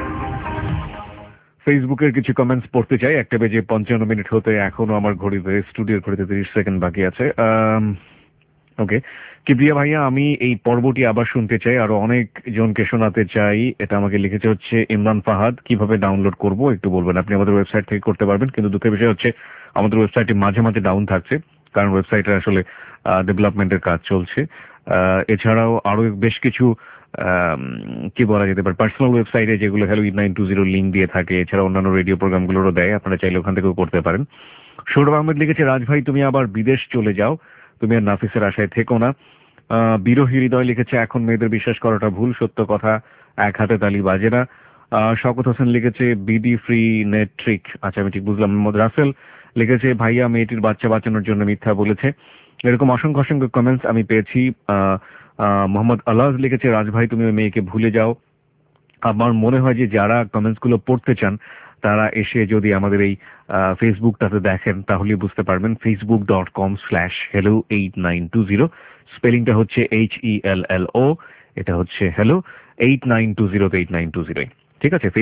ফেসবুকের কিছু কমেন্টস পড়তে চাই। 1:55 হতে এখনো আমার ঘড়িতে, স্টুডিওর ঘড়িতে 30 সেকেন্ড বাকি আছে। ওকে, কিবরিয়া ভাইয়া, আমি এই পর্বটি আবার শুনতে চাই, আরো অনেক জনকে শোনাতে চাই। এটা আমাকে লিখেছে হচ্ছে ইমরান ফাহাদ। কিভাবে ডাউনলোড করব একটু বলবেন? আপনি আমাদের ওয়েবসাইট থেকে করতে পারবেন, কিন্তু দুঃখের বিষয় হচ্ছে আমাদের ওয়েবসাইটটি মাঝে মাঝে ডাউন থাকছে, কারণ ওয়েবসাইটে আসলে ডেভেলপমেন্টের কাজ চলছে। এছাড়াও আরো বেশ কিছু কি বলা যেতে পারে পার্সোনাল ওয়েবসাইটে যেগুলো হ্যালো 8920 লিঙ্ক দিয়ে থাকে, এছাড়া অন্যান্য রেডিও প্রোগ্রামগুলোরও দেয়, আপনারা চাইলে ওখান থেকেও করতে পারেন। সৌরভ আহমেদ লিখেছে, রাজ ভাই তুমি আবার বিদেশ চলে যাও, তুমি আর নাফিসের আশায় থেকো না। বিরোহী হৃদয় লিখেছে, এখন মেয়েদের বিশ্বাস করাটা ভুল, সত্য কথা এক হাতে তালি বাজে না। শওকত হোসেন লিখেছে, বিডি ফ্রি নেট ট্রিক। আচ্ছা, আমি ঠিক বুঝলাম। মোহাম্মদ রাসেল লিখেছে, ভাইয়া মেয়েটির বাচ্চা বাঁচানোর জন্য মিথ্যা বলেছে। এরকম অসংখ্য অসংখ্য কমেন্টস আমি পেয়েছি। মোহাম্মদ আলাজ লিখেছে, রাজ ভাই তুমি ওই মেয়েকে ভুলে যাও। আমার মনে হয় যে যারা কমেন্টস গুলো পড়তে চান তারা এসে যদি আমাদের এই ফেসবুকটাতে দেখেন তাহলে বুঝতে পারবেন। facebook.com/hello8920, স্পেলিংটা হচ্ছে HELLO, এটা হচ্ছে হ্যালো 8920 8920। ঠিক আছে,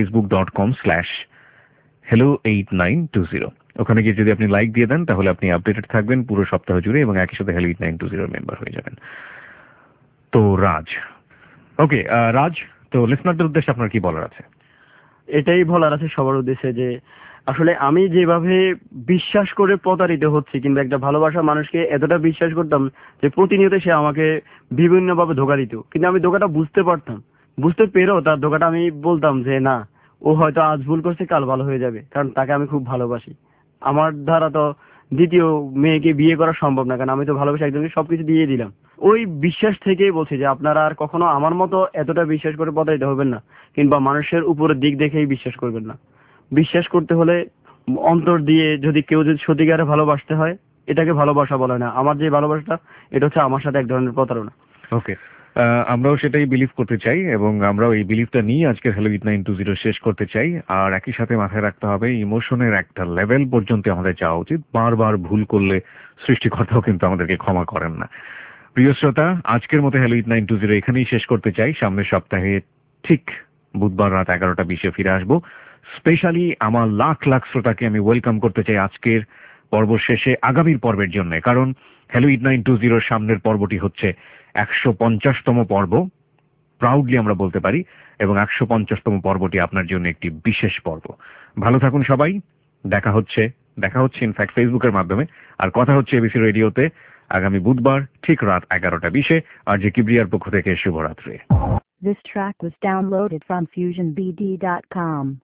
facebook.com/hello8920। ওখানে গিয়ে যদি আপনি লাইক দিয়ে দেন তাহলে আপনি আপডেটেড থাকবেন পুরো সপ্তাহ জুড়ে, এবং একই সাথে হ্যালো 8920 মেম্বার হয়ে যাবেন। তো রাজ, ওকে রাজ, তো লিসনারদের উদ্দেশ্যে আপনার কি বলার আছে? এটাই বলার আছে সবার উদ্দেশ্যে যে আসলে আমি যেভাবে বিশ্বাস করে প্রতারিত হচ্ছি, কিংবা একটা ভালোবাসা মানুষকে এতটা বিশ্বাস করতাম যে প্রতিনিয়ত সে আমাকে বিভিন্নভাবে ধোঁকা দিত, কিন্তু আমি ধোঁকাটা বুঝতে পারতাম। বুঝতে পেরেও তার ধোঁকাটা আমি বলতাম যে না, ও হয়তো আজ ভুল করছে, কাল ভালো হয়ে যাবে, কারণ তাকে আমি খুব ভালোবাসি। আমার দ্বারা তো দ্বিতীয় মেয়েকে বিয়ে করা সম্ভব না, কারণ আমি তো ভালোবাসি একজনকে, সবকিছু দিয়ে দিলাম। ওই বিশ্বাস থেকেই বলছি যে আপনারা আর কখনো আমার মতো এতটা বিশ্বাস করে প্রতারিত হবেন না, কিংবা মানুষের উপরের দিক দেখেই বিশ্বাস করবেন না। বিশ্বাস করতে হলে অন্তর দিয়ে, যদি কেউ যদি সত্যিকারে ভালোবাসতে হয়, এটাকে ভালোবাসা বলে না। আমার যে ভালোবাসাটা, এটা হচ্ছে আমার সাথে এক ধরনের প্রতারণা। ওকে, আমরাও সেটাই বিলিভ করতে চাই এবং আমরাও এই বিলিভটা নিয়ে আজকে হ্যালো 8920 শেষ করতে চাই। আর একই সাথে মাথায় রাখতে হবে ইমোশনের একটা লেভেল পর্যন্ত আমাদের যাওয়া উচিত। বারবার ভুল করলে সৃষ্টিকর্তাও কিন্তু আমাদেরকে ক্ষমা করেন না। প্রিয় শ্রোতা, আজকের মতো হ্যালো 8920 এখানেই শেষ করতে চাই। সামনের সপ্তাহে ঠিক বুধবার রাত 11:20 ফিরে আসবো। স্পেশালি আমার লাখ লাখ শ্রোতাকে আমি ওয়েলকাম করতে চাই আজকের পর্ব শেষে আগামীর পর্বের জন্য, কারণ হ্যালো 8920 সামনের পর্বটি হচ্ছে 150তম পর্ব। প্রাউডলি আমরা বলতে পারি, এবং 150তম পর্বটি আপনার জন্য একটি বিশেষ পর্ব। ভালো থাকুন সবাই। দেখা হচ্ছে ইনফ্যাক্ট ফেসবুকের মাধ্যমে, আর কথা হচ্ছে এবিসি রেডিওতে আগামী বুধবার ঠিক রাত 11:20। আর যে কিবরিয়ার পক্ষ থেকে শুভরাত্রি। This track was downloaded from FusionBD.com.